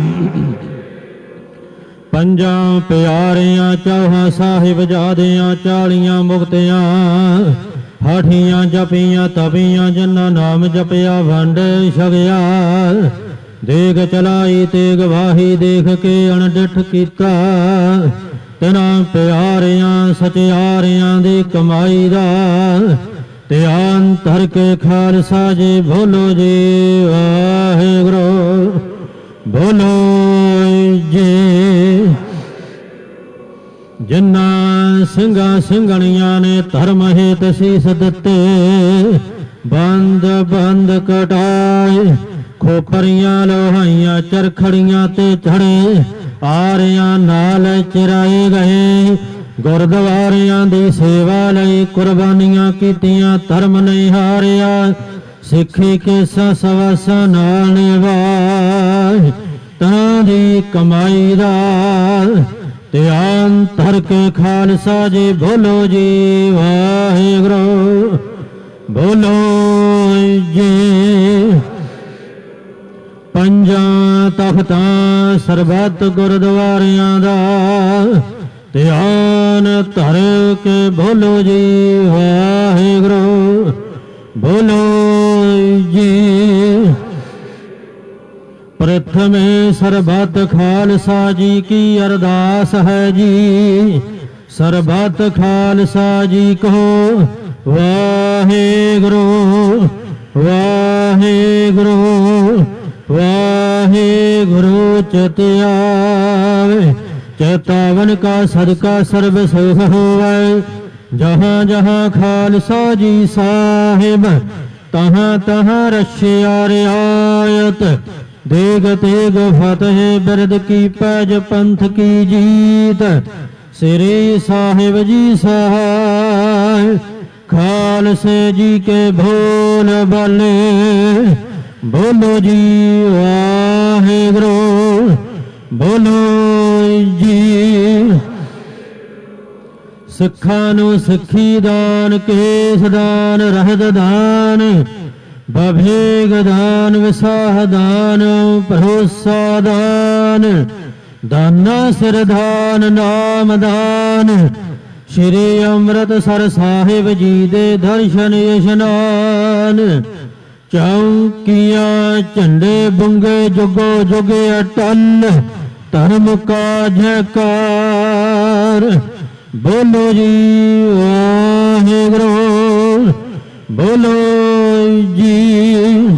ਪੰਜਾਂ ਪਿਆਰਿਆਂ ਚੌਹਾਂ ਸਾਹਿਬਜ਼ਾਦਿਆਂ ਚਾਲੀਆਂ ਮੁਕਤਿਆਂ ਹਾਠੀਆਂ ਜਪੀਆਂ ਤਪੀਆਂ ਜਿਨ੍ਹਾਂ ਨਾਮ ਜਪਿਆ ਵੰਡ ਛਕਿਆ ਦੇਗ ਚਲਾਈ ਤੇਗ ਵਾਹੀ ਦੇਖ ਕੇ ਅਣਡਿੱਠ ਕੀਤਾ ਤਿਨਾਂ ਪਿਆਰਿਆਂ ਸਚਿਆਰਿਆਂ ਦੀ ਕਮਾਈ ਦਾ ਧਿਆਨ ਧਰ ਕੇ ਖਾਲਸਾ ਜੀ ਬੋਲੋ ਜੀ ਵਾਹਿਗੁਰੂ ਬੋਲੋ ਜੀ। ਜਿਨ੍ਹਾਂ ਸਿੰਘਾਂ ਸਿੰਘਣੀਆਂ ਨੇ ਧਰਮ ਹੇਤ ਸੀਸ ਦਿੱਤੇ ਬੰਦ ਬੰਦ ਕਟਾਏ ਖੋਪਰੀਆਂ ਲੋਹਾਈਆਂ ਚਰਖੜੀਆਂ ਤੇ ਚੜੇ ਆਰਿਆਂ ਨਾਲ ਚਿਰਾਏ ਗਏ ਗੁਰਦੁਆਰਿਆਂ ਦੀ ਸੇਵਾ ਲਈ ਕੁਰਬਾਨੀਆਂ ਕੀਤੀਆਂ ਧਰਮ ਨਹੀਂ ਹਾਰਿਆ ਸਿੱਖੀ ਕੇ ਸਵਸਾ ਨਾਲ ਨਿਭਾਏ ਤਾਂ ਦੀ ਕਮਾਈ ਦਾ ਧਿਆਨ ਧਰ ਕੇ ਖਾਲਸਾ ਜੀ ਬੋਲੋ ਜੀ ਵਾਹਿਗੁਰੂ ਬੋਲੋ ਜੀ। ਪੰਜਾਂ ਤਖਤਾਂ ਸਰਬੱਤ ਗੁਰਦੁਆਰਿਆਂ ਦਾ ਧਿਆਨ ਧਰ ਕੇ ਬੋਲੋ ਜੀ ਵਾਹਿਗੁਰੂ ਬੋਲੋ ਜੀ। ਪ੍ਰਥਮੇ ਸਰਬੱਤ ਖਾਲਸਾ ਜੀ ਕੀ ਅਰਦਾਸ ਹੈ ਜੀ ਸਰਬੱਤ ਖਾਲਸਾ ਜੀ ਕਹੋ ਵਾਹਿਗੁਰੂ ਵਾਹਿਗੁਰੂ ਵਾਹਿਗੁਰੂ ਚਿਤ ਆਵੇ ਚੇਤਾਵਨ ਕਾ ਸਦਕਾ ਸਰਬ ਸੁਖ ਹੋਵੇ ਜਹਾਂ ਜਹਾਂ ਖਾਲਸਾ ਜੀ ਸਾਹਿਬ ਤਹਾਂ ਤਹਾਂ ਰਛਿਆ ਰਿਆਇਤ ਦੇਗ ਤੇਗ ਫਤਿਹ ਬਿਰਦ ਕੀ ਪੈਜ ਪੰਥ ਕੀ ਜੀਤ ਸ੍ਰੀ ਸਾਹਿਬ ਜੀ ਸਹਾਇ ਖਾਲਸੇ ਜੀ ਕੇ ਭੋਲ ਬਾਲੇ ਬੋਲੋ ਜੀ ਵਾਹਿਗੁਰੂ ਬੋਲੋ ਜੀ। ਸਿੱਖਾਂ ਨੂੰ ਸਿੱਖੀ ਦਾਨ ਕੇਸ ਦਾਨ ਰਹਿਤ ਦਾਨ ਬਭੇਗ ਦਾਨ ਵਿਸਾਹ ਦਾਨ ਭਰੋਸਾ ਦਾਨ ਦਾਨਾ ਸਿਰ ਦਾਨ ਨਾਮ ਦਾਨ ਸ਼੍ਰੀ ਅੰਮ੍ਰਿਤਸਰ ਸਾਹਿਬ ਜੀ ਦੇ ਦਰਸ਼ਨ ਇਸ਼ਨਾਨ ਚੌਂਕੀਆਂ ਝੰਡੇ ਬੁੰਗੇ ਜੁਗੋ ਜੁਗੇ ਅਟਲ ਧਰਮ ਕਾ ਜੈਕਾਰ ਬੋਲੋ ਜੀ ਵਾਹਿਗੁਰੂ ਬੋਲੋ ਜੀ।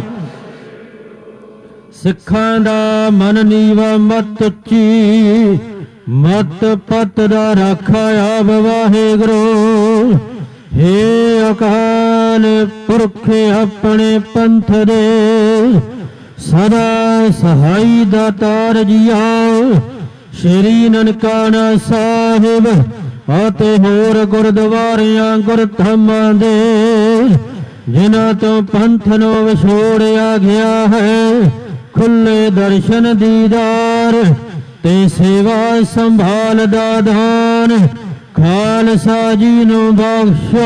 ਸਿੱਖਾਂ ਦਾ ਮਨ ਨੀਵਾ ਮਤ ਉੱਚੀ ਮਤ ਪਤ ਦਾ ਰਾਖਾ ਆਪ ਵਾਹਿਗੁਰੂ ਹੇ ਅਕਾਲ ਪੁਰਖ ਆਪਣੇ ਪੰਥ ਦੇ ਸਦਾ ਸਹਾਈ ਦਾਤਾਰ ਜੀਆ ਸ਼੍ਰੀ ਨਨਕਾਣਾ ਸਾਹਿਬ ਅਤੇ ਹੋਰ ਗੁਰਦੁਆਰਿਆਂ ਗੁਰਧਾਮਾਂ ਦੇ ਜਿਨ੍ਹਾਂ ਤੋਂ ਪੰਥ ਨੂੰ ਵਿਛੋੜਿਆ ਗਿਆ ਹੈ ਖੁੱਲੇ ਦਰਸ਼ਨ ਦੀਦਾਰ ਤੇ ਸੇਵਾ ਸੰਭਾਲ ਦਾ ਦਾਨ ਖਾਲਸਾ ਜੀ ਨੂੰ ਬਖਸ਼ੋ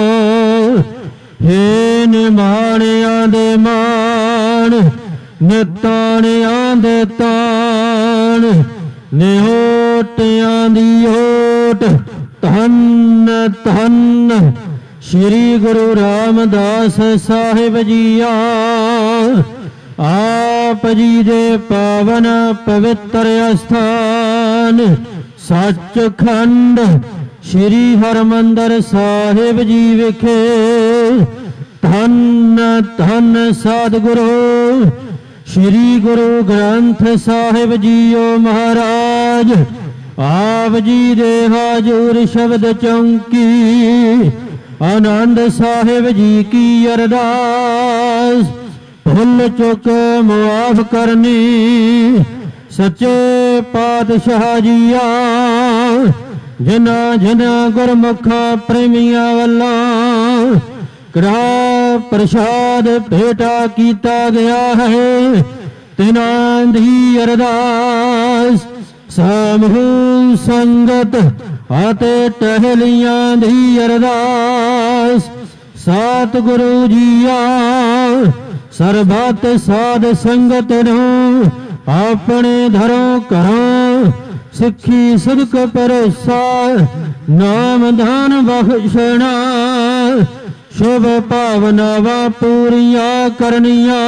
ਹੇ ਨਿਮਾਣਿਆਂ ਦੇ ਮਾਣ ਨਿਤਾਣਿਆਂ ਦੇ ਤਾਣ ਨਿਹੋਟਿਆਂ ਦੀ ਓਟ ਧੰਨ ਧੰਨ ਸ਼੍ਰੀ ਗੁਰੂ ਰਾਮਦਾਸ ਸਾਹਿਬ ਜੀਆ ਆਪ ਜੀ ਦੇ ਪਾਵਨ ਪਵਿੱਤਰ ਅਸਥਾਨ ਸੱਚਖੰਡ ਸ਼੍ਰੀ ਹਰਿਮੰਦਰ ਸਾਹਿਬ ਜੀ ਵਿਖੇ ਧੰਨ ਧੰਨ ਸਤਿਗੁਰੂ ਸ਼੍ਰੀ ਗੁਰੂ ਗ੍ਰੰਥ ਸਾਹਿਬ ਜੀਓ ਮਹਾਰਾਜ ਆਪ ਜੀ ਦੇ ਹਾਜ਼ੂਰ ਸ਼ਬਦ ਚੌਂਕੀ ਆਨੰਦ ਸਾਹਿਬ ਜੀ ਕੀ ਅਰਦਾਸ ਭੁੱਲ ਚੁੱਕ ਮੁਆਫ ਕਰਨੀ ਸੱਚੇ ਪਾਤਸ਼ਾਹ ਜੀਆ ਜਿਨ੍ਹਾਂ ਜਿਨ੍ਹਾਂ ਗੁਰਮੁਖਾਂ ਪ੍ਰੇਮੀਆਂ ਵੱਲੋਂ ਕੜਾ ਪ੍ਰਸ਼ਾਦ ਭੇਟਾ ਕੀਤਾ ਗਿਆ ਹੈ तिनां दी अरदास समूह संगत अते टहलियां दी अरदास सतगुरु जीआ सरबत साध संगत नूं अपने धरों घरों सिखी सदक परसा नाम दान बख्शना शुभ भावनावां पूरियां करनियां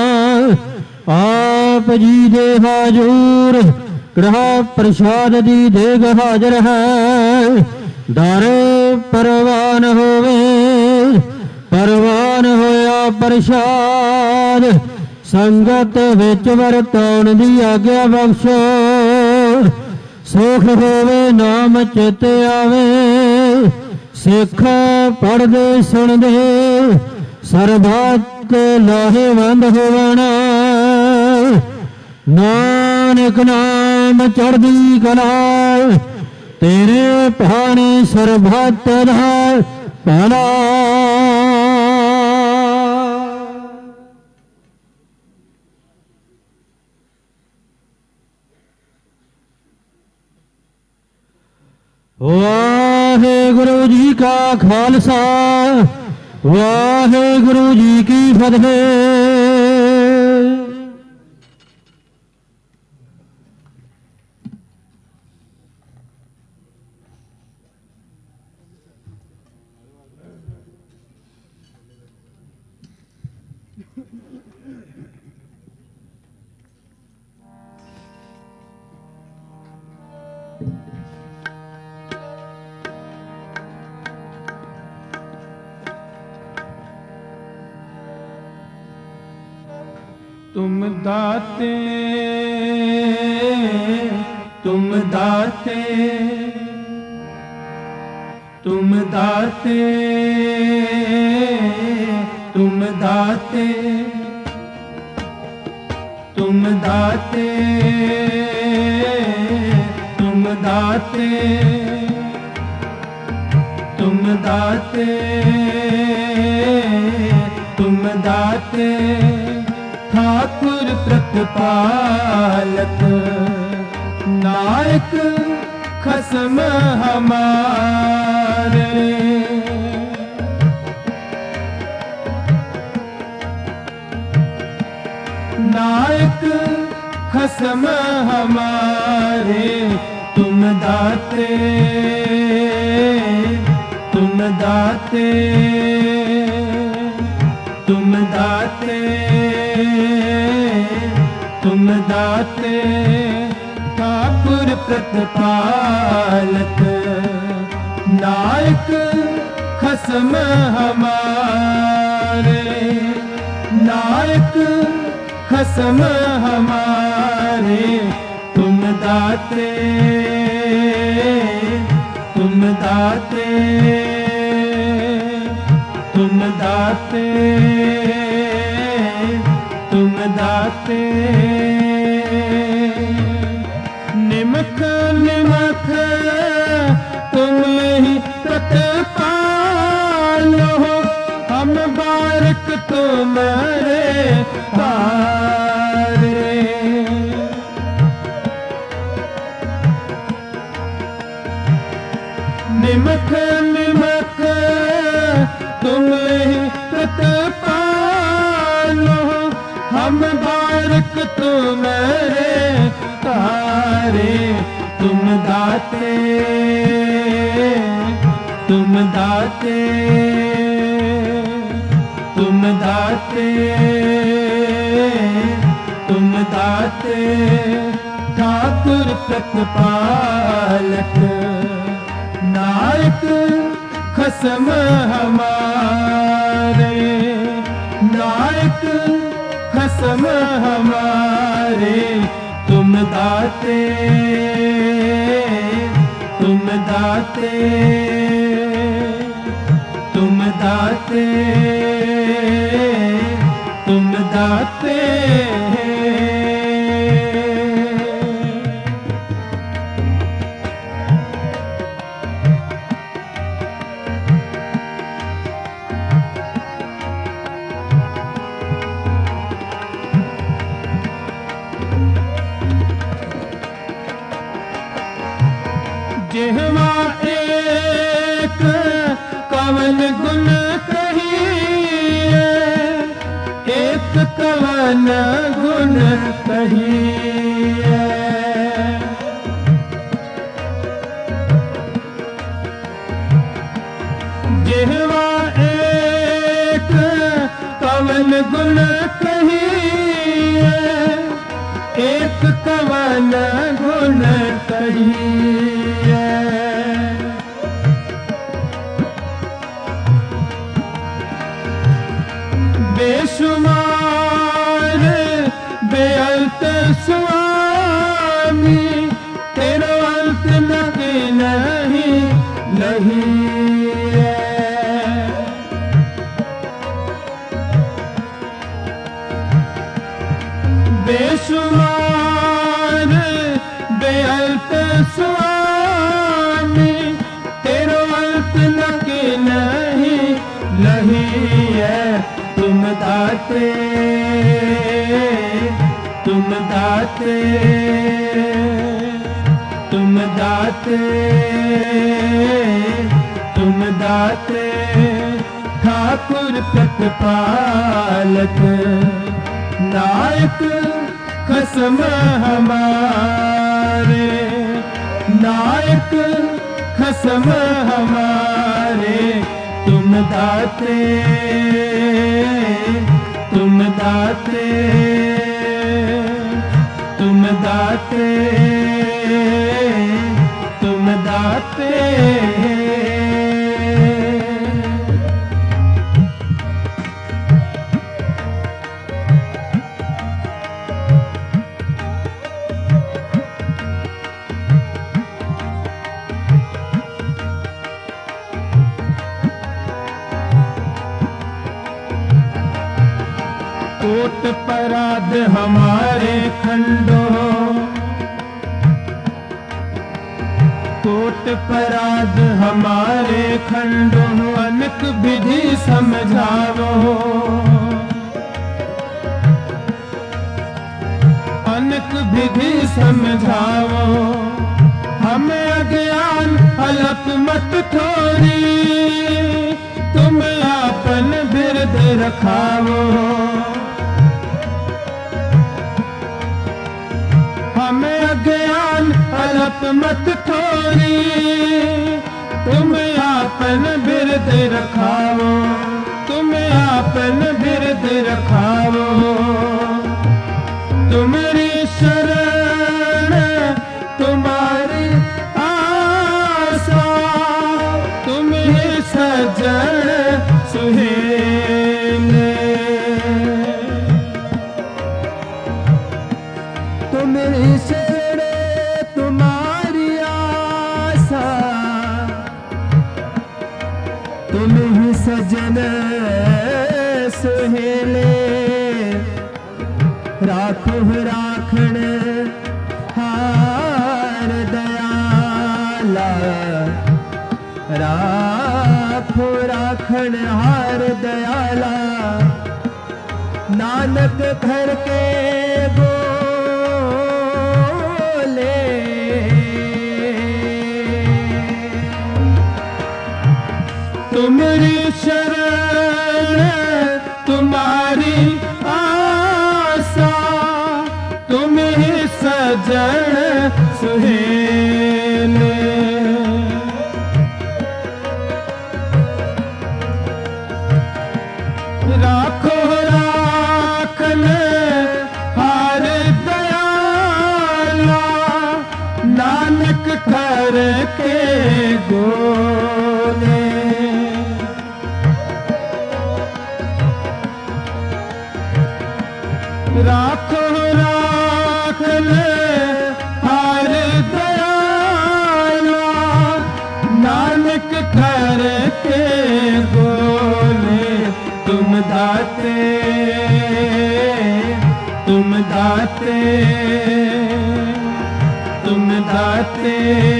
आप जी दे हाजूर ग्रह प्रसाद दी देग हाजर है दर परवान होवे परवान होया प्रसाद संगत विच वरताउण दी आग्या बख्शो सुख होवे नाम चित आवे सिख पढ़दे सुनदे सरबत लाहेवंद होवण नानक नाम चढ़दी कला तेरे भाने सरबत दा भला। वाहेगुरु जी का खालसा वाहेगुरु जी की फतेह। तुम दाते तुम दाते तुम दाते तुम दाते तुम दाते तुम दाते तुम दाते तुम दाते ठाकुर प्रतिपालक नायक खसम हमारे नायक खसम हमारे तुम दाते तुम दाते तुम दाते तुम दाते ठाकुर प्रतिपालक नायक खसम हमारे नायक खसम हमारे तुम दाते तुम दाते तुम दाते तुम दाते निमख निमख तुम ही प्रतिपालो हम बारक तुम्हारे पारे निमख निमख तुम ही प्रतिपालो हम बारक तुम्हारे तारे तुम दाते तुम दाते तुम दाते तुम दाते ठाकुर प्रतिपालक नायक खसम हमारे नायक खसम हमारे तुम दाते तुम दाते तुम दाते तुम दाते जेहवा एक कवन गुण कहिए, एक कवन गुण कहिए। जेहवा एक कवन गुण कहिए, एक कवन गुण कहिए। बेशुमार बेअंत स्वामी, तेरो अंत लगे नहीं लही है। बेशुमार बेअंत स्वामी, तेरो अंत लगे नहीं लही है। तुम दाते तुम दाते तुम दाते तुम दाते ठाकुर प्रतिपालक, नायक खसम हमारे, नायक खसम हमारे। तुम दाते तुम दाते तुम दाते तुम दाते। कोट पराध हमारे खंडो, कोट पराध हमारे खंडो, अनक विधि समझावो, अनक विधि समझावो। हमें अज्ञान अलप मत थोरी, तुम आपन बिरद रखावो। हमें अज्ञान अलप मत थोरी, तुम आपन बिरद रखावो, तुम आपन बिरद रखावो। तुम्हारी शरण तुम्हारी आशा, तुम्हें सजन सुहेले। तुम्हारी शरण तुम्हारी आशा, तुम्हें सजन सुहेले। राखो राखण हार दयाला, राखो राखण हार दयाला। नानक घर के बोले, तुम्हारी शरण तुम्हारी आशा, तुम्हें सजन सुहेले। राखो राखन हार दयाला, नानक कर के गोले। राखो राखन हार दयाला, नानक कर के गोले। तुम दाते तुम दाते तुम दाते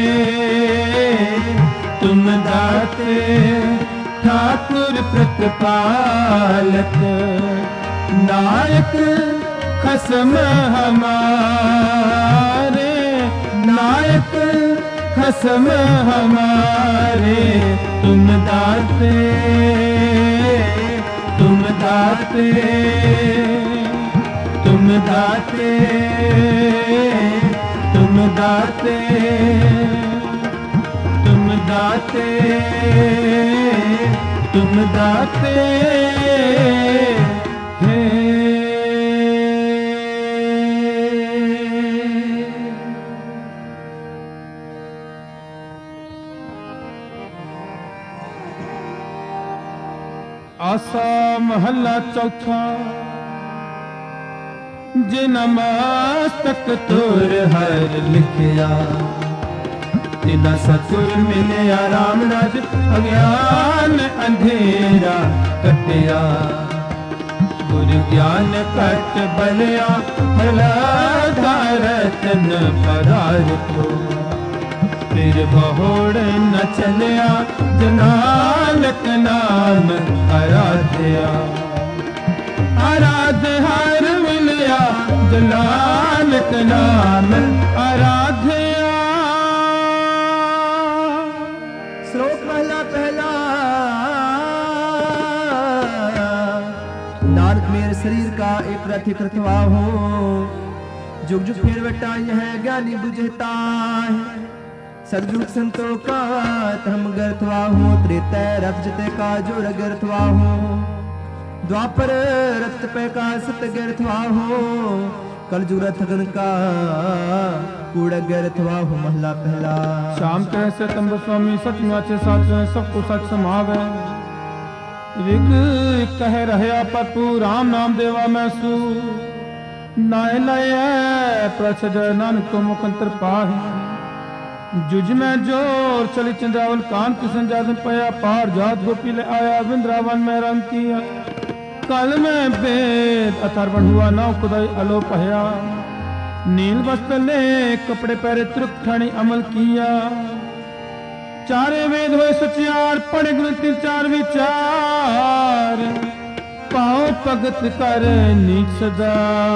तुम दाते। ठाकुर प्रतिपालक, नायक खसम हमारे, नायक खसम हमारे तुम दाते तुम दाते तुम दाते तुम दाते तुम दाते तुम दाते आसा महला चौथा जिन मस्तक तुर हर लिखिया तिना सतुर मिलिया राम राज अज्ञान अंधेरा कटिया गुर ज्ञान कट बलिया भला रतन पदार्थ फिर बहोड़ न चलिया जनानक नाम आराध्या आराध हर मिलिया जनानक नाम आराध्या। श्लोक पहला पहला नारद मेरे शरीर का एक रथ कृतवा हो जुग जुग फिर बटा यह ज्ञानी बुझता है सदयुग संतों का धर्म गर्थवा हो त्रेता रथ जते का जो रगर्थवा हो द्वापर रथ पे का सत गर्थवा हो कल जुग रथ गण का कूड़ गर्थवा हो महला पहला। शाम कह से तंब स्वामी सच नाचे साच सबको सच समावे विग कह रहे पपू राम नाम देवा मैसू नाय लय प्रचद नानक को मुखंतर पाही जुज में जोर चली चंद्रावल कान किशन जादन पया पार जात गोपी ले आया वृंदावन में रंग किया कल में वेद अथर्वण हुआ नाव खुदाई अलो पहया नील वस्त्र ले कपड़े पहरे त्रुक ठाणी अमल किया चारे वेद हुए सचियार पढ़े गुण तीन चार विचार पाओ भगत कर नीच सदा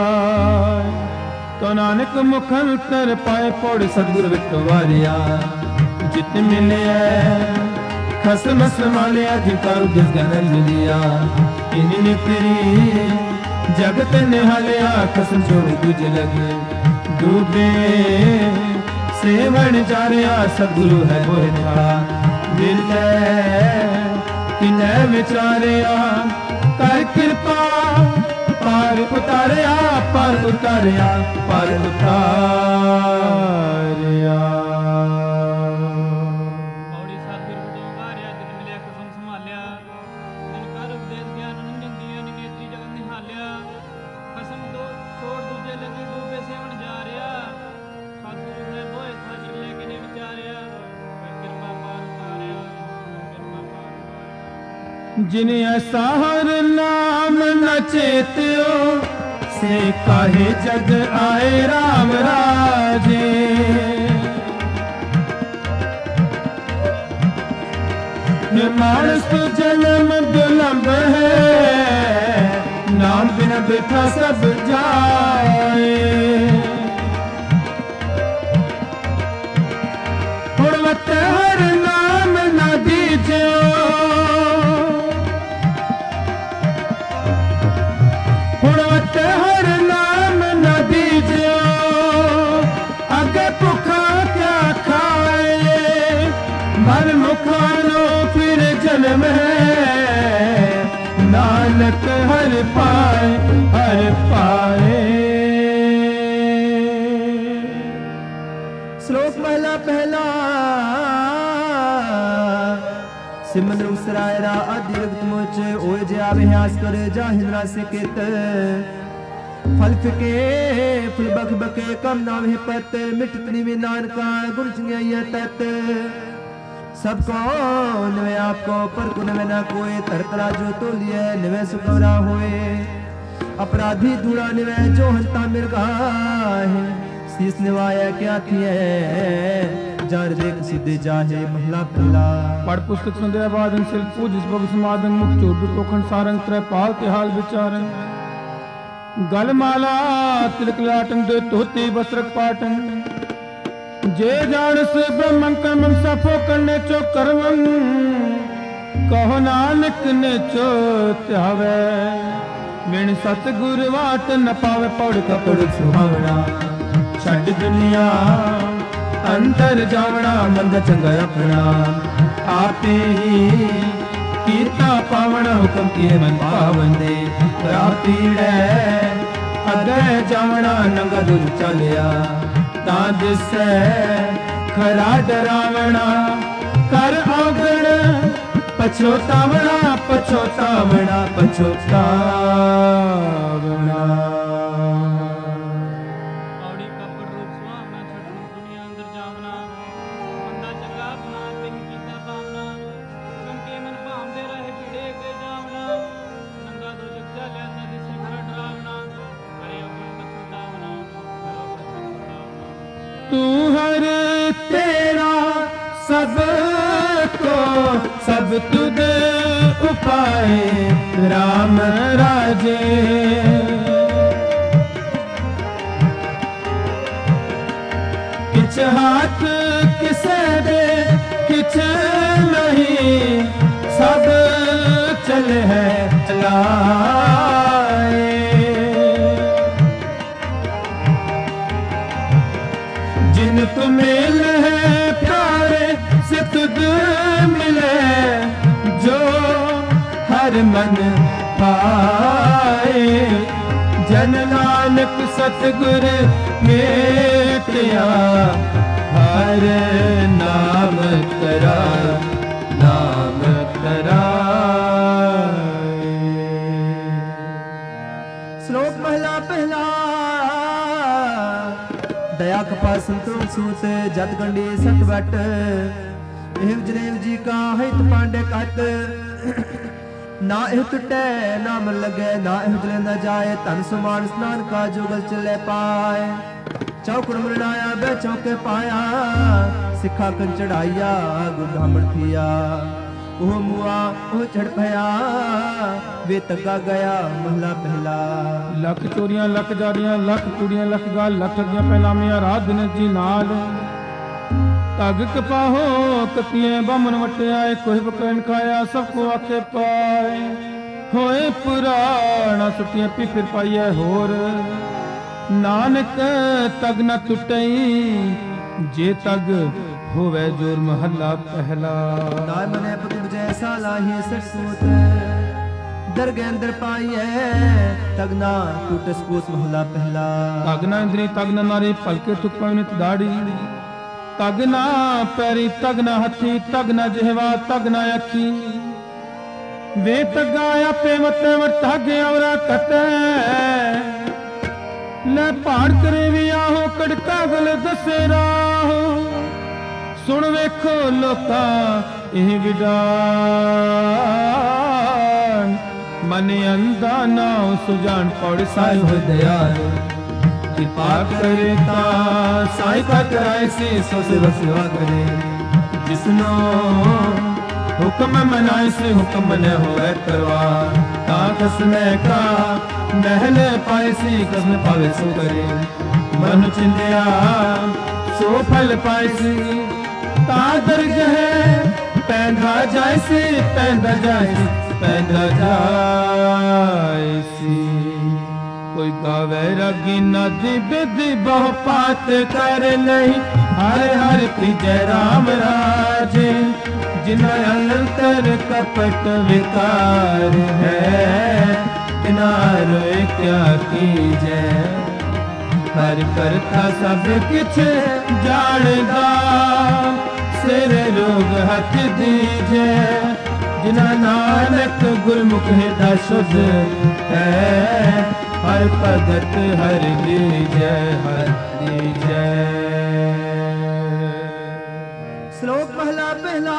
तो नानक मुखंतर पाए पौड़ सदगुरु विटवारिया जित मिले खसम समाले अधिकार जिस गनल लिया इन तेरी जगत निहालिया खसम छोड़ तुझ लगे डूबे सेवन चारिया सदगुरु है बोए था मिले किन्ह विचारिया कर कृपा पार उतारिया पार उतारिया पार उतारिया। पौड़ी साधुर उदोगारिया जिन मिलिया कसम संभालिया जिन कर उपदेश ज्ञान नंजन दिया निनेत्री जगत निहालिया कसम दो छोड़ दूजे लगे डूबे सेवन जा रिया साधुर ने बोए था जिन लेके ने विचारिया कृपा पार उतारिया कृपा पार जिन ऐसा हर नाम न चेत्यो से काहे जग आए राम राजे मानस तो जन्म दुलंब है नाम बिना बिठा सब जाए हुड़वत हर नाम न दीजियो हुड़वत हर नाम न दीजियो अगे भुखा क्या खाए मर मुखानो फिर जन्म है नानक हर पाए हर पाए। श्लोक पहला पहला सिमन उसराय रा आदि रक्त मोच ओय जे आवे हास कर जा हिंद्रा से केत फल फिके फुल बख बके कम नाम है पत मिटतनी में नानका गुण सिंह तत सबको नवे आपको पर को नवे ना कोई तरतरा जो तो लिए नवे सुगौरा होए अपराधी धूड़ा नवे जो हंता मिर्गा है शीस निवाया क्या थी है जार देख सिद्धे जाहे महला पहला। पढ़ पुस्तक संध्या बादन सिल पूज भग समादन मुख चोट टोखन सारंग त्रै पाल के हाल विचारन गल माला तिलक लाटन दे तोते बसरक पाटन जे जानस ब्रह्मं कर्मं सफो करने चो कर्मं कहो नानक ने चो त्यावे बिन सतगुर वाट न पावे पौड़ कपड़ सुहावना छड़ दुनिया अंतर जावना मंद चंगा अपना आपे ही कीता पावना हुक्म किए मन पावन दे पीड़े अगे जावना नंगा दुर चलिया ता दिसै खरा डरावना कर औगण पछोतावना पछोतावना पछोतावना ਔੜੀ ਕਪੜ ਰੂਪ ਸੁਹਾਵਣਾ ਛੱਡਣ ਦੁਨੀਆ ਅੰਦਰ ਜਾਵਨਾ ਬੰਦਾ ਚੰਗਾ ਆਪਣਾ ਆਪੇ ਹੀ ਕੀਤਾ ਪਾਵਨਾ ਕੰਕੇ ਮਨ ਭਾਵਦੇ ਰਹੇ ਪੀੜੇ ਅੱਗੇ ਜਾਵਨਾ ਨੰਗਾ ਦੋ ਜਗ ਚਾਲਿਆ ਤਾ ਦਿਸੇ ਖਰਾ ਡਰਾਵਨਾ ਕਰੇ ਔਗਣ ਪਛੋਤਾਵਨਾ ਕਰੋ ਪਛੋਤਾਵਨਾ तू हर तेरा सब को सब तुद उपाय राम राजे किछ हाथ किसे दे किछ नहीं सब चल है चलाए जिन तु मेल है प्यारे से तुद मिले जो हर मन पाए जन नानक सतगुर मेटिया हर नाम करा नाम कराए। श्लोक पहला पहला दया कपा संतोष सूत जत गंडी सत वट एव जनेव जी का हित पांडे कत ना एह टुटे ना मन लगे ना एह जले न जाए धन समान स्नान का जुगल चले पाए चौकड़ मरनाया बे चौके पाया सिखा कन चढ़ाइया गुर ब्राह्मण थिया ओह मुआ ओह चढ़ भया वे तगा गया महला पहला लख चोरियां लख जारियां लख कुड़ियां लख गाल लख ठगियां पहलामियां रात दिन जी नाल तग कपाहो कतिए बामन वटे आए कोई बकरन खाया सबको आखे पाए होए पुराना सुटियां पी फिर पाइए होर नानक तग न टुटई जे तग होवे जोर महला पहला नाय मने पति जैसा लाही ससुत दरगे अंदर पाइए तगना टूट सपूत महला पहला तगना इंद्री तगना नारी पलके तुक पविनित दाड़ी तगना पैरी तगना हथी तगना जिहवा तगना अखी वे तगाया पे मते मत धागे औरा कते ले पहाड़ करे भी आहो कड़का गल दसे राहो सुन वेखो लोका एह विडान मन अंधा ना सुजान पौड़ साय हो दयाल कृपा करे ता सहायता कराए से सो सेवा सेवा करे जिसनो हुक्म मनाए से हुक्म न होए करवा ता कसने का महल पाए से कसम पावे सो करे मन चिंदिया सो फल पाए से ता दर्ज है पैंदा जाए से पैंदा जाए पैंदा जाए से कोई गावे रगी नदी विधि बहु पात कर नहीं हर हर की जय राम राजे जिन्हें अंतर कपट विकार है किनारो क्या की जय हर करता सब किछ जानदा सिर रोग हथ दीजे जिना नानक गुरमुख हृदय शुद्ध है हर भगत हर लीजय हर लीजय। श्लोक पहला पहला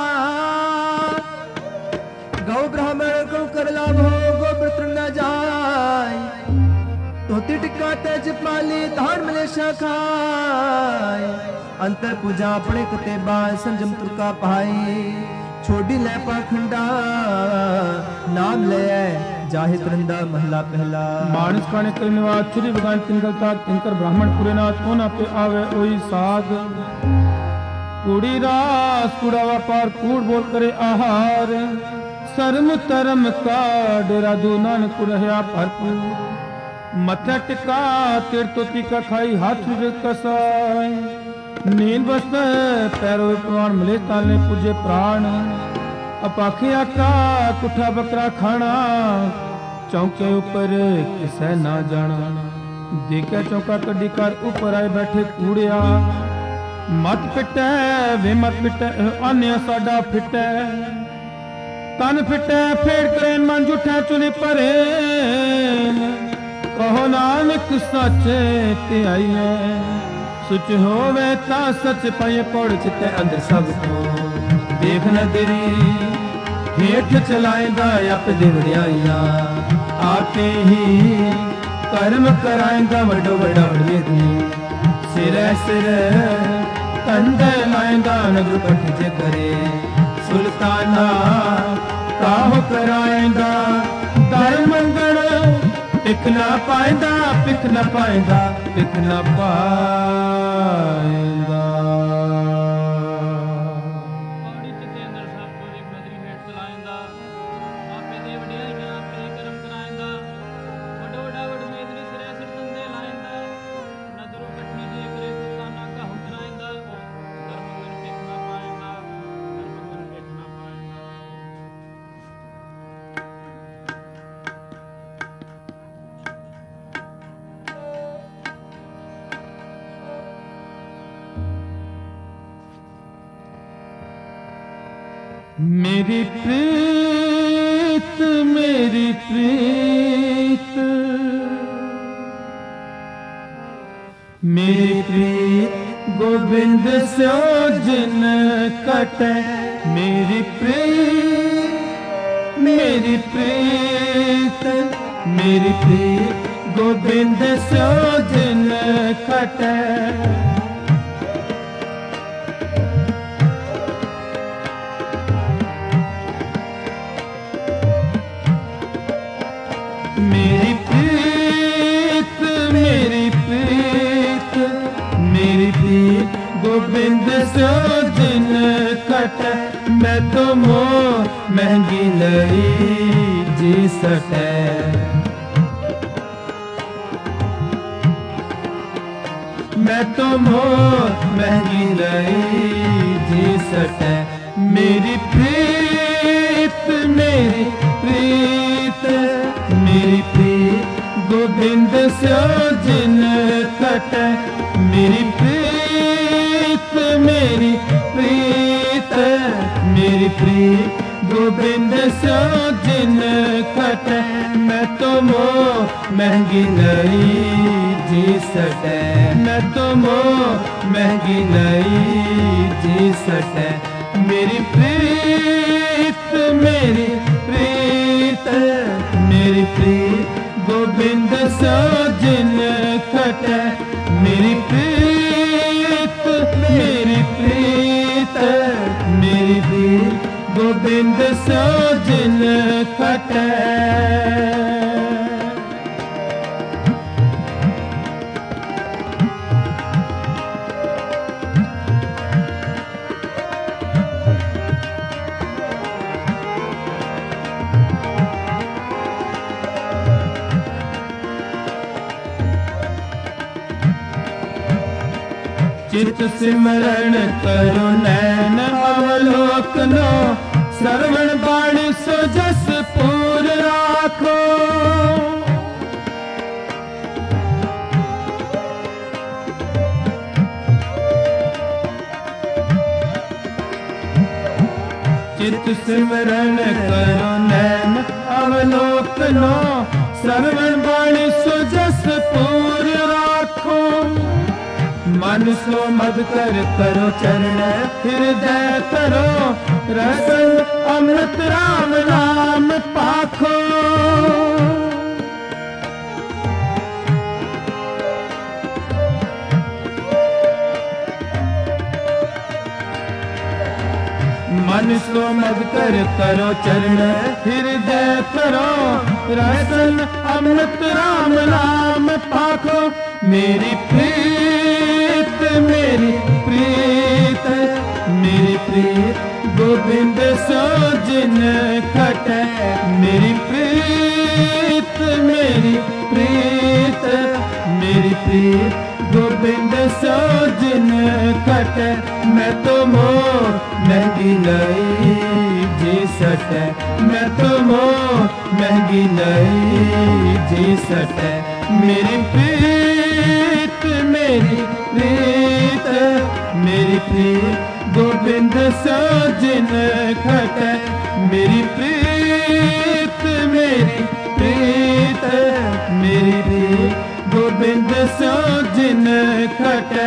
गौ ब्राह्मण को कर लाभ हो गोबर तृण न जाय तोती टिक्का तेज पाली धान मलेशा खाए अंतर पूजा अपने कते बाय संजम तुरका पाई छोड़ी ले पाखंडा नाम ले जाहे तरंदा महला पहला। मानस खाने करे निवास छुरी बगान तिनकल ताक तिनकर ब्राह्मण पुरे नाथ कोना पे आवे ओई साध। कूड़ी रास कूड़ा व्यापार कूड़ बोल करे आहार। शर्म तरम का डेरा दो नानक रहा भरपूर। मथा टिका तिर तोती का खाई हाथ कसाई। नील बस्त पैरों प्रमाण मिले ताले पूजे प्राण। अपाखिया का कुठा बकरा खाना चौके ऊपर किसे ना जाना। देखा चौका कड्डी कर ऊपर आए बैठे कूड़िया। मत पिटे वे मत पिटे अन्य साडा फिटे। तन फिटे फेड़ करे मन जुठे चुली परे। कहो नानक सच ते आइए सुच होवे ता सच पाइए। पौड़ चिते अंदर सब को देख नदरी हेठ चलाएगा अप दिवड़ियाइया। आपे ही कर्म कराएगा वडो वडा वडवेदी। सिर सिर कंधे लाएगा नगर पठ जे करे। सुल्ताना काहो कराएगा दर मंगल। पिख ना पाएगा पिख ना पाएगा पिख ना पाएगा। मेरी प्रीत मेरी प्रीत मेरी प्रीत गोविंद सो जिन कटे। मेरी प्रीत मेरी प्रीत मेरी प्रीत गोविंद सो जिन कटे। मेरी प्रीत मेरी प्रीत मेरी प्रीत गोविंद सो दिन कट। मैं तो मोह महंगी लई जी सटे। मैं तो मोह महंगी लई जी सटे। मेरी प्रीत मेरी प्रीत मेरी प्रीत गोविंद सो जिन कट। मेरी प्रीत मेरी प्रीत मेरी प्रीत गोविंद सो जिन कट। मैं तो मोह महंगी लई जी सटे। मैं तो मोह महंगी लई जी सटे। मेरी प्रीत मेरी प्रीत मेरी प्रीत गोविंद सो जिन कट। मेरी प्रीत मेरी प्रीत मेरी प्रीत गोविंद सो जिन कट। चित सिमरण करो नैन अवलोकनो। श्रवण बाणी सो जस पूर राखो। चित सिमरण करो नैन अवलोकनो। श्रवण बाणी सो जस पूर राखो। मन सो मद कर करो चरण हृदय करो। रसन अमृत राम नाम पाखो। मन सो मद कर करो चरण हृदय करो। रसन अमृत राम नाम पाखो। मेरी प्रीत मेरी प्रीत मेरी प्रीत गोविंद सो जिन खटे। मेरी प्रीत मेरी प्रीत मेरी प्रीत गोविंद सो जिन खटे। मैं तो मोह महंगी लई जी सटे। मैं तो मोह महंगी लई जी सटे। मेरी प्रीत मेरी प्रीत मेरी प्रीत गोविंद सो जिन खटे। मेरी प्रीत मेरी प्रीत मेरी प्रीत गोविंद सो जिन खटे।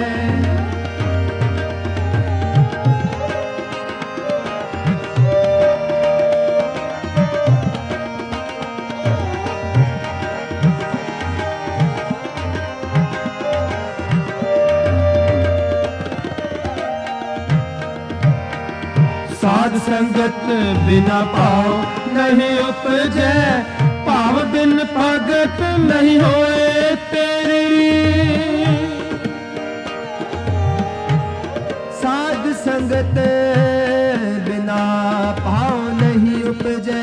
साध संगत बिना पाओ नहीं उपजे। पाव बिन भगत नहीं होए तेरी। साध संगत बिना पाव नहीं उपजे।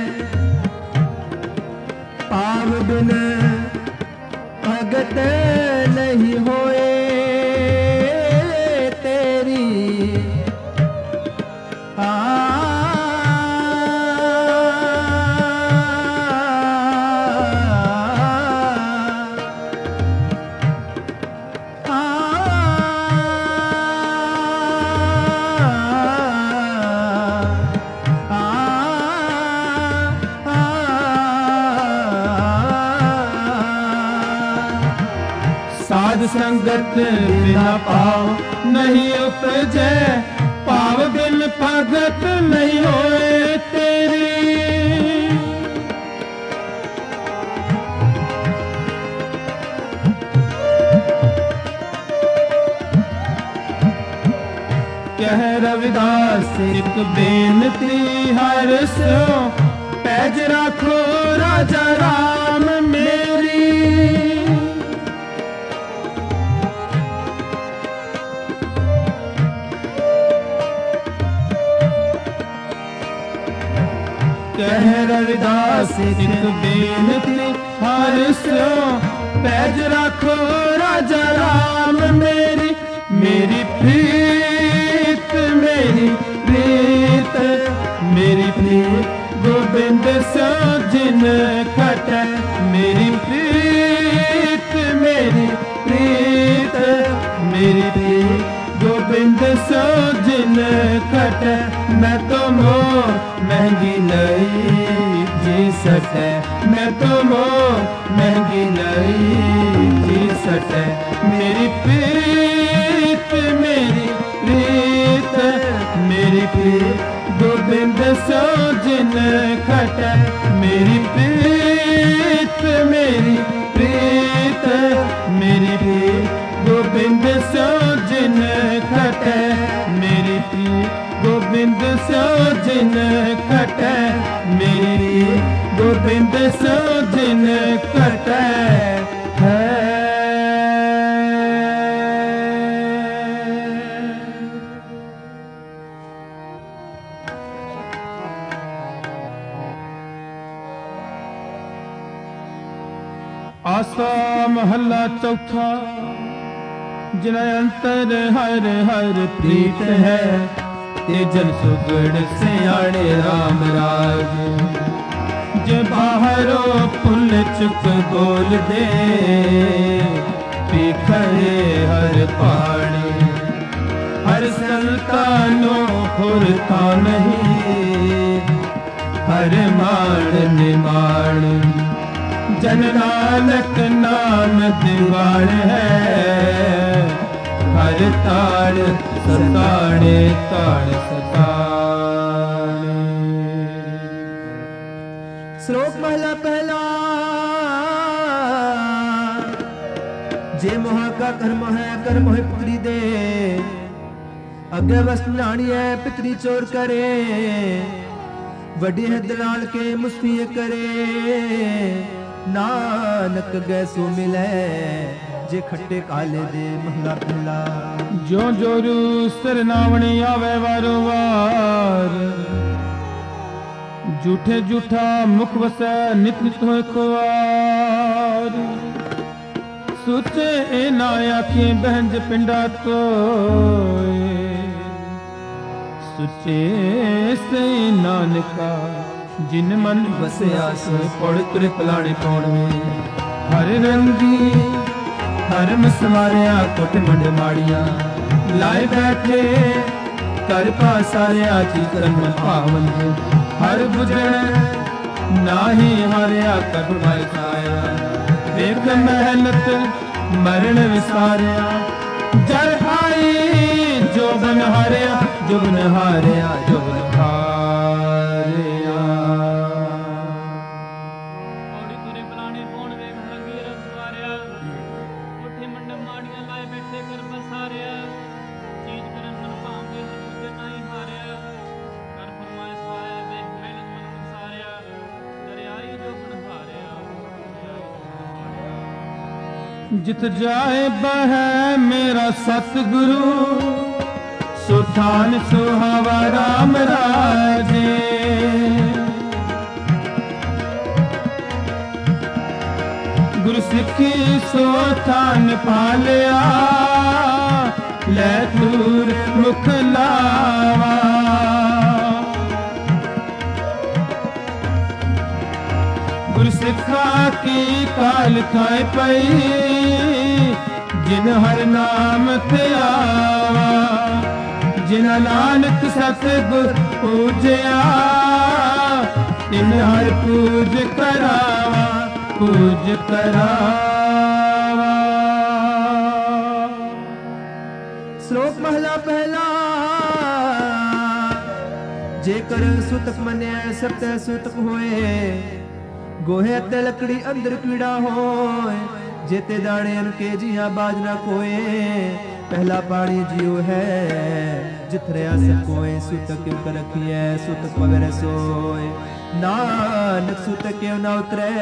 पाव बिन भगत नहीं होए तेरी। साध संगत बिना पाओ नहीं उपजे। पाव बिन भगत नहीं होए तेरी। कह रविदास एक बेनती हर सो। पैज राखो राजा राम मेरी। कह रविदास एक बेनती हर सो। पैज राखो राजा राम मेरी। मेरी प्रीत मेरी प्रीत मेरी प्रीत गोविंद सो जिन खटे। मेरी प्रीत मेरी प्रीत मेरी प्रीत गोविंद सो जिन खटे। मैं तो मोह महंगी लई जी सटे। मैं तो मोह महंगी लई जी सटे। मेरी प्रीत मेरी प्रीत मेरी प्रीत गोविंद सो जिन खटे। मेरी प्रीत मेरी प्रीत मेरी प्रीत गोविंद सो जिन खटे। मेरी प्रीत गोविंद सो जिन खटे। मेरी गोविंद सो जिन खटे है। आसा महला चौथा। जिन अंतर हर हर प्रीत है। तेजन सुगड़ सियाणे राम राज। जे बाहरो फुल चुक बोल दे। पीखरे हर पानी हर संतानो खुरता नहीं। हर मान निमान जन नानक नाम दीवान है। हर ताड़ सताड़े ताड़ सताड़े। श्लोक पहला पहला। जे मोह का कर्म है कर्म है पुत्री दे। अग्र वस्तु लाणी है पितरी चोर करे। ਵੱਡੀ ਹਿੱਦ ਨਾਲ ਕੇ ਮੁਸਫੀਏ ਕਰੇ ਨਾਨਕ ਗੈਸੋ ਮਿਲੇ ਜੇ ਖੱਟੇ ਕਾਲੇ ਦੇ ਮਹਲਾ ਪਹਿਲਾ ਜੋ ਜੋਰੂ ਸਿਰ ਨਾਵਣੀ ਆਵੇ ਵਾਰੋ ਵਾਰ ਝੂਠੇ ਝੂਠਾ ਮੁਖ ਵਸੈ ਨਿਤ ਨਿਤ ਹੋਏ ਖੁਆਰ ਸੁਚੇ ਇਹ ਨਾ ਆਖੇ ਬਹਿੰਜ ਪਿੰਡਾ ਤੋਏ ਸੁਚੇ ਸੇ ਨਾਨਕਾ ਜਿਨ ਮਨ ਵਸਿਆ ਸੋ ਪੜ ਤੁਰ ਪਲਾਣੇ ਪਾਉਣਵੇਂ ਹਰ ਰੰਗੀ ਹਰਮ ਸਵਾਰਿਆ ਕੋਟ ਮੰਡ ਮਾੜੀਆਂ ਲਾਏ ਬੈਠੇ ਕਰ ਪਾਸਾਰਿਆ ਜੀ ਕਰਮ ਭਾਵਨ ਹਰ ਬੁਝਣ ਨਾਹੀ ਹਾਰਿਆ ਕਰ ਮਾਇ ਖਾਇਆ ਵੇਖ ਮਿਹਨਤ ਮਰਨ ਵਿਸਾਰਿਆ ਜਰ ਆਈ ਜੋਬਨ ਹਾਰਿਆ ਜੋਬਨ ਹਾਰਿਆ ਜੋਬਨ ਹਾਰਿਆ ਔੜੀ ਤੁਰੇ ਪਲਾਣੇ ਪੌਣ ਵੇਖ ਰੰਗੀ ਰਸ ਵਾਰਿਆ ਕੋਠੇ ਮੰਡ ਮਾੜੀਆਂ ਲਾਏ ਬੈਠੇ ਕਰ ਬਸਾਰਿਆ ਚੀਜ਼ ਕਰਨ ਮਨ ਭਾਂਗੇ ਹਰ ਦੂਜੇ ਨਹੀਂ ਹਾਰਿਆ ਕਰ ਫਰਮਾਇ ਸਵਾਇਆ ਵੇਖ ਮਿਹਨਤ ਮਨ ਵਿਸਾਰਿਆ ਦਰਿਆਈ ਜੋਬਨ ਹਾਰਿਆ ਜਿਤ ਜਾਏ ਬਹਿ ਮੇਰਾ ਸਤਿਗੁਰੂ ਸੁਥਾਨ ਸੁਹਾਵਾ ਰਾਮ ਰਾਜੇ ਗੁਰ ਸਿੱਖੀ ਸੁਥਾਨ ਪਾਲਿਆ ਲੈ ਤੂਰ ਮੁਖ ਲਾਵਾ ਗੁਰ ਸਿੱਖਾ ਕੀ ਕਾਲ ਖਾਏ ਪਈ ਜਿਨ ਹਰ ਨਾਮ ਤੇ ਆਵਾ ਜਿਨ ਨਾਨਕ ਸਤਿਗੁਰ ਪੂਜਿਆ ਤਿਨ ਹਰ ਪੂਜ ਕਰਾਵਾ ਪੂਜ ਕਰਾਵਾ ਸ਼ਲੋਕ ਮਹਲਾ ਪਹਿਲਾ ਜੇਕਰ ਸੁਤਕ ਮੰਨਿਆ ਸਭ ਤੇ ਸੁਤਕ ਹੋਏ ਗੋਹੇ ਤੇ ਲੱਕੜੀ ਅੰਦਰ ਕੀੜਾ ਹੋਏ जेते दाणे अनके जिया बाज ना कोए पहला पानी जियो है जिथ रहा सब कोए सुतक क्यों कर रखिए सुतक पगरे सोए नानक सुतक क्यों ना उतरे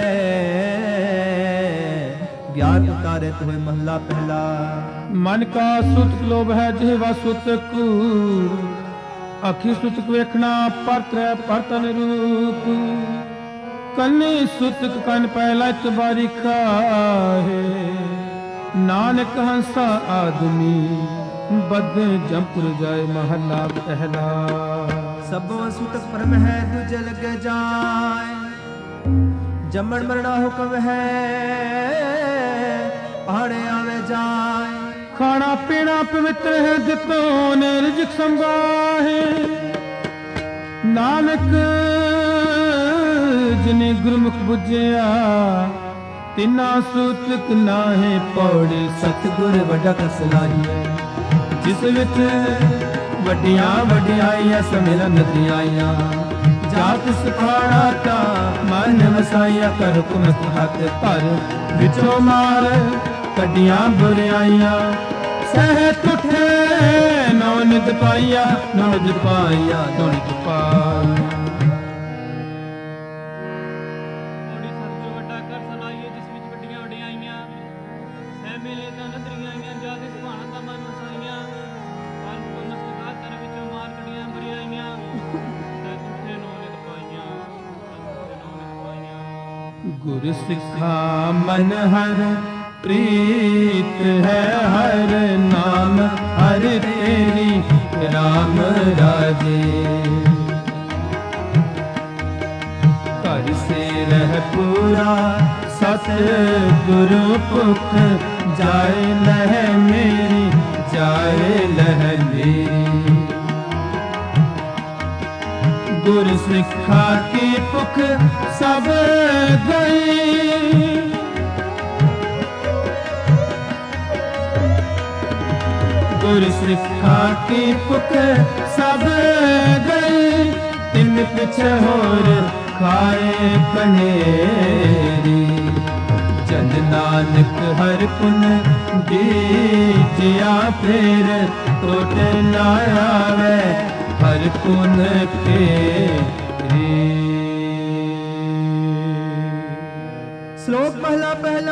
ज्ञान उतारे तुम्हें महला पहला मन का सुतक लोभ है जिहवा सुतक अखी सुतक वेखना परत्र परतन रूप कन्नी सुतक कन पहला चबारी खाहे नानक हंसा आदमी बद जमपुर जाए महला पहला सबो सुतक परम है दूजे लगे जाए जमन मरना हुक्म है पहाड़े आवे जाए खाना पीना पवित्र है जितो ने रिज़्क़ संभाहे नानक जिने गुरमुख बुझिया तिना सूतक नाहे पौड़ी सतगुर वड्डा कसलाईए जिस विच वड्डियां वड्डियाइयां समिलन दियाइयां जात सिखाना ता मन वसाइया कर हुकमत हक धर विचों मार कड्डियां बुराइयां सहत उठे नौ नित पाइया नौ नित पाइया नौ नित पाइया गुरु सिखा मन हर प्रीत है हर नाम हर तेरी राम राजे कर से रह पूरा सत गुरु पुख जाए लह मेरी जाए लह मेरी गुरु सिखा की पुख सब गई गुरु सिखा की पुख सब गई तिन पिछ होर खाए पनेरी जन नानक हर पुन दीजिया फेर टोट ना आवे हर पुन के रे श्लोक पहला पहला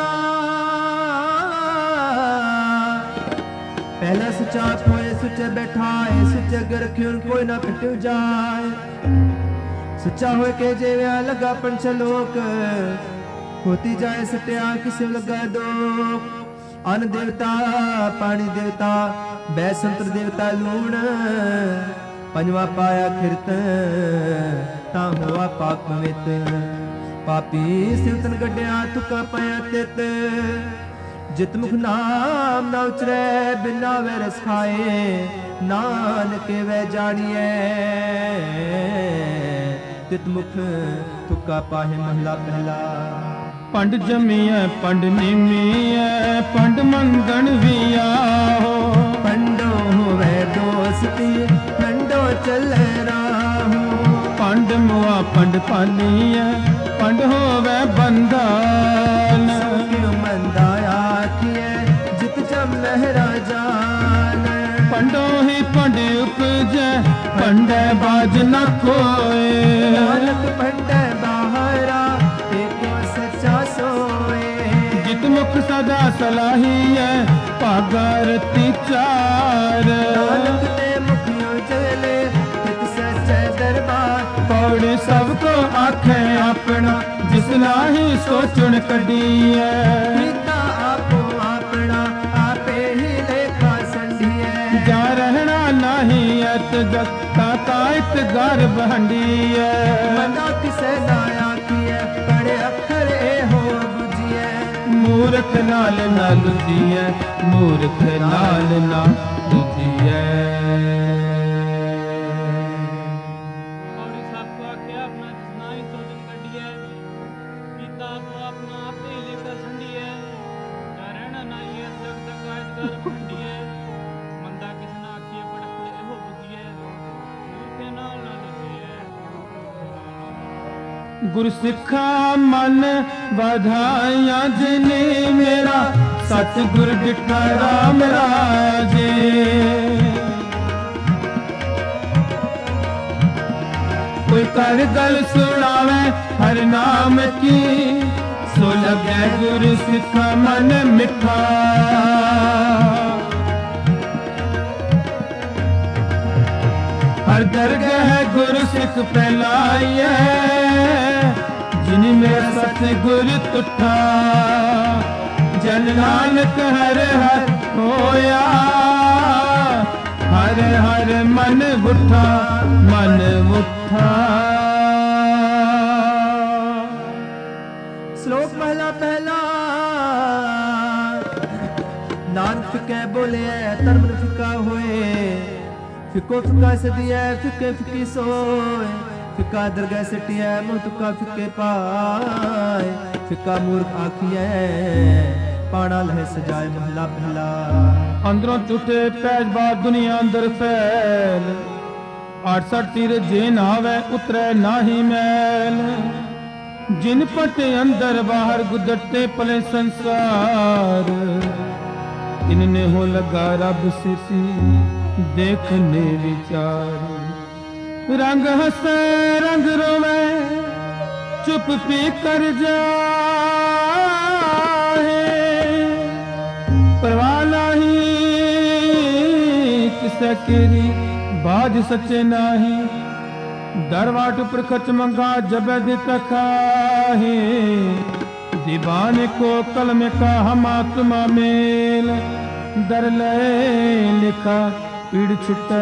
पहला सच्चा कोई सच्चे बैठाए सच्चे अगर क्यों कोई ना पिट जाए सच्चा हो के जेव्या लगा पंचलोक होती जाए सत्या किसे लगा दो अन्न देवता पानी देवता बैसंत्र देवता लूण पंजवा पाया कीर्तन ता हुआ पाक पवित्र पापी सिवतन गड्ढिया तुका पाया तित जित मुख नाम ना उचरे बिना वे रस खाए नानक वे जानिए तित मुख तुका पाहे महला पहला पंड जमिया पंड निमिया पंड मंगन भी आओ पंडो वे दोस्ती पंडो चल राहू पंड मुआ पंड पालिया पंड होवे बंधन क्यों मंदाया किए जित जम लहरा जान पंडो ही पंड उपजे पंडे बाज न कोए नानक पंडे बाहरा एको सच्चा सोए जित मुख सदा सलाही है पागरती चार नानक ते मुखियों चले तित सच्चे दरबार पौड़ी सबको आखे अपना जिस नाही सोचण कढीए पिता आपो अपना आपे ही लेखा संढिए जा रहना नहीं अत जग ताता इत गर्भ हंडिए मना किसे नाया किए बड़े अखर ए हो बुझिए मूर्ख नाल ना लुझिए मूर्ख नाल ना लुझिए गुर सिखा मन बधाइया जिने मेरा सतगुर डिठा राम राजे कोई कर गल सुनावे हर नाम की सो लगे गुर सिखा मन मिठा हर दरगाह गुरु सिख फैलाइए जिन में सतगुर तुठा जन नानक हर हर होया हर हर मन बुठा मन बुठा। श्लोक पहला पहला नानक फिके बोले धर्म फिका होए फिको फिका सदिया फिके फिकी सोए फिका दरगाह सटिया मुँह तुका फिके पाए फिका मूर्ख आखिए पाना लह सजाए महला पहला। अंदरों टूटे पैज बार दुनिया अंदर फैल अड़सठ तीर जे नावे उतरे नाही मैल जिन पटे अंदर बाहर गुदरते पले संसार इनने हो लगा रब सिसी देखने विचार रंग हंसे रंग रोवे चुप पी कर जाए परवाह नहीं किसे केरी बाज सच्चे नाही दरवाट पर खच मंगा जब दिखाहे दीवाने को कलम का हम आत्मा मेल दर ले लिखा पीड़ छुटे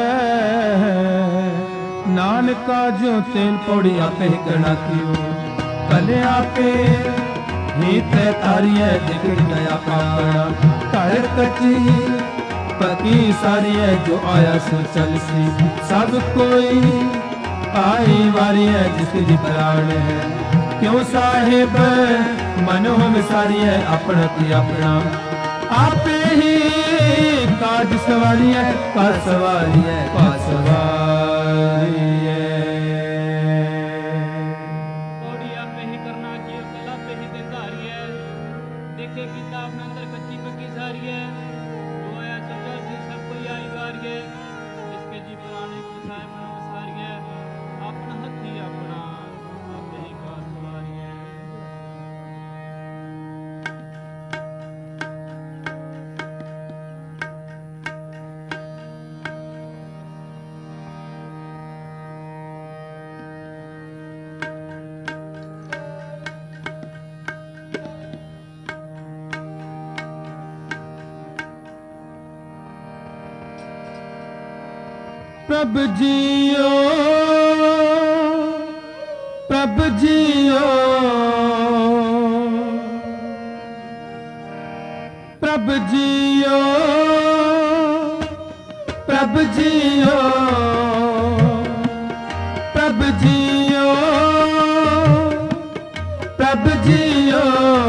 नानका जो तेल पौड़ी आपे करना क्यों कले आपे ही ते तारिये दिख गया पापड़ा कर कची पकी सारी है जो आया सो चल सी सब कोई आई वारी है जिसकी प्राण है क्यों साहिब मनो हम सारी है अपना की अपना आपे ही काज सवारी है का सवारी है का सवारी है पौड़ी आपे ही करना जियो कला पे ही ते धारी है देखे किताब में अंदर कच्ची पक्की सारी है जो आया सच्चा से सब कोई आई वारी है जिसके जी पुराने को साहिब नो सारी है अपना हथी अपना प्रभ जियो प्रभ जियो प्रभ जियो प्रभ जियो प्रभ जियो प्रभ जियो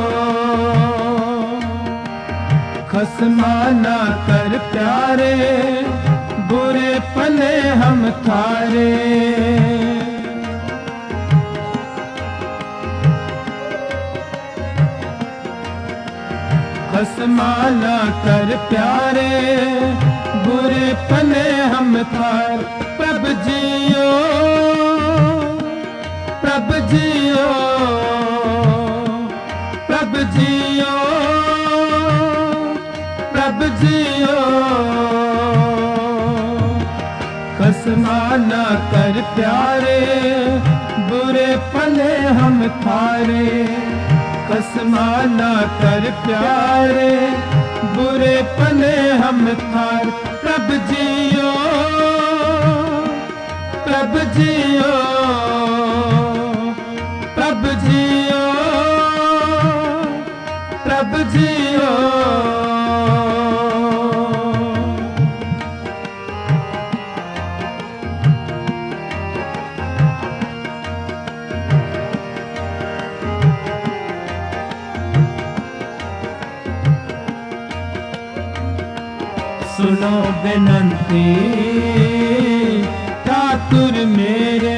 खसमा ना कर प्यारे बुरे पले हम थारे खसमा ना कर प्यारे बुरे पले हम थार प्रभ जियो प्रभ जियो प्रभ जियो प्रभ जियो खसमा ना कर प्यारे बुरे पले हम थारे खसमा ना कर प्यारे बुरे पले हम थार प्रभ जियो प्रभ जियो प्रभ जियो प्रभ जियो सुनो बिनती ठाकुर मेरे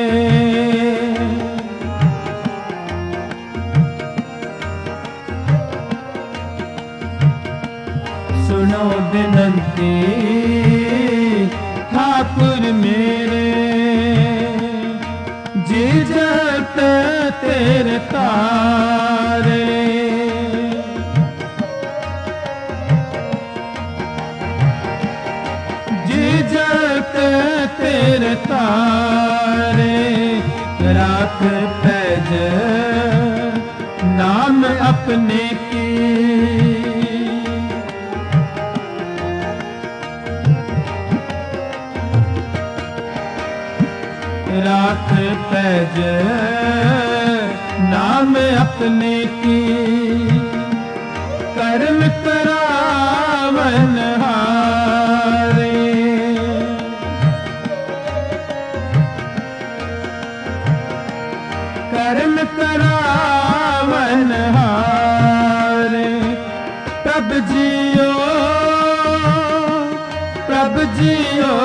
सुनो बिनती ठाकुर मेरे जी जत तेरे तारे तेरे तारे राख पैज नाम अपने की राख पैज नाम अपने की कर्म करावन हारे कर्म करावन हारे प्रभ जियो प्रभ जियो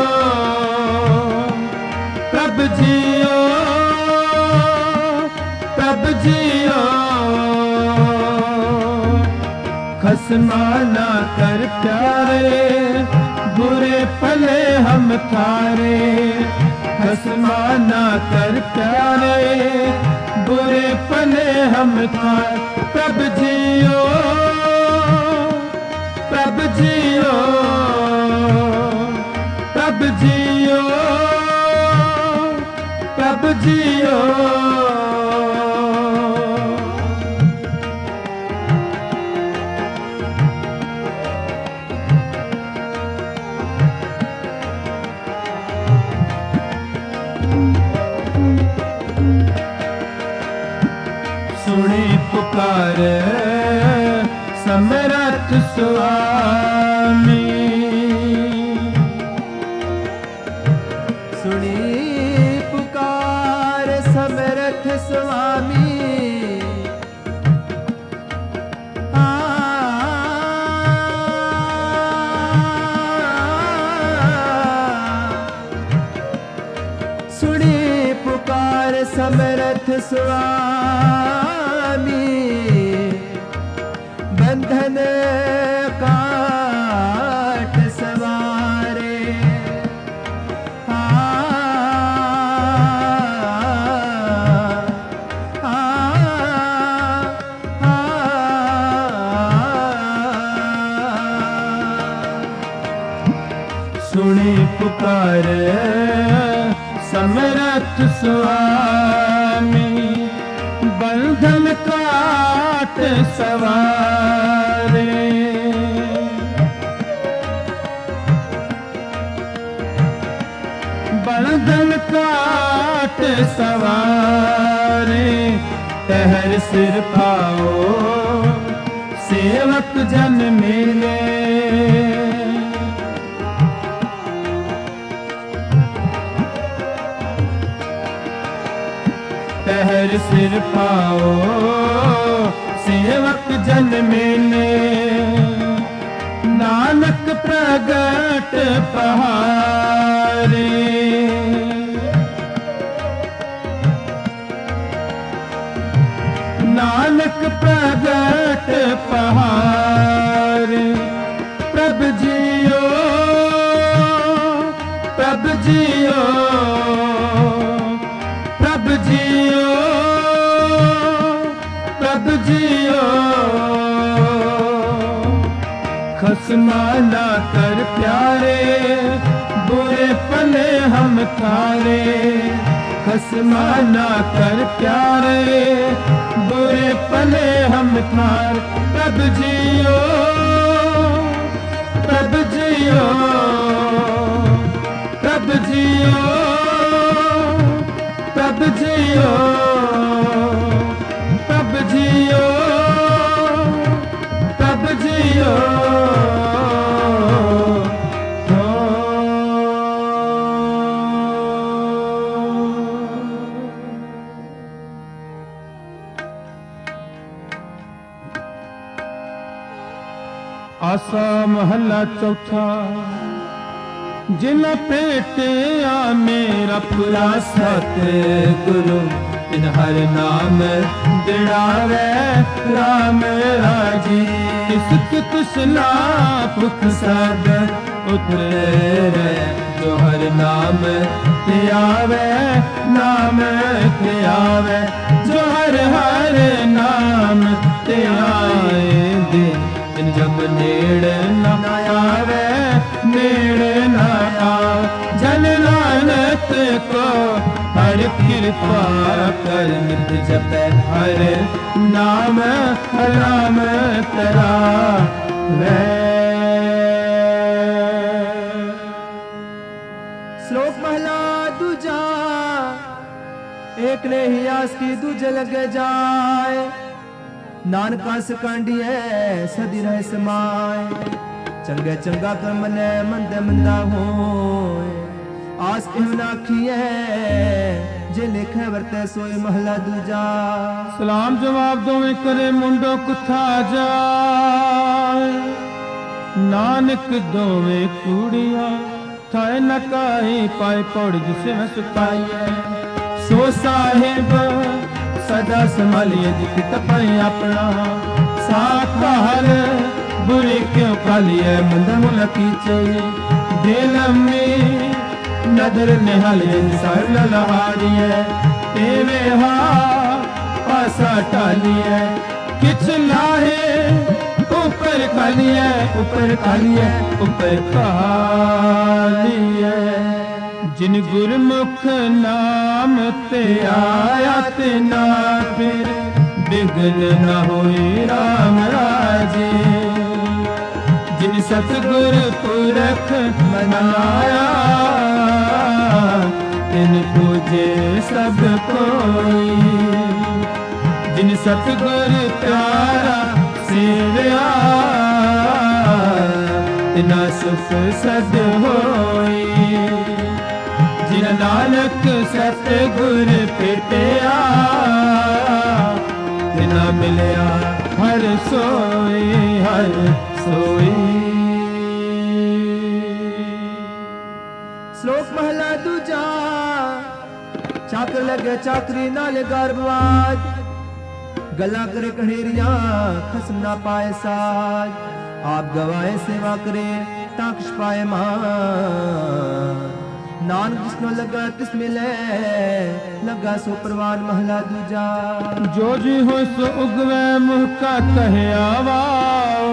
प्रभ जियो प्रभ जियो खसमा ना कर प्यारे बुरे पले हम थारे खसमा ना कर प्यारे बुरे पले हम थार प्रभ जियो प्रभ जियो प्रभ जियो प्रभ जियो सुने पुकार समरथ स्वामी सुनी पुकार समरथ स्वामी आ सुनी पुकार समरथ स्वामी बंधन काट सवारे आ, आ, आ, सुने पुकार समरथ स्वामी बंधन काट सवारे बंधन काट सवारे पहर सिर पाओ सेवक जन मिले। पहर सिर पाओ सेवक जन मिले। नानक प्रगट पहारे नानक प्रगट पहारे। प्रभ जियो प्रभ जियो प्रभ जियो प्रभ जियो। खसमा ना कर प्यारे बुरे पले हम थारे। खसमा ना कर प्यारे बुरे पले हम थार। प्रभ जियो प्रभ जियो प्रभ जियो प्रभ जियो प्रभ जियो प्रभ जियो। आसा महला चौथा जिन पेटिया मेरा पुरा सतगुरु इन हर नाम दिड़ावे राम राजी। इसक तुसना पुख सब उतरे जो हर नाम ते आवे नाम ते आवे। जो हर हर नाम ते आए दिन जब नेड़ न आवे नेड़ न आवे। जन नानक को हर कृपा कर नित जपै हर नाम राम तरा वे। श्लोक पहला दूजा एक ने ही आस की दूजे लग जाए। नानका सकांडिए सदी रह समाए। चंगे चंगा कर्म ने मंदे मंदा होए। आस एह नाखिए जे लिखे वरते सोए महला दूजा। सलाम जवाब दोवें करे मुंडो कुथा जाए। नानक दोवें कूड़िया थाए नकाई पाए पौड़ जिसे मैं सुताइए। सो साहिब सदा संभालिए जित तपाए अपना। साकार बुरे क्यों कालिए मंद मुल कीचे। दिल में नदर निहालिए सर लहारिए। तेवे हा पासा टालिए किछ लाहे ऊपर खालिए ऊपर खालिए ऊपर खालिए। जिन गुरमुख नाम ते आया ते ना फिर बिघ्न न होए राम राजे। जिन सतगुर पुरख मनाया तिन पूजे सब कोई। जिन सतगुर प्यारा सेवया तिना सुख सद होई। जिन नानक सतगुर पेटिया तिना मिलया हर सोई हर सोई। श्लोक महला दूजा चाकर लगे चाकरी नाले गर्भवाद। गला करे कनेरिया खसम ना पाए साज। आप गवाए सेवा करे ताकश पाए मान। नानक जिसनो लगा तिस मिले लगा सो परवान महला दूजा। जो जी हो सो उगवे मुह का कहे आवाओ।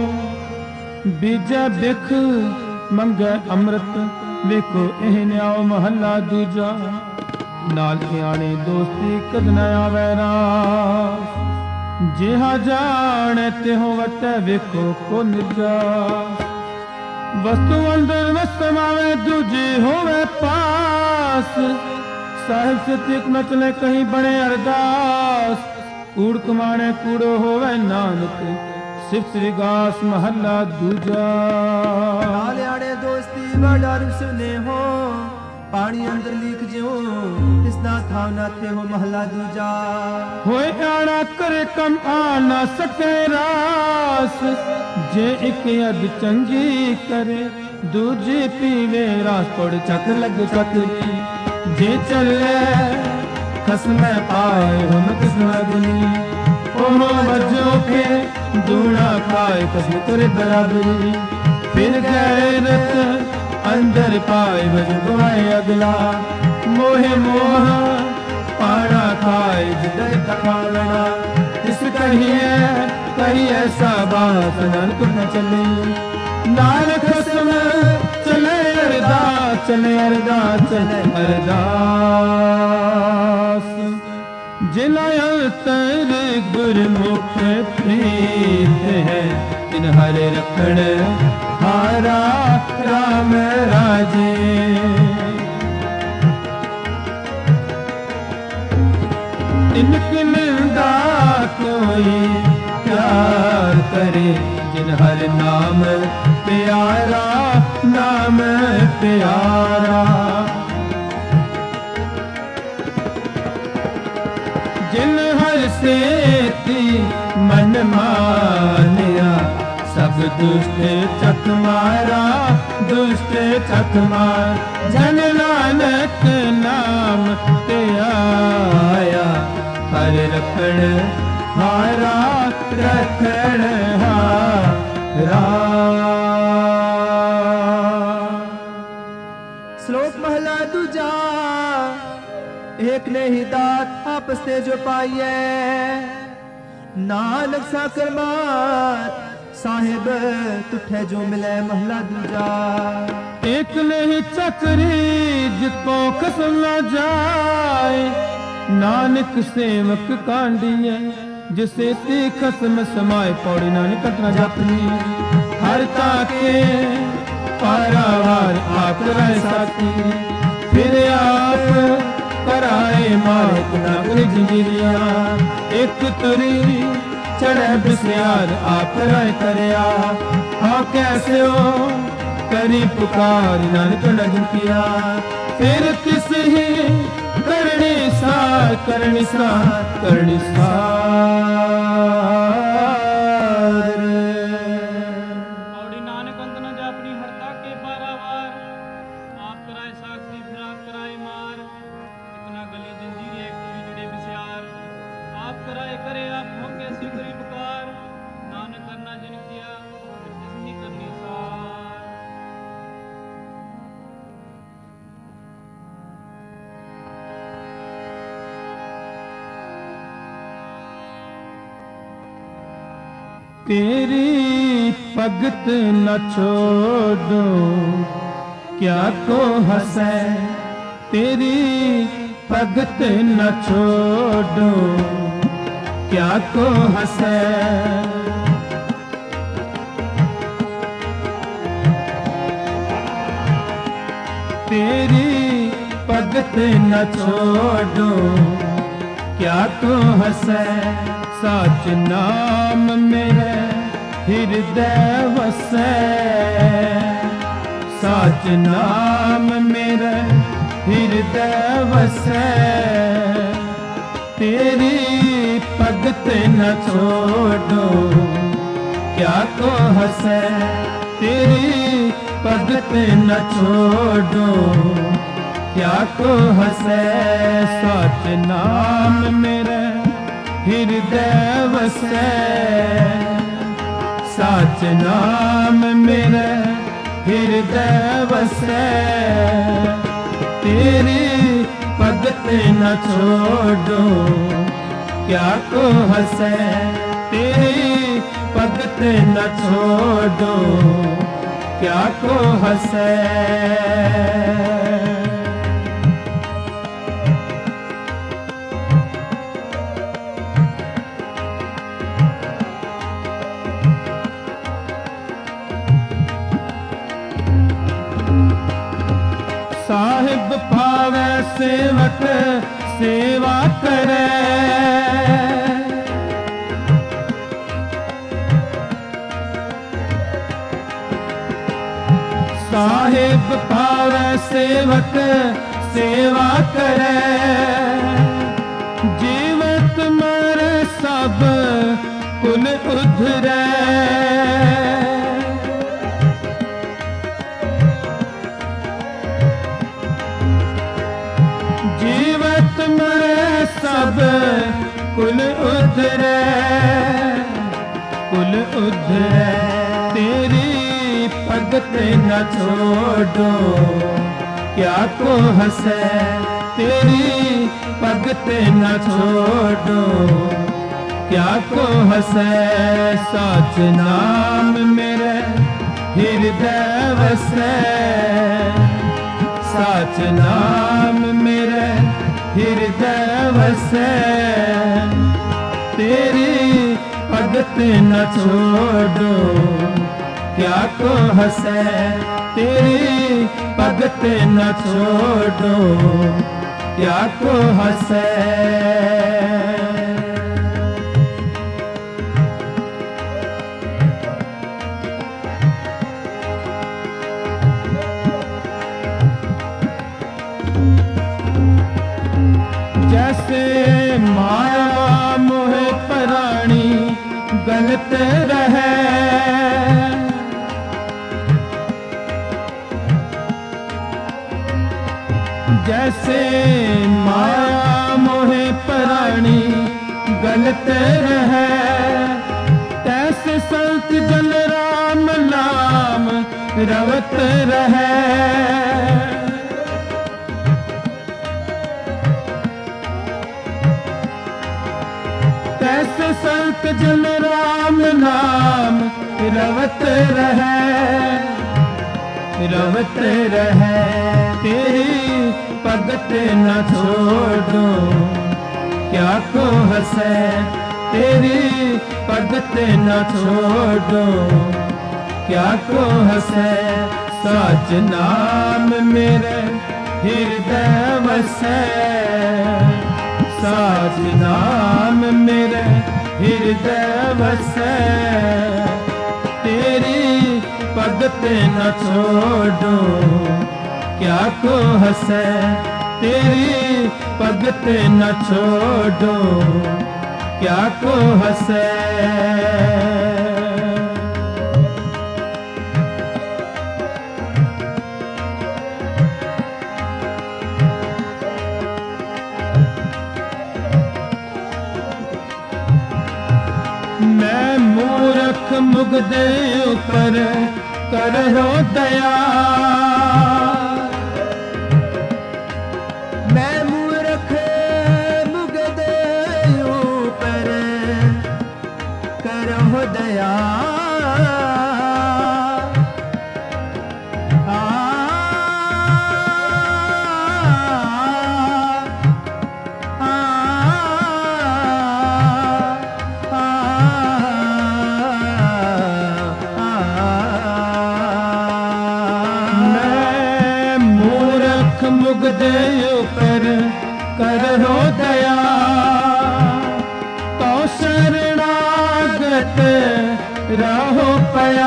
बीजा बिख मंगे अमृत वेखो एह न्याओ महला दूजा। नाल आने दोस्ती कद न आवे रास। जिहा जाने तिहो वट वेखो को निजा। वस्तु अंदर न समावे दूजी होवे पास। दास साहिब से तीक न चले कहीं बने अरदास कूड़ कमाने कूड़ो होवे नानक सिफ्त विगास महला दूजा आले दोस्ती बड़ा सुने हो पानी अंदर लीक जियो तिसना था ना थे हो महला दूजा होए आना करे कम आ ना सके रास जे एक अद चंगी करे दूजी पीवे रास पड़ चक लग चकरी जे चले खसम पाए हम किस्म अगली ओहो बजो के दूना खाए कसम करे बराबरी फिर गैरत अंदर पाए बजवाए अगला मोहे मोह पाना खाए जिदर तखावना इस कहिए कही ऐसा बात नानक न चले नानक कसम चले अरदास चले अरदास चले अरदास जिलाया तर गुरमुख प्रीत है इन हरे रखण हारा राम राजे इनकी निंदा कोई प्यार करे जिन हर नाम प्यारा नाम प्यारा जिन हर सेती मन मानिया सब दुष्ट चक मारा दुष्ट चक मार जन नानक नाम ते आया हर रखण हारा रखण हारा। श्लोक महला दूजा एक ने ही दात आपस ते जो पाइए नानक साकर मात साहिब तुठे जो मिले महला दूजा एक नहीं चकरी जिसको कसम न जाए नानक सेवक कांडिए जिसे ती खसम समाए पौड़ी नानक न जापनी हर ताके पारावार आप रह साथी फिर आप कराए मारे नगरी जिंजिरिया एक तुरी चढ़े बिस्यार आप राय करया हाँ कैसे हो करी पुकार नानक नगन किया फिर तिस ही करणी सार करणी सार करणी सार पौड़ी नानक अंत न जापनी हरता के पारावार आप कराए साक्षी फिर आप कराए मार इतना गली जंजीर एक तुरी जुड़े बिस्यार आप कराए करे आप हो कैसी करी पुकार नानक करना जन किया फिर जिसकी करनी सार। तेरी भगत न छोड़ो क्या को हंसे तेरी भगत न छोड़ो क्या को हंसे तेरी भगत न छोड़ो क्या को हंसे सच नाम मेरे हृदय वसे सच नाम मेरे हृदय वसे तेरी भगत न छोड़ो क्या को हंसे तेरी भगत न छोड़ो क्या को हंसे सच नाम मेरे हृदय वसे सच नाम मेरे हृदय वसे तेरी भगत न छोड़ो क्या को हंसे तेरी भगत न छोड़ो क्या को हंसे। साहिब पावे सेवक सेवा करे, साहिब पावे सेवक सेवा करे, जीवत मर सब कुल उधरे, जीवत मर सब कुल उधरे, कुल उधरे, तेरी भगत न छोड़ो क्या को हंसे, तेरी भगत न छोड़ो क्या को हंसे, सच नाम मेरे हृदय वसे, सच नाम मेरे हृदय वसे, तेरी भगत न छोड़ो क्या को हंसे, तेरी भगत न छोड़ो क्या को हंसे। जैसे माया मोह प्राणी गलत रहे, जैसे माया मोह प्राणी गलत रहे, तैसे संत जन राम नाम रवत रहे, तैसे संत जन राम नाम रवत रहे, रवत रहे, तेरी भगत न छोड़ो क्या को हंसे, तेरी भगत न छोड़ो क्या को हंसे, सच नाम मेरे हृदय वसे, सच नाम मेरे हृदय वसे, तेरी भगत न छोड़ो क्या को हंसे, तेरी भगत न छोड़ो क्या को हंसे। मैं मूर्ख मुग्धे ऊपर करो दया, मैं मूर्ख मुग्धे ऊपर करो दया, मुग्धे ऊपर करो दया, तो शरणागत रहो पया,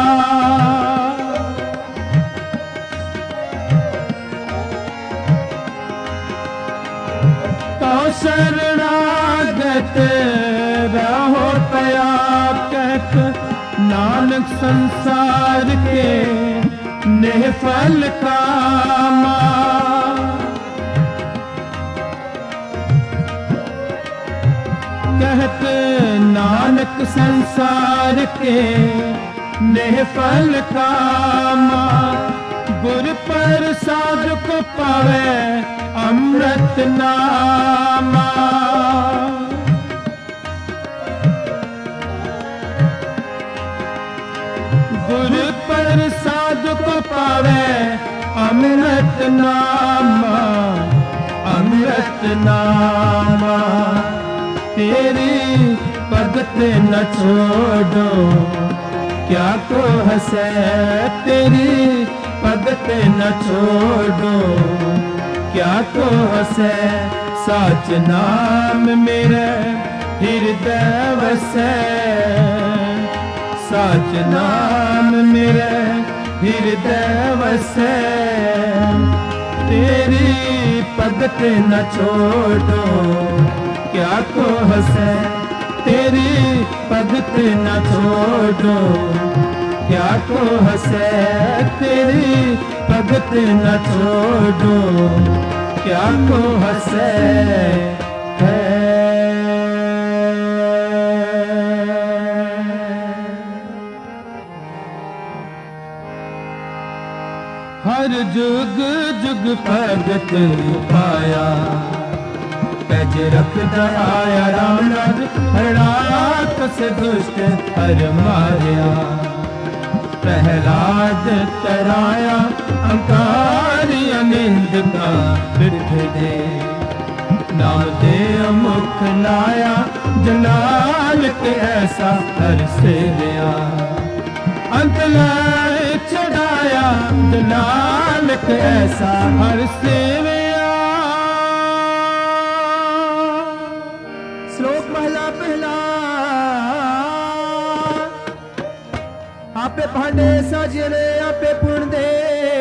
तो शरणागत रहो पया, कहत नानक संसार के निफल कामा, कहत नानक संसार के निफल कामा, गुर प्रसाद को पावे अमृत नामा, गुर प्रसाद को पावे अमृत नामा, अमृत नामा, तेरी भगत न छोड़ो क्या को हंसे, तेरी भगत न छोड़ो क्या को हसे साच नाम मेरे हृदय वसे साच नाम मेरे हृदय वसे तेरी भगत न छोड़ो क्या को हसे तेरी भगत न छोड़ो क्या को हसे तेरी भगत न छोड़ो क्या को हसे है। हर जुग जुग भगत पाया पैज रखता आया राम राज हरणात से दुष्ट हर मारया प्रहलाद तराया अंकारी अनिंद का बिठ दे नाम दे मुख लाया जलाल के ऐसा हर से लिया अंत लाए चढ़ाया जलाल के ऐसा हर से लिया। श्लोक पहला पहला आपे भांडे साजे रे आपे पूर्ण दे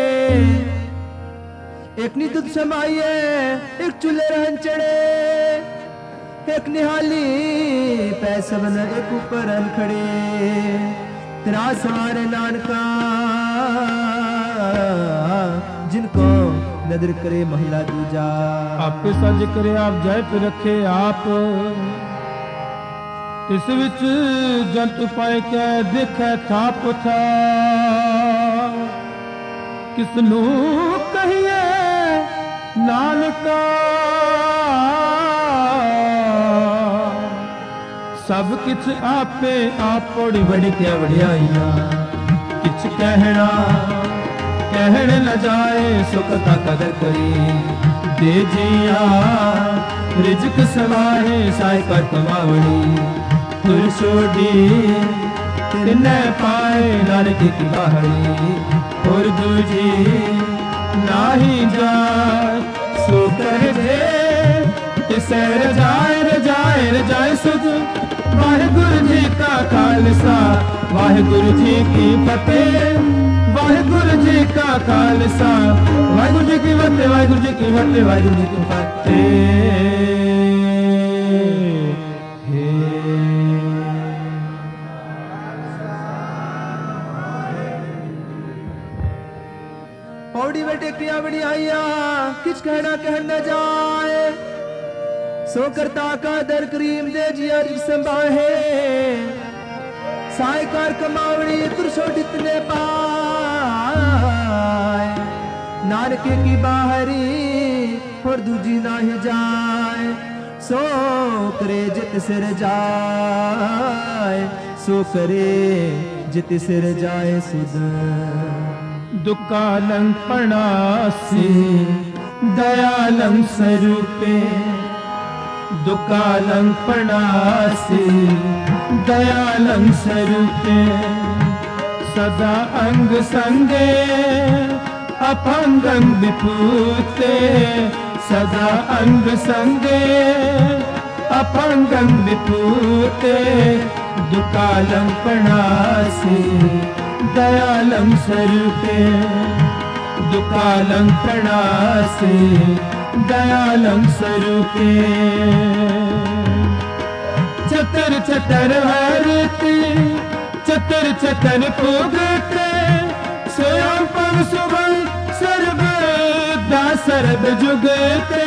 एक नी दूध समाइए एक चूल्हे रहन चढ़े एक निहाली पैसा बना एक ऊपर अन खड़े तेरा सवारे नानका जिनको नदर करे महिला दूजा आपे साज करे आप जाय पे रखे आप इस विच जंत पाए क्या देखै थाप था किसनू कहिए नानका सब किछ आपे आप बड़ी बड़ी क्या बढ़ियाइया किछ कहना कहण न जाए सुख का कदर करी दे जिया रिजक समाहे साय कर कमावड़ी तुर छोड़ी तिन्ने पाए नानक की बाहरी और दूजी नाही जाए सो कर दे इसे रजाए रजाए रजाए सुध वाहिगुरु जी का खालसा वाहिगुरु जी की फतेह वाहिगुरु जी का खालसा वाहिगुरु जी की फतेह वाहिगुरु जी की फतेह वाहिगुरु जी की फतेह। पौड़ी बेटे क्रिया बड़ी आइया किच कहना कह न जाए सो करता का दर करीम दे जिया संभाहे सायकार कमावड़ी तुरसोट इतने पाए नानके की बाहरी और दूजी ना ही जाए सो करे जित सिर जाए सो करे जित सिर जाए सुध दुकालं पणासी दयालं स्वरूपे दुकालं पणासी दयालं स्वरूपे सदा अंग संगे अपंगं विपूते सदा अंग संगे अपंगं विपूते दुकालं पणासी दयालं स्वरूपे दुकालं पणासी दयालं स्वरूपे चतर चतर हरते चतर चतर पुगते स्वयं पव सुबह सर्व दासरद जुगते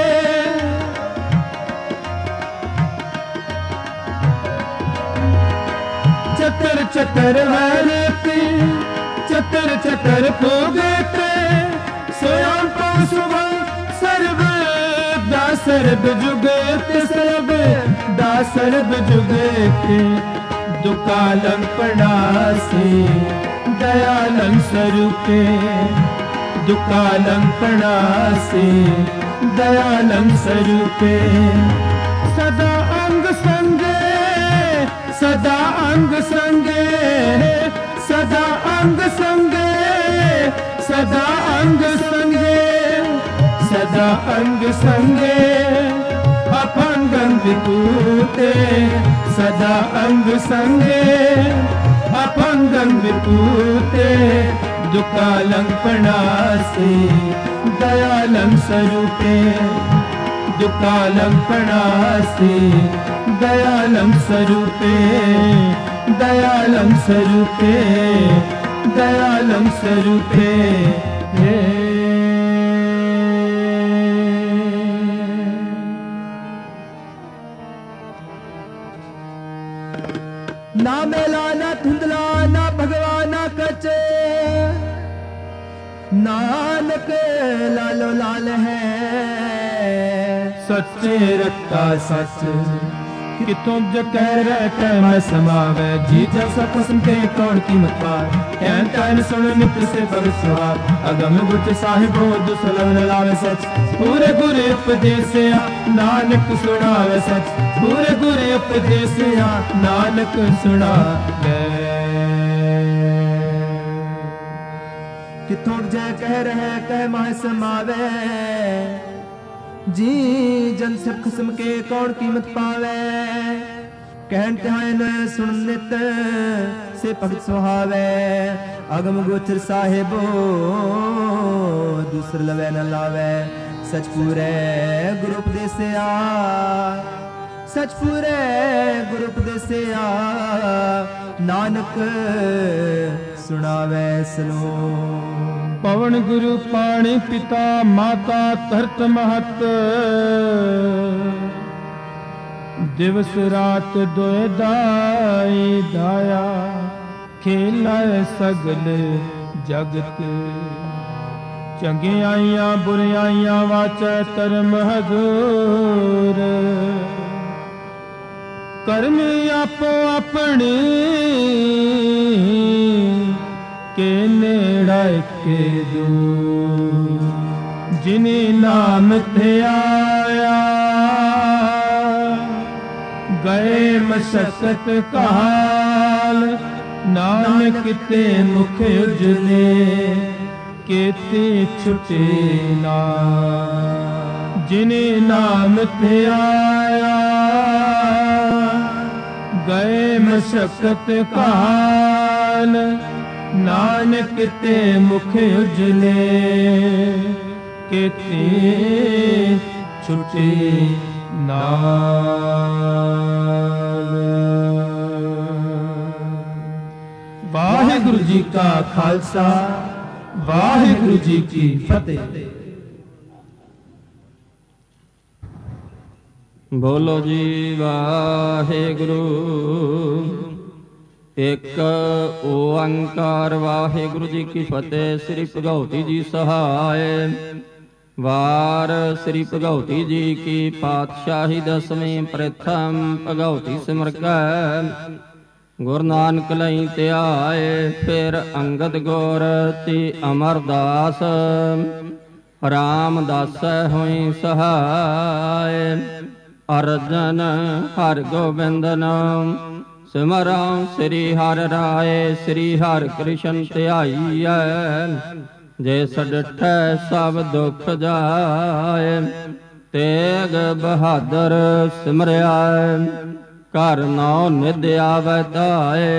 चतर चतर हरते चतर चतर पुगते स्वयं पव सुबह सर्व दासरद जुगते सर्व दासरद जुगते दुकालं पणासी दयालं स्वरूपे दुकालं पणासी दयालं स्वरूपे सदा अंग संगे सदा अंग संगे सदा अंग संगे सदा अंग संगे सदा अंग संगे अपंगन विपूते सदा अंग संगे अपंगन विपूते दुकालं प्रणासे दयालं स्वरूपे दुकालं प्रणासे दयालं स्वरूपे दयालं स्वरूपे दयालं स्वरूपे हे ना मेला ना धुंधला ना भगवाना कच नानक लालो लाल है सच्चे रखता सच कि तुम जो कह रहे थे मैं समावे जी जब सब कसम के कौन कीमत पार कहन कहन सुन नित से भगत सुहार अगम गुट साहिबो दुसलन लावे सच पूरे गुरे उपदेश नानक सुनावे सच पूरे गुरे उपदेश नानक सुनावे कि तुम जय कह रहे कह माह समावे जी जन सब किस्म के कौन कीमत पावे कहन कहन सुन नित से भगत सुहावे अगम गोचर साहिबो दूसर लवे न लावे सच पूरे गुरु उपदेश आ सच पूरे गुरु उपदेश आ नानक सुनावे सलो पवन गुरु पाणी पिता माता धरत महत दिवस रात दोए दाई दाया खेला सगल जगत चंगियाइयां बुरियाइयां वाचै धर्म हजूर करमी आपो अपनी के नेड़ा के दूर जिनी नाम थे आया गए मशक्कत काल नानक ते मुख उजले केते छुटे ना जिनी नाम थे आया गए मशक्कत काल नानक ते मुख उजले केते छुटे नाल। वाहिगुरु जी का खालसा वाहिगुरु जी की फतेह। बोलो जी वाहिगुरु एक ओंकार वाहिगुरु जी की फतेह। श्री भगवती जी सहाय। वार श्री भगवती जी की पातशाही दसवीं प्रथम भगवती सिमर कै गुरु नानक लई त्याए। फिर अंगद गौर ती अमरदास रामदास हुई सहाय। अर्जन हर गोबिंद नाम सिमरौ श्री हर राय। श्री हर कृष्ण ध्याईऐ जे सडठै सब दुख जाए। तेग बहादुर सिमरिया घर नौ निध आवै धाए।